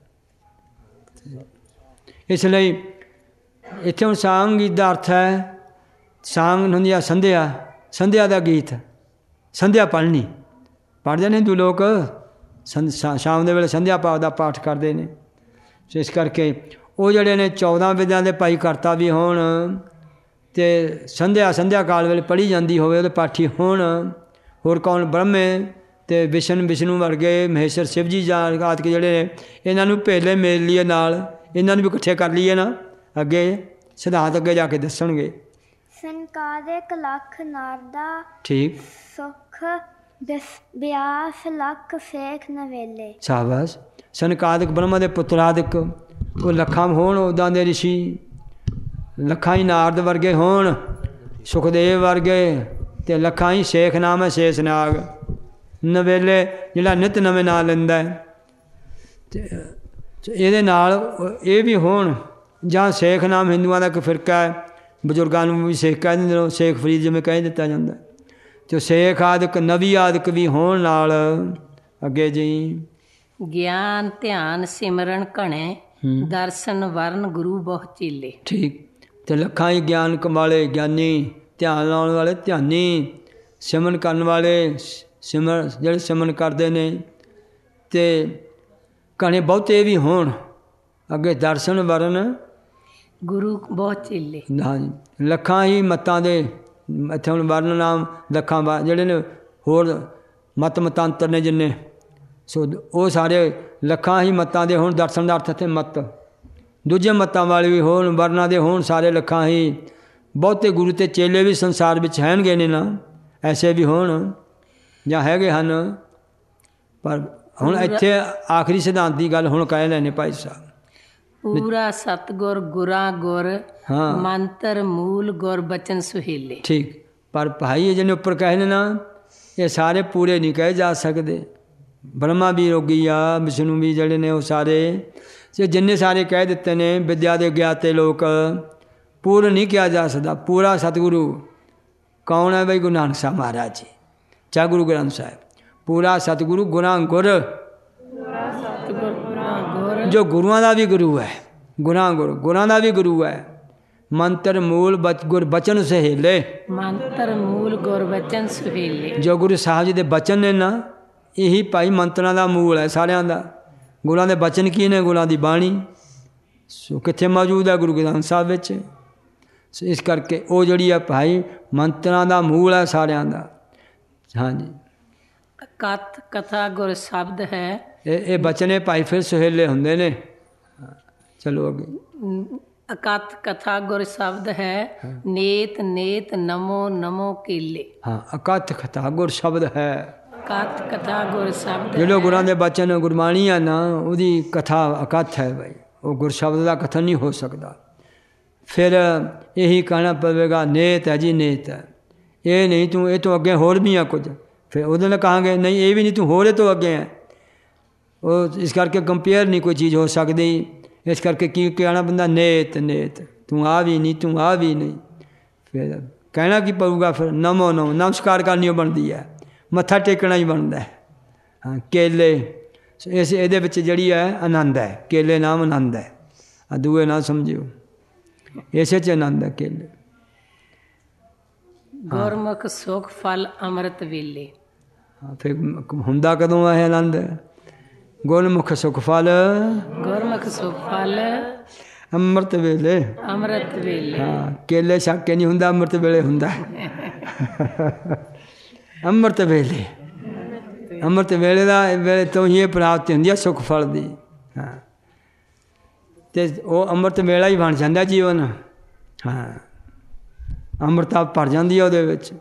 ਇਸ ਲਈ ਇੱਥੇ ਹੁਣ ਸੰਗੀਤ ਦਾ ਅਰਥ ਹੈ, ਸਾਂਗ ਹੁੰਦੀ ਆ ਸੰਧਿਆ, ਸੰਧਿਆ ਦਾ ਗੀਤ, ਸੰਧਿਆ ਪੜ੍ਹਨੀ। ਪੜ੍ਹਦੇ ਨੇ ਹਿੰਦੂ ਲੋਕ, ਸੰਧ ਸ਼ਾਮ ਦੇ ਵੇਲੇ ਸੰਧਿਆ ਪਾਠ ਦਾ ਪਾਠ ਕਰਦੇ ਨੇ। ਸੋ ਇਸ ਕਰਕੇ ਉਹ ਜਿਹੜੇ ਨੇ ਚੌਦਾਂ ਵਿਦਿਆ ਦੇ ਭਾਈ ਕਰਤਾ ਵੀ ਹੋਣ, ਅਤੇ ਸੰਧਿਆ ਸੰਧਿਆ ਕਾਲ ਵੇਲੇ ਪੜ੍ਹੀ ਜਾਂਦੀ ਹੋਵੇ, ਉਹਦੇ ਪਾਠੀ ਹੋਣ। ਹੋਰ ਕੌਣ? ਬ੍ਰਹਮੇ ਅਤੇ ਵਿਸ਼ਨ, ਵਿਸ਼ਨੂੰ ਵਰਗੇ, ਮਹੇਸ਼ਰ ਸ਼ਿਵ ਜੀ ਜਾਂ ਆਦਿਕ ਜਿਹੜੇ ਨੇ, ਇਹਨਾਂ ਨੂੰ ਪਹਿਲੇ ਮੇਲ ਲਈਏ ਨਾਲ, ਇਹਨਾਂ ਨੂੰ ਵੀ ਇਕੱਠੇ ਕਰ ਲਈਏ ਨਾ। ਅੱਗੇ ਸਿਧਾਂਤ ਅੱਗੇ ਜਾ ਕੇ ਦੱਸਣਗੇ। ਸੰਕਾਦਿਕ ਲੱਖ ਨਾਰਦਾ, ਠੀਕ। ਸੁਖ ਬਿਆਸ ਲੱਖ ਸੇਖ ਨਵੇਲੇ। ਸ਼ਾਬਾਸ਼। ਸਨਕਾਦਿਕ ਬ੍ਰਹਮਾ ਦੇ ਪੁੱਤਰਾਦਿਕ ਉਹ ਲੱਖਾਂ ਹੋਣ, ਉੱਦਾਂ ਦੇ ਰਿਸ਼ੀ ਲੱਖਾਂ ਹੀ ਨਾਰਦ ਵਰਗੇ ਹੋਣ, ਸੁਖਦੇਵ ਵਰਗੇ ਤੇ ਲੱਖਾਂ ਹੀ ਸੇਖ ਨਾਮ ਹੈ ਸ਼ੇਸ਼ ਨਾਗ ਨਵੇਲੇ ਜਿਹੜਾ ਨਿਤ ਨਵੇਂ ਨਾਂ ਲੈਂਦਾ ਤੇ ਇਹਦੇ ਨਾਲ ਇਹ ਵੀ ਹੋਣ ਜਾਂ ਸੇਖ ਨਾਮ ਹਿੰਦੂਆਂ ਦਾ ਇੱਕ ਫਿਰਕਾ ਹੈ ਬਜ਼ੁਰਗਾਂ ਨੂੰ ਵੀ ਸੇਖ ਕਹਿ ਦਿੰਦੇ ਨੇ ਸੇਖ ਫਰੀਦ ਜਿਵੇਂ ਕਹਿ ਦਿੱਤਾ ਜਾਂਦਾ ਤੇ ਸੇਖ ਆਦਿਕ ਨਵੀ ਆਦਿਕ ਵੀ ਹੋਣ ਨਾਲ ਅੱਗੇ ਜੀ ਗਿਆਨ ਧਿਆਨ ਸਿਮਰਨ ਘਣੇ ਦਰਸ਼ਨ ਵਰਨ ਗੁਰੂ ਬਹੁ ਚੀਲੇ ਠੀਕ ਤੇ ਲੱਖਾਂ ਹੀ ਗਿਆਨ ਵਾਲੇ ਗਿਆਨੀ ਧਿਆਨ ਲਾਉਣ ਵਾਲੇ ਧਿਆਨੀ ਸਿਮਰਨ ਕਰਨ ਵਾਲੇ ਸਿਮਰ ਜਿਹੜੇ ਸਿਮਰਨ ਕਰਦੇ ਨੇ ਤੇ ਘਣੇ ਬਹੁਤੇ ਵੀ ਹੋਣ ਅੱਗੇ ਦਰਸ਼ਨ ਵਰਨ ਗੁਰੂ ਬਹੁਤ ਚੇਲੇ ਹਾਂਜੀ ਲੱਖਾਂ ਹੀ ਮਤਾਂ ਦੇ ਇੱਥੇ ਹੁਣ ਵਰਨ ਨਾਮ ਲੱਖਾਂ ਜਿਹੜੇ ਨੇ ਹੋਰ ਮਤ ਮਤਾਂਤਰ ਨੇ ਜਿੰਨੇ ਸੋ ਉਹ ਸਾਰੇ ਲੱਖਾਂ ਹੀ ਮਤਾਂ ਦੇ ਹੋਣ ਦਰਸ਼ਨ ਦਾ ਅਰਥ ਇੱਥੇ ਮਤ ਦੂਜੇ ਮਤਾਂ ਵਾਲੇ ਵੀ ਹੋਣ ਵਰਨਾਂ ਦੇ ਹੋਣ ਸਾਰੇ ਲੱਖਾਂ ਹੀ ਬਹੁਤੇ ਗੁਰੂ ਤੇ ਚੇਲੇ ਵੀ ਸੰਸਾਰ ਵਿੱਚ ਹੈਣਗੇ ਨੇ ਨਾ ਐਸੇ ਵੀ ਹੋਣ ਜਾਂ ਹੈਗੇ ਹਨ ਪਰ ਹੁਣ ਇੱਥੇ ਆਖਰੀ ਸਿਧਾਂਤ ਦੀ ਗੱਲ ਹੁਣ ਕਹਿ ਲੈਣੇ ਭਾਈ ਸਾਹਿਬ ਪੂਰਾ ਸਤਗੁਰ ਗੁਰਾਂ ਗੁਰ ਹਾਂ ਮੰਤਰ ਮੂਲ ਗੁਰ ਬਚਨ ਸੁਹੇਲੇ ਠੀਕ ਪਰ ਭਾਈ ਜਿਹਨੇ ਉੱਪਰ ਕਹੇ ਨਾ ਇਹ ਸਾਰੇ ਪੂਰੇ ਨਹੀਂ ਕਹੇ ਜਾ ਸਕਦੇ ਬ੍ਰਹਮਾ ਵੀ ਰੋਗੀ ਆ ਵਿਸ਼ਨੂੰ ਵੀ ਜਿਹੜੇ ਨੇ ਉਹ ਸਾਰੇ ਜੇ ਜਿੰਨੇ ਸਾਰੇ ਕਹਿ ਦਿੱਤੇ ਨੇ ਵਿਦਿਆ ਦੇ ਗਿਆਤੇ ਲੋਕ ਪੂਰਾ ਨਹੀਂ ਕਿਹਾ ਜਾ ਸਕਦਾ ਪੂਰਾ ਸਤਿਗੁਰੂ ਕੌਣ ਹੈ ਬਈ ਗੁਰੂ ਨਾਨਕ ਸਾਹਿਬ ਮਹਾਰਾਜ ਜੀ ਚਾਹ ਗੁਰੂ ਗ੍ਰੰਥ ਸਾਹਿਬ ਪੂਰਾ ਸਤਿਗੁਰੂ ਗੁਰਾਂ ਗੁਰ ਜੋ ਗੁਰੂਆਂ ਦਾ ਵੀ ਗੁਰੂ ਹੈ ਗੁਰਾਂ ਗੁਰ ਗੁਰਾਂ ਦਾ ਵੀ ਗੁਰੂ ਹੈ ਮੰਤਰ ਮੂਲ ਬਚ ਗੁਰ ਬਚਨ ਸੁਹੇਲੇ ਮੰਤਰ ਮੂਲ ਗੁਰ ਬਚਨ ਸੁਹੇਲੇ ਜੋ ਗੁਰੂ ਸਾਹਿਬ ਜੀ ਦੇ ਬਚਨ ਨੇ ਨਾ ਇਹੀ ਭਾਈ ਮੰਤਰਾਂ ਦਾ ਮੂਲ ਹੈ ਸਾਰਿਆਂ ਦਾ ਗੁਰਾਂ ਦੇ ਬਚਨ ਕੀ ਨੇ ਗੁਰਾਂ ਦੀ ਬਾਣੀ ਸੋ ਕਿੱਥੇ ਮੌਜੂਦ ਹੈ ਗੁਰੂ ਗ੍ਰੰਥ ਸਾਹਿਬ ਵਿੱਚ ਸੋ ਇਸ ਕਰਕੇ ਉਹ ਜਿਹੜੀ ਹੈ ਭਾਈ ਮੰਤਰਾਂ ਦਾ ਮੂਲ ਹੈ ਸਾਰਿਆਂ ਦਾ ਹਾਂਜੀ ਕਥ ਕਥਾ ਗੁਰ ਸ਼ਬਦ ਹੈ ਇਹ ਇਹ ਬਚਨੇ ਭਾਈ ਫਿਰ ਸੁਹੇਲੇ ਹੁੰਦੇ ਨੇ ਚਲੋ ਅੱਗੇ ਅਕਥ ਕਥਾ ਗੁਰ ਸ਼ਬਦ ਹੈ ਨੇਤ ਨੇਤ ਨਮੋ ਨਮੋ ਕੀਲੇ ਹਾਂ ਅਕਥ ਕਥਾ ਗੁਰ ਸ਼ਬਦ ਹੈ ਅਕਥ ਕਥਾ ਗੁਰ ਸ਼ਬਦ ਜਿਹੜੇ ਗੁਰਾਂ ਦੇ ਬਚਨ ਗੁਰਬਾਣੀ ਆ ਨਾ ਉਹਦੀ ਕਥਾ ਅਕਥ ਹੈ ਭਾਈ ਉਹ ਗੁਰ ਸ਼ਬਦ ਦਾ ਕਥਨ ਨਹੀਂ ਹੋ ਸਕਦਾ ਫਿਰ ਇਹੀ ਕਹਿਣਾ ਪਵੇਗਾ ਨੇਤ ਹੈ ਜੀ ਨੇਤ ਹੈ ਇਹ ਨਹੀਂ ਤੂੰ ਇਹ ਤੋਂ ਅੱਗੇ ਹੋਰ ਵੀ ਆ ਕੁਝ ਫਿਰ ਉਹਦੇ ਨਾਲ ਕਹਾਂਗੇ ਨਹੀਂ ਇਹ ਵੀ ਨਹੀਂ ਤੂੰ ਹੋਰ ਇਹ ਤੋਂ ਅੱਗੇ ਹੈ ਉਹ ਇਸ ਕਰਕੇ ਕੰਪੇਅਰ ਨਹੀਂ ਕੋਈ ਚੀਜ਼ ਹੋ ਸਕਦੀ ਇਸ ਕਰਕੇ ਕੀ ਕਹਿਣਾ ਬੰਦਾ ਨੇਤ ਨੇਤ ਤੂੰ ਆ ਵੀ ਨਹੀਂ ਤੂੰ ਆ ਵੀ ਨਹੀਂ ਫਿਰ ਕਹਿਣਾ ਕੀ ਪਊਗਾ ਫਿਰ ਨਮੋ ਨਮੋ ਨਮਸਕਾਰ ਕਰਨੀ ਬਣਦੀ ਹੈ ਮੱਥਾ ਟੇਕਣਾ ਹੀ ਬਣਦਾ ਹੈ ਹਾਂ ਕੇਲੇ ਇਸ ਇਹਦੇ ਵਿੱਚ ਜਿਹੜੀ ਹੈ ਆਨੰਦ ਹੈ ਕੇਲੇ ਨਾਮ ਆਨੰਦ ਹੈ ਆ ਦੂਏ ਨਾ ਸਮਝਿਓ ਇਸੇ 'ਚ ਆਨੰਦ ਹੈ ਕੇਲੇ ਗੁਰਮੁਖ ਸੁਖ ਫਲ ਅੰਮ੍ਰਿਤ ਵੇਲੇ ਹਾਂ ਫਿਰ ਹੁੰਦਾ ਕਦੋਂ ਹੈ ਆਨੰਦ ਗੁਰਮੁਖ ਸੁਖ ਫਲ ਗੁਰਮੁਖ ਸੁਖ ਫਲ ਅੰਮ੍ਰਿਤ ਵੇਲੇ ਅੰਮ੍ਰਿਤ ਵੇਲੇ ਹਾਂ ਕੇਲੇ ਛੱਕ ਕੇ ਨਹੀਂ ਹੁੰਦਾ ਅੰਮ੍ਰਿਤ ਵੇਲੇ ਹੁੰਦਾ ਅੰਮ੍ਰਿਤ ਵੇਲੇ ਅੰਮ੍ਰਿਤ ਵੇਲੇ ਦਾ ਵੇਲੇ ਤੋਂ ਹੀ ਪ੍ਰਾਪਤੀ ਹੁੰਦੀ ਹੈ ਸੁਖ ਫਲ ਦੀ ਹਾਂ ਤੇ ਉਹ ਅੰਮ੍ਰਿਤ ਵੇਲਾ ਹੀ ਬਣ ਜਾਂਦਾ ਜੀਵਨ ਹਾਂ ਅੰਮ੍ਰਿਤਾ ਭਰ ਜਾਂਦੀ ਹੈ ਉਹਦੇ ਵਿੱਚ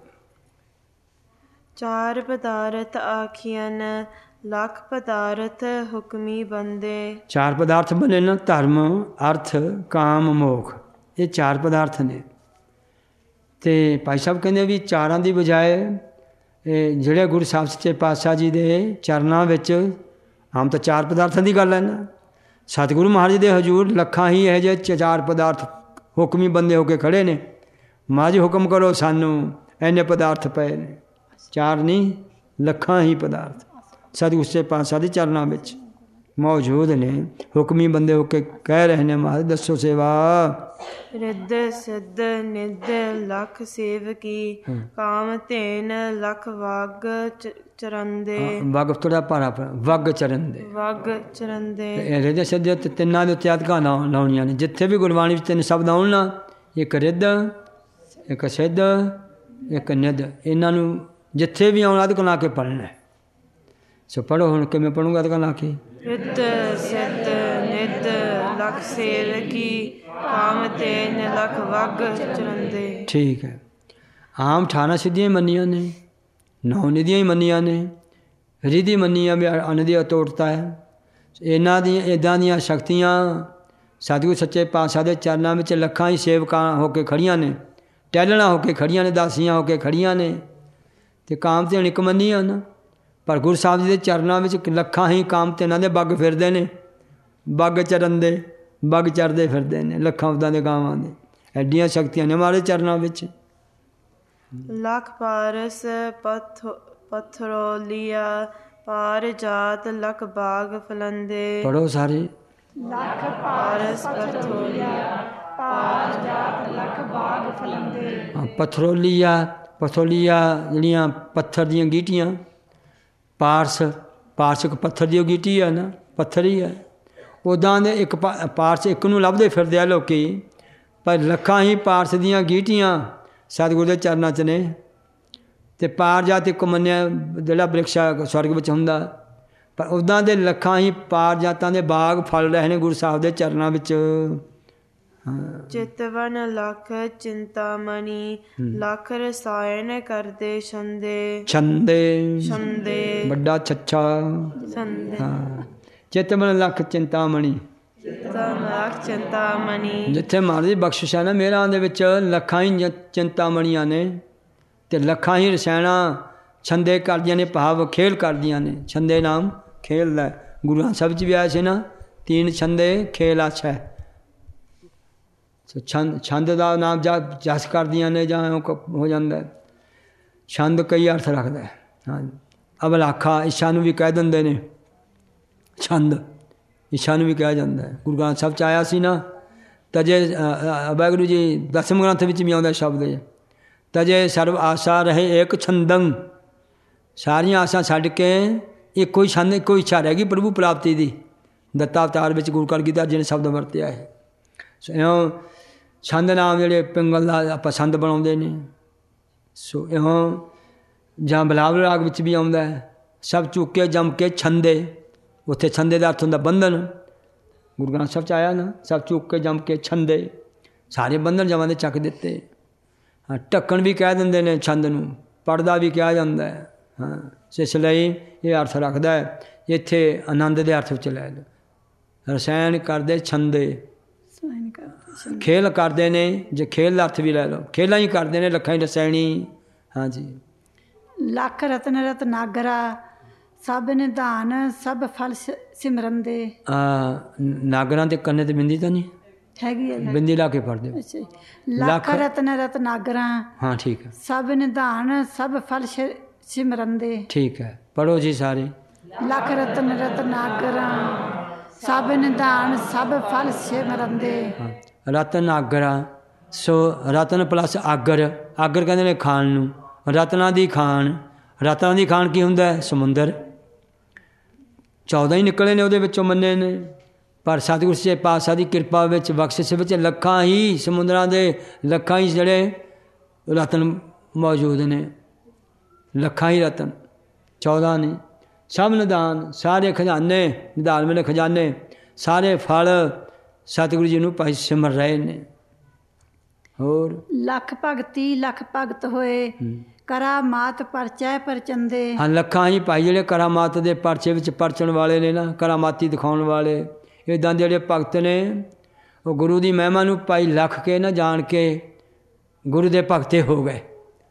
ਚਾਰ ਪਦਾਰਥ ਆਖੀਆਂ ਲੱਖ ਪਦਾਰਥ ਹੁਕਮੀ ਬੰਦੇ ਚਾਰ ਪਦਾਰਥ ਬਣੇ ਨਾ ਧਰਮ ਅਰਥ ਕਾਮ ਮੋਖ ਇਹ ਚਾਰ ਪਦਾਰਥ ਨੇ ਤੇ ਭਾਈ ਸਾਹਿਬ ਕਹਿੰਦੇ ਵੀ ਚਾਰਾਂ ਦੀ ਬਜਾਏ ਇਹ ਜਿਹੜੇ ਗੁਰੂ ਸਾਹਿਬ ਸੱਚੇ ਪਾਤਸ਼ਾਹ ਜੀ ਦੇ ਚਰਨਾਂ ਵਿੱਚ ਆਮ ਤਾਂ ਚਾਰ ਪਦਾਰਥਾਂ ਦੀ ਗੱਲ ਹੈ ਨਾ ਸਤਿਗੁਰੂ ਮਹਾਰਾਜ ਦੇ ਹਜ਼ੂਰ ਲੱਖਾਂ ਹੀ ਇਹੋ ਜਿਹੇ ਚਾਰ ਪਦਾਰਥ ਹੁਕਮੀ ਬੰਦੇ ਹੋ ਕੇ ਖੜੇ ਨੇ ਮਹਾਰਾਜ ਹੁਕਮ ਕਰੋ ਸਾਨੂੰ ਇੰਨੇ ਪਦਾਰਥ ਪਏ ਨੇ ਚਾਰ ਨਹੀਂ ਲੱਖਾਂ ਹੀ ਪਦਾਰਥ ਸਤਿਗੁਰੂ ਸੱਚੇ ਪਾਤਸ਼ਾਹ ਦੇ ਚਰਨਾਂ ਵਿੱਚ ਮੌਜੂਦ ਨੇ ਹੁਕਮੀ ਬੰਦੇ ਹੋ ਕੇ ਕਹਿ ਰਹੇ ਨੇ ਮਹਾਰਾਜ ਦੱਸੋ ਸੇਵਾ ਰਿੱਧ ਸਿੱਧ ਨਿੱਧ ਲੱਖ ਸੇਵਕੀ ਕਾਮ ਧੇਨ ਲੱਖ ਵਗ ਚਰੰਦੇ ਵਗ ਥੋੜਾ ਭਾਰਾ ਵਗ ਚਰੰਦੇ ਵਗ ਚਰੰਦੇ ਰਿੱਧ ਸਿੱਧ ਤੇ ਤਿੰਨਾਂ ਦੇ ਉੱਤੇ ਅਧਿਕਾਰ ਲਾਉਣੀਆਂ ਨੇ ਜਿੱਥੇ ਵੀ ਗੁਰਬਾਣੀ ਵਿੱਚ ਤਿੰਨ ਸ਼ਬਦ ਆਉਣ ਨਾ ਇੱਕ ਰਿੱਧ ਇੱਕ ਸਿੱਧ ਇੱਕ ਨਿੱਧ ਇਹਨਾਂ ਨੂੰ ਜਿੱਥੇ ਵੀ ਆਉਣਾ ਅਧਿਕਾਰ ਲਾ ਕੇ ਪੜ੍ਹਨਾ ਸੋ ਪੜ੍ਹੋ ਹੁਣ ਕਿਵੇਂ ਪੜ੍ਹੂੰਗਾ ਅਧਿਕਾਰ ਲਾ ਕੇ ਰਿੱਧ ਸਿੱਧ ਨਿੱਧ ਲੱਖ ਸੇਵਕੀ ਕਾਮ ਧੇਨ ਲੱਖ ਵਗ ਚਰੰਦੇ ਠੀਕ ਹੈ ਆਮ ਅਠਾਰਾਂ ਸਿੱਧੀਆਂ ਹੀ ਮੰਨੀਆਂ ਨੇ ਨੌ ਨਿਧੀਆਂ ਹੀ ਮੰਨੀਆਂ ਨੇ ਰਿਧੀ ਮੰਨੀ ਆ ਵੀ ਅੰਨ ਦੀ ਅਟੁੱਟਤਾ ਹੈ ਇਹਨਾਂ ਦੀਆਂ ਇੱਦਾਂ ਦੀਆਂ ਸ਼ਕਤੀਆਂ ਸਤਿਗੁਰੂ ਸੱਚੇ ਪਾਤਸ਼ਾਹ ਦੇ ਚਰਨਾਂ ਵਿੱਚ ਲੱਖਾਂ ਹੀ ਸੇਵਕਾਂ ਹੋ ਕੇ ਖੜੀਆਂ ਨੇ ਟਹਿਲਣਾ ਹੋ ਕੇ ਖੜੀਆਂ ਨੇ ਦਾਸੀਆਂ ਹੋ ਕੇ ਖੜੀਆਂ ਨੇ ਤੇ ਕਾਮ ਧੇਨ ਇੱਕ ਮੰਨੀ ਹਨ, ਪਰ ਗੁਰੂ ਸਾਹਿਬ ਜੀ ਦੇ ਚਰਨਾਂ ਵਿੱਚ ਲੱਖਾਂ ਹੀ ਕਾਮ ਧੇਨਾਂ ਦੇ ਬੱਗ ਫਿਰਦੇ ਨੇ, ਬੱਗ ਚਰਨ ਦੇ ਬੱਗ ਚਰਦੇ ਫਿਰਦੇ ਨੇ, ਲੱਖਾਂ ਉੱਦਾਂ ਦੇ ਕਾਮਾਂ ਦੇ। ਐਡੀਆਂ ਸ਼ਕਤੀਆਂ ਨੇ ਮਾਰੇ ਚਰਨਾਂ ਵਿੱਚ। ਲੱਖ ਪਾਰਸ ਪਥ ਪਥਰੋਲੀਆ ਪਾਰ ਜਾਤ ਲੱਖ ਬਾਗ ਫਲੰਦੇ। ਪੜੋ ਸਾਰੇ। ਲੱਖ ਪਾਰਸ ਪਥਰੋਲੀਆ ਪਾਰ ਜਾਤ ਲੱਖ ਬਾਗ ਫਲੰਦੇ। ਪਥਰੋਲੀਆ, ਪਥਰੋਲੀਆ ਜਿਹੜੀਆਂ ਪੱਥਰ ਦੀਆਂ ਗੀਟੀਆਂ, ਪਾਰਸ ਪਾਰਸ ਇੱਕ ਪੱਥਰ ਦੀ ਗੀਟੀ ਹੈ ਨਾ, ਪੱਥਰ ਹੀ ਹੈ। ਉੱਦਾਂ ਦੇ ਇੱਕ ਪਾ ਪਾਰਸ ਇੱਕ ਨੂੰ ਲੱਭਦੇ ਫਿਰਦੇ ਆ ਲੋਕੀ, ਪਰ ਲੱਖਾਂ ਹੀ ਪਾਰਸ ਦੀਆਂ ਗੀਟੀਆਂ ਸਤਿਗੁਰੂ ਦੇ ਚਰਨਾਂ 'ਚ ਨੇ। ਅਤੇ ਪਾਰ ਜਾਤ ਇੱਕ ਮੰਨਿਆ ਜਿਹੜਾ ਬ੍ਰਿਕਸ਼ਾ ਸਵਰਗ ਵਿੱਚ ਹੁੰਦਾ, ਪਰ ਉੱਦਾਂ ਦੇ ਲੱਖਾਂ ਹੀ ਪਾਰ ਜਾਤਾਂ ਦੇ ਬਾਗ ਫਲ ਰਹੇ ਨੇ ਗੁਰੂ ਸਾਹਿਬ ਦੇ ਚਰਨਾਂ ਵਿੱਚ। ਚਿਤਵਨ ਲੱਖ ਚਿੰਤਾਮਣੀ ਲੱਖ ਰਸਾਇਣ ਕਰਦੇ ਛੰਦੇ। ਛੰਦੇ ਛੰਦੇ ਵੱਡਾ ਛੱਛਾ। ਛੰਦੇ ਹਾਂ। ਚਿਤਵਨ ਲੱਖ ਚਿੰਤਾਮਣੀ। ਲੱਖ ਚਿੰਤਾਮਣੀ। ਜਿੱਥੇ ਮਹਾਰਾਜ ਦੀ ਬਖਸ਼ਿਸ਼ ਹੈ ਨਾ ਮੇਰਾਂ ਦੇ ਵਿੱਚ ਲੱਖਾਂ ਹੀ ਚਿੰਤਾਮਣੀਆਂ ਨੇ, ਅਤੇ ਲੱਖਾਂ ਹੀ ਰਸਾਇਣਾਂ ਛੰਦੇ ਕਰਦੀਆਂ ਨੇ, ਭਾਵ ਖੇਲ ਕਰਦੀਆਂ ਨੇ। ਛੰਦੇ ਨਾਮ ਖੇਲ ਦਾ ਗੁਰੂ ਗ੍ਰੰਥ ਸਾਹਿਬ 'ਚ ਵੀ ਆਇਆ ਸੀ ਨਾ, ਤੀਨ ਛੰਦੇ ਖੇਲ ਆਛੈ। ਛੰਦ ਛੰਦ ਦਾ ਨਾਮ ਜਾ ਜਸ ਕਰਦੀਆਂ ਨੇ ਜਾਂ ਹੋ ਜਾਂਦਾ। ਛੰਦ ਕਈ ਅਰਥ ਰੱਖਦਾ। ਹਾਂ, ਅਬਲਾਖਾ ਇੱਛਾ ਨੂੰ ਵੀ ਕਹਿ ਦਿੰਦੇ ਨੇ ਛੰਦ, ਇੱਛਾ ਨੂੰ ਵੀ ਕਿਹਾ ਜਾਂਦਾ ਹੈ। ਗੁਰੂ ਗ੍ਰੰਥ ਸਾਹਿਬ 'ਚ ਆਇਆ ਸੀ ਨਾ, ਤਜੇ ਵਾਹਿਗੁਰੂ ਜੀ ਦਸਮ ਗ੍ਰੰਥ ਵਿੱਚ ਵੀ ਆਉਂਦਾ ਸ਼ਬਦ ਹੈ, ਤਜੇ ਸਰਵ ਆਸਾ ਰਹੇ ਏਕ ਛੰਦੰ। ਸਾਰੀਆਂ ਆਸਾਂ ਛੱਡ ਕੇ ਇੱਕੋ ਹੀ ਛੰਦ, ਇੱਕੋ ਇੱਛਾ ਰਹਿ ਗਈ ਪ੍ਰਭੂ ਪ੍ਰਾਪਤੀ ਦੀ। ਦੱਤਾ ਅਵਤਾਰ ਵਿੱਚ ਗੁਰੂ ਕਲਗੀਧਰ ਜੀ ਨੇ ਸ਼ਬਦ ਵਰਤਿਆ ਹੈ। ਸੋ ਇਉਂ ਛੰਦ ਨਾਮ ਜਿਹੜੇ ਪਿੰਗਲ ਦਾ ਆਪਾਂ ਛੰਦ ਬਣਾਉਂਦੇ ਨੇ। ਸੋ ਇਉਂ ਜਾਂ ਬਿਲਾਵਲ ਰਾਗ ਵਿੱਚ ਵੀ ਆਉਂਦਾ ਹੈ, ਸਭ ਚੁੱਕੇ ਜਮ ਕੇ ਛੰਦੇ। ਉੱਥੇ ਛੰਦੇ ਦਾ ਅਰਥ ਹੁੰਦਾ ਬੰਧਨ। ਗੁਰੂ ਗ੍ਰੰਥ ਸਾਹਿਬ 'ਚ ਆਇਆ ਨਾ, ਸਭ ਚੁੱਕ ਕੇ ਜਮ ਕੇ ਛੰਦੇ। ਸਾਰੇ ਬੰਧਨ ਜਮਾਂ ਦੇ ਚੱਕ ਦਿੱਤੇ। ਹਾਂ, ਢੱਕਣ ਵੀ ਕਹਿ ਦਿੰਦੇ ਨੇ ਛੰਦ ਨੂੰ, ਪਰਦਾ ਵੀ ਕਿਹਾ ਜਾਂਦਾ ਹੈ। ਹਾਂ, ਇਸ ਲਈ ਇਹ ਅਰਥ ਰੱਖਦਾ ਹੈ। ਇੱਥੇ ਆਨੰਦ ਦੇ ਅਰਥ ਵਿੱਚ ਲੈ ਲਓ। ਰਸਾਇਣ ਕਰਦੇ ਛੰਦੇ, ਖੇਲ ਕਰਦੇ ਨੇ। ਜੇ ਖੇਲ ਦਾ ਅਰਥ ਵੀ ਲੈ ਲਓ, ਖੇਲਾਂ ਹੀ ਕਰਦੇ ਨੇ ਲੱਖਾਂ ਹੀ ਰਸਾਇਣੀ। ਹਾਂਜੀ। ਲੱਖ ਰਤਨ ਰਤਨਾਗਰਾ ਸਭ ਨਿਧਾਨ ਸਭ ਫਲ ਸਿਮਰੰਦੇ। ਨਾਗਰਾਂ ਦੇ ਕੰਨੇ ਤੇ ਬਿੰਦੀ ਤਾਂ ਨਹੀਂ ਹੈਗੀ ਹੈ, ਬਿੰਦੀ ਲਾ ਕੇ ਪੜ੍ਹਦੇ। ਲੱਖ ਰਤਨ ਰਤਨਾਗਰਾ। ਹਾਂ ਠੀਕ ਹੈ। ਸਭ ਨਿਧਾਨ ਸਭ ਫਲ ਸਿਮਰੰਦੇ। ਠੀਕ ਹੈ, ਪੜ੍ਹੋ ਜੀ ਸਾਰੇ। ਲੱਖ ਰਤਨ ਰਤਨਾਗਰਾ ਸਭ ਨਿਧਾਨ ਸਭ ਫਲ ਸਿਮਰੰਦੇ। ਰਤਨ ਆਗਰਾ। ਸੋ ਰਤਨ ਪਲੱਸ ਆਗਰ। ਆਗਰ ਕਹਿੰਦੇ ਨੇ ਖਾਣ ਨੂੰ, ਰਤਨਾਂ ਦੀ ਖਾਣ। ਰਤਨਾਂ ਦੀ ਖਾਣ ਕੀ ਹੁੰਦਾ? ਸਮੁੰਦਰ। ਚੌਦਾਂ ਹੀ ਨਿਕਲੇ ਨੇ ਉਹਦੇ ਵਿੱਚੋਂ ਮੰਨੇ ਨੇ, ਪਰ ਸਤਿਗੁਰੂ ਸੱਚੇ ਪਾਤਸ਼ਾਹ ਦੀ ਕਿਰਪਾ ਵਿੱਚ ਬਖਸ਼ਿਸ਼ ਵਿੱਚ ਲੱਖਾਂ ਹੀ ਸਮੁੰਦਰਾਂ ਦੇ ਲੱਖਾਂ ਹੀ ਜਿਹੜੇ ਰਤਨ ਮੌਜੂਦ ਨੇ। ਲੱਖਾਂ ਹੀ ਰਤਨ, ਚੌਦਾਂ ਨਹੀਂ। ਸਭ ਨਿਦਾਨ, ਸਾਰੇ ਖਜ਼ਾਨੇ, ਨਿਦਾਨ ਵਾਲੇ ਖਜ਼ਾਨੇ, ਸਾਰੇ ਫਲ ਸਤਿਗੁਰੂ ਜੀ ਨੂੰ ਭਾਈ ਸਿਮਰ ਰਹੇ ਨੇ। ਹੋਰ ਲੱਖ ਭਗਤੀ ਲੱਖ ਭਗਤ ਹੋਏ ਕਰਾ ਮਾਤ ਪਰਚੈ ਪਰਚੰਦੇ। ਹਾਂ, ਲੱਖਾਂ ਹੀ ਭਾਈ ਜਿਹੜੇ ਕਰਾਮਾਤ ਦੇ ਪਰਚੇ ਵਿੱਚ ਪਰਚਣ ਵਾਲੇ ਨੇ ਨਾ, ਕਰਾਮਾਤੀ ਦਿਖਾਉਣ ਵਾਲੇ। ਇੱਦਾਂ ਦੇ ਜਿਹੜੇ ਭਗਤ ਨੇ ਉਹ ਗੁਰੂ ਦੀ ਮਹਿਮਾ ਨੂੰ ਭਾਈ ਲੱਖ ਕੇ ਨਾ ਜਾਣ ਕੇ ਗੁਰੂ ਦੇ ਭਗਤੇ ਹੋ ਗਏ।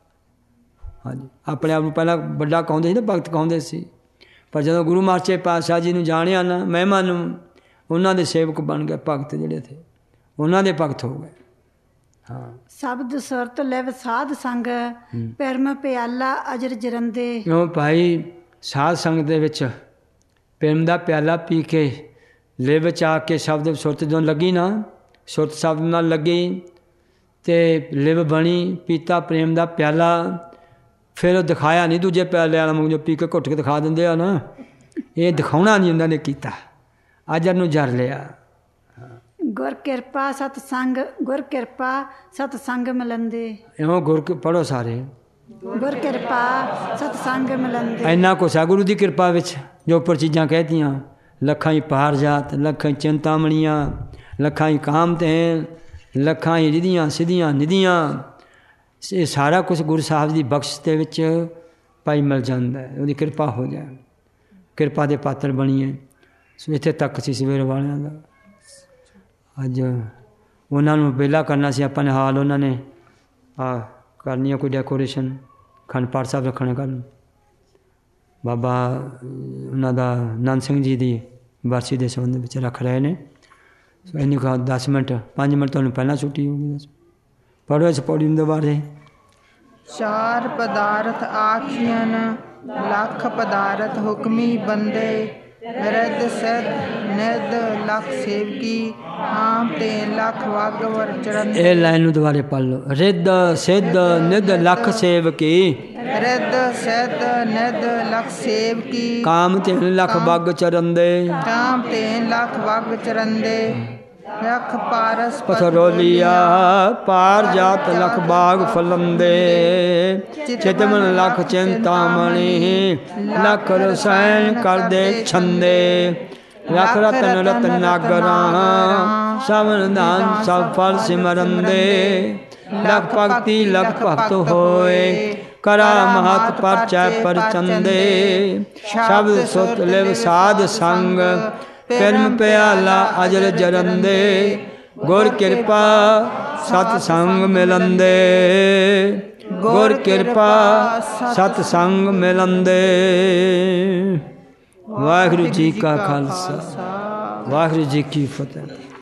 ਹਾਂਜੀ, ਆਪਣੇ ਆਪ ਨੂੰ ਪਹਿਲਾਂ ਵੱਡਾ ਕਹਾਉਂਦੇ ਸੀ ਨਾ, ਭਗਤ ਕਹਾਉਂਦੇ ਸੀ, ਪਰ ਜਦੋਂ ਗੁਰੂ ਮਹਾਰਾਜ ਪਾਤਸ਼ਾਹ ਜੀ ਨੂੰ ਜਾਣਿਆ ਨਾ, ਮਹਿਮਾ ਨੂੰ, ਉਹਨਾਂ ਦੇ ਸੇਵਕ ਬਣ ਗਏ। ਭਗਤ ਜਿਹੜੇ ਥੇ ਉਹਨਾਂ ਦੇ ਭਗਤ ਹੋ ਗਏ। ਹਾਂ, ਸ਼ਬਦ ਸੁਰਤ ਲਿਵ ਸਾਧ ਸੰਗ ਪਰਮ ਪਿਆਲਾ ਅਜਰ ਜਰੰਦੇ। ਉਹ ਭਾਈ ਸਾਧ ਸੰਗ ਦੇ ਵਿੱਚ ਪ੍ਰੇਮ ਦਾ ਪਿਆਲਾ ਪੀ ਕੇ ਲਿਵ ਚ ਆ ਕੇ ਸ਼ਬਦ ਸੁਰਤ ਜਦੋਂ ਲੱਗੀ ਨਾ, ਸੁਰਤ ਸ਼ਬਦ ਨਾਲ ਲੱਗੀ ਅਤੇ ਲਿਵ ਬਣੀ, ਪੀਤਾ ਪ੍ਰੇਮ ਦਾ ਪਿਆਲਾ। ਫਿਰ ਉਹ ਦਿਖਾਇਆ ਨਹੀਂ ਦੂਜੇ ਪਿਆਲੇ ਵਾਲਾ ਮੂੰਹ ਜੋ ਪੀ ਕੇ ਘੁੱਟ ਕੇ ਦਿਖਾ ਦਿੰਦੇ ਆ ਨਾ, ਇਹ ਦਿਖਾਉਣਾ ਨਹੀਂ ਉਹਨਾਂ ਨੇ ਕੀਤਾ। ਅਜਰ ਨੂੰ ਜਰ ਲਿਆ। ਗੁਰ ਕਿਰਪਾ ਸਤ ਸੰਗ, ਗੁਰ ਕਿਰਪਾ ਸਤ ਸੰਗ ਮਿਲੰਦੇ। ਇਉਂ ਗੁਰ ਪੜ੍ਹੋ ਸਾਰੇ। ਗੁਰ ਕਿਰਪਾ ਸਤ ਸੰਗ ਮਿਲੰਦੇ। ਇੰਨਾ ਕੁਛ ਆ ਗੁਰੂ ਦੀ ਕਿਰਪਾ ਵਿੱਚ, ਜੋ ਉੱਪਰ ਚੀਜ਼ਾਂ ਕਹਿਤੀਆਂ। ਲੱਖਾਂ ਹੀ ਪਾਰ ਜਾਤ, ਲੱਖਾਂ ਹੀ ਚਿੰਤਾਮਣੀਆਂ, ਲੱਖਾਂ ਹੀ ਕਾਮਤੇਨ, ਲੱਖਾਂ ਹੀ ਰਿਧੀਆਂ ਸਿੱਧੀਆਂ ਨਿਧੀਆਂ। ਇਹ ਸਾਰਾ ਕੁਛ ਗੁਰੂ ਸਾਹਿਬ ਦੀ ਬਖਸ਼ ਦੇ ਵਿੱਚ ਭਾਈ ਮਿਲ ਜਾਂਦਾ ਹੈ। ਉਹਦੀ ਕਿਰਪਾ ਹੋ ਜਾਏ, ਕਿਰਪਾ ਦੇ ਪਾਤਰ ਬਣੀਏ। ਸੋ ਇੱਥੇ ਤੱਕ ਸੀ ਸਵੇਰ ਵਾਲਿਆਂ ਦਾ। ਅੱਜ ਉਹਨਾਂ ਨੂੰ ਵਿਹਲਾ ਕਰਨਾ ਸੀ ਆਪਾਂ ਨੇ, ਹਾਲ ਉਹਨਾਂ ਨੇ ਆ ਕਰਨੀ ਆ ਕੋਈ ਡੈਕੋਰੇਸ਼ਨ। ਖੰਡ ਪਾਠ ਸਾਹਿਬ ਰੱਖਣੇ ਕੱਲ੍ਹ ਬਾਬਾ ਉਹਨਾਂ ਦਾ ਨੰਦ ਸਿੰਘ ਜੀ ਦੀ ਬਰਸੀ ਦੇ ਸੰਬੰਧ ਵਿੱਚ ਰੱਖ ਰਹੇ ਨੇ। ਸੋ ਇਹਨੂੰ ਕਹਾ ਦਸ ਮਿੰਟ ਪੰਜ ਮਿੰਟ ਤੁਹਾਨੂੰ ਪਹਿਲਾਂ ਛੁੱਟੀ ਹੋਊਗੀ। ਪੜ੍ਹੋ ਇਸ ਪੌੜੀ ਨੂੰ ਦੁਬਾਰੇ। ਚਾਰ ਪਦਾਰਥ ਆਖੀਨ ਲੱਖ ਪਦਾਰਥ ਹੁਕਮੀ ਬੰਦੇ ਰਿੱਧ ਸਿੱਧ ਨਿੱਧ ਲੱਖ ਸੇਵਕੀ ਆਮ ਤੇ ਲੱਖ ਵਗ ਵਰ ਚਰਨ। ਇਹ ਲਾਈਨ ਨੂੰ ਦੁਬਾਰੇ ਪੜ੍ਹ ਲਓ। ਰਿੱਧ ਸਿੱਧ ਨਿੱਧ ਲੱਖ ਸੇਵਕੀ ਰਿੱਧ ਸਿੱਧ ਨਿੱਧ ਲੱਖ ਸੇਵਕੀ ਕਾਮ ਤੇ ਲੱਖ ਵਗ ਚਰੰਦੇ ਕਾਮ ਤੇ ਲੱਖ ਵਗ ਚਰੰਦੇ ਲੱਖ ਪਾਰਸ ਪਥਰੋਲੀਆ ਪਾਰ ਜਾਤ ਲਖ ਬਾਗ ਫਲੰਦੇ ਚਿਤਮਨ ਲਖ ਚਿੰਤਾਮਣੀ ਲਖ ਰਸਾਇਣ ਕਰਦੇ ਛੰਦੇ ਲਖ ਰਤਨ ਰਤਨ ਨਾਗਰਾਂ ਸਭਨ ਦਾਨ ਸਭ ਫਲ ਸਿਮਰੰਦੇ ਲਖ ਭਗਤੀ ਲਖ ਭਗਤ ਹੋਏ ਕਰਾ ਮਹਤ ਪਰਚੈ ਪਰਚੰਦੇ ਸ਼ਬਦ ਸੁਤ ਲਿਵ ਸਾਧ ਸੰਗ ਪਿਰਮ ਪਿਆਲਾ ਅਜਰ ਜਰੰਦੇ ਗੁਰ ਕਿਰਪਾ ਸਤ ਸੰਗ ਮਿਲੰਦੇ ਗੁਰ ਕਿਰਪਾ ਸਤ ਸੰਗ ਮਿਲੰਦੇ। ਵਾਹਿਗੁਰੂ ਜੀ ਕਾ ਖਾਲਸਾ ਵਾਹਿਗੁਰੂ ਜੀ ਕੀ ਫਤਿਹ।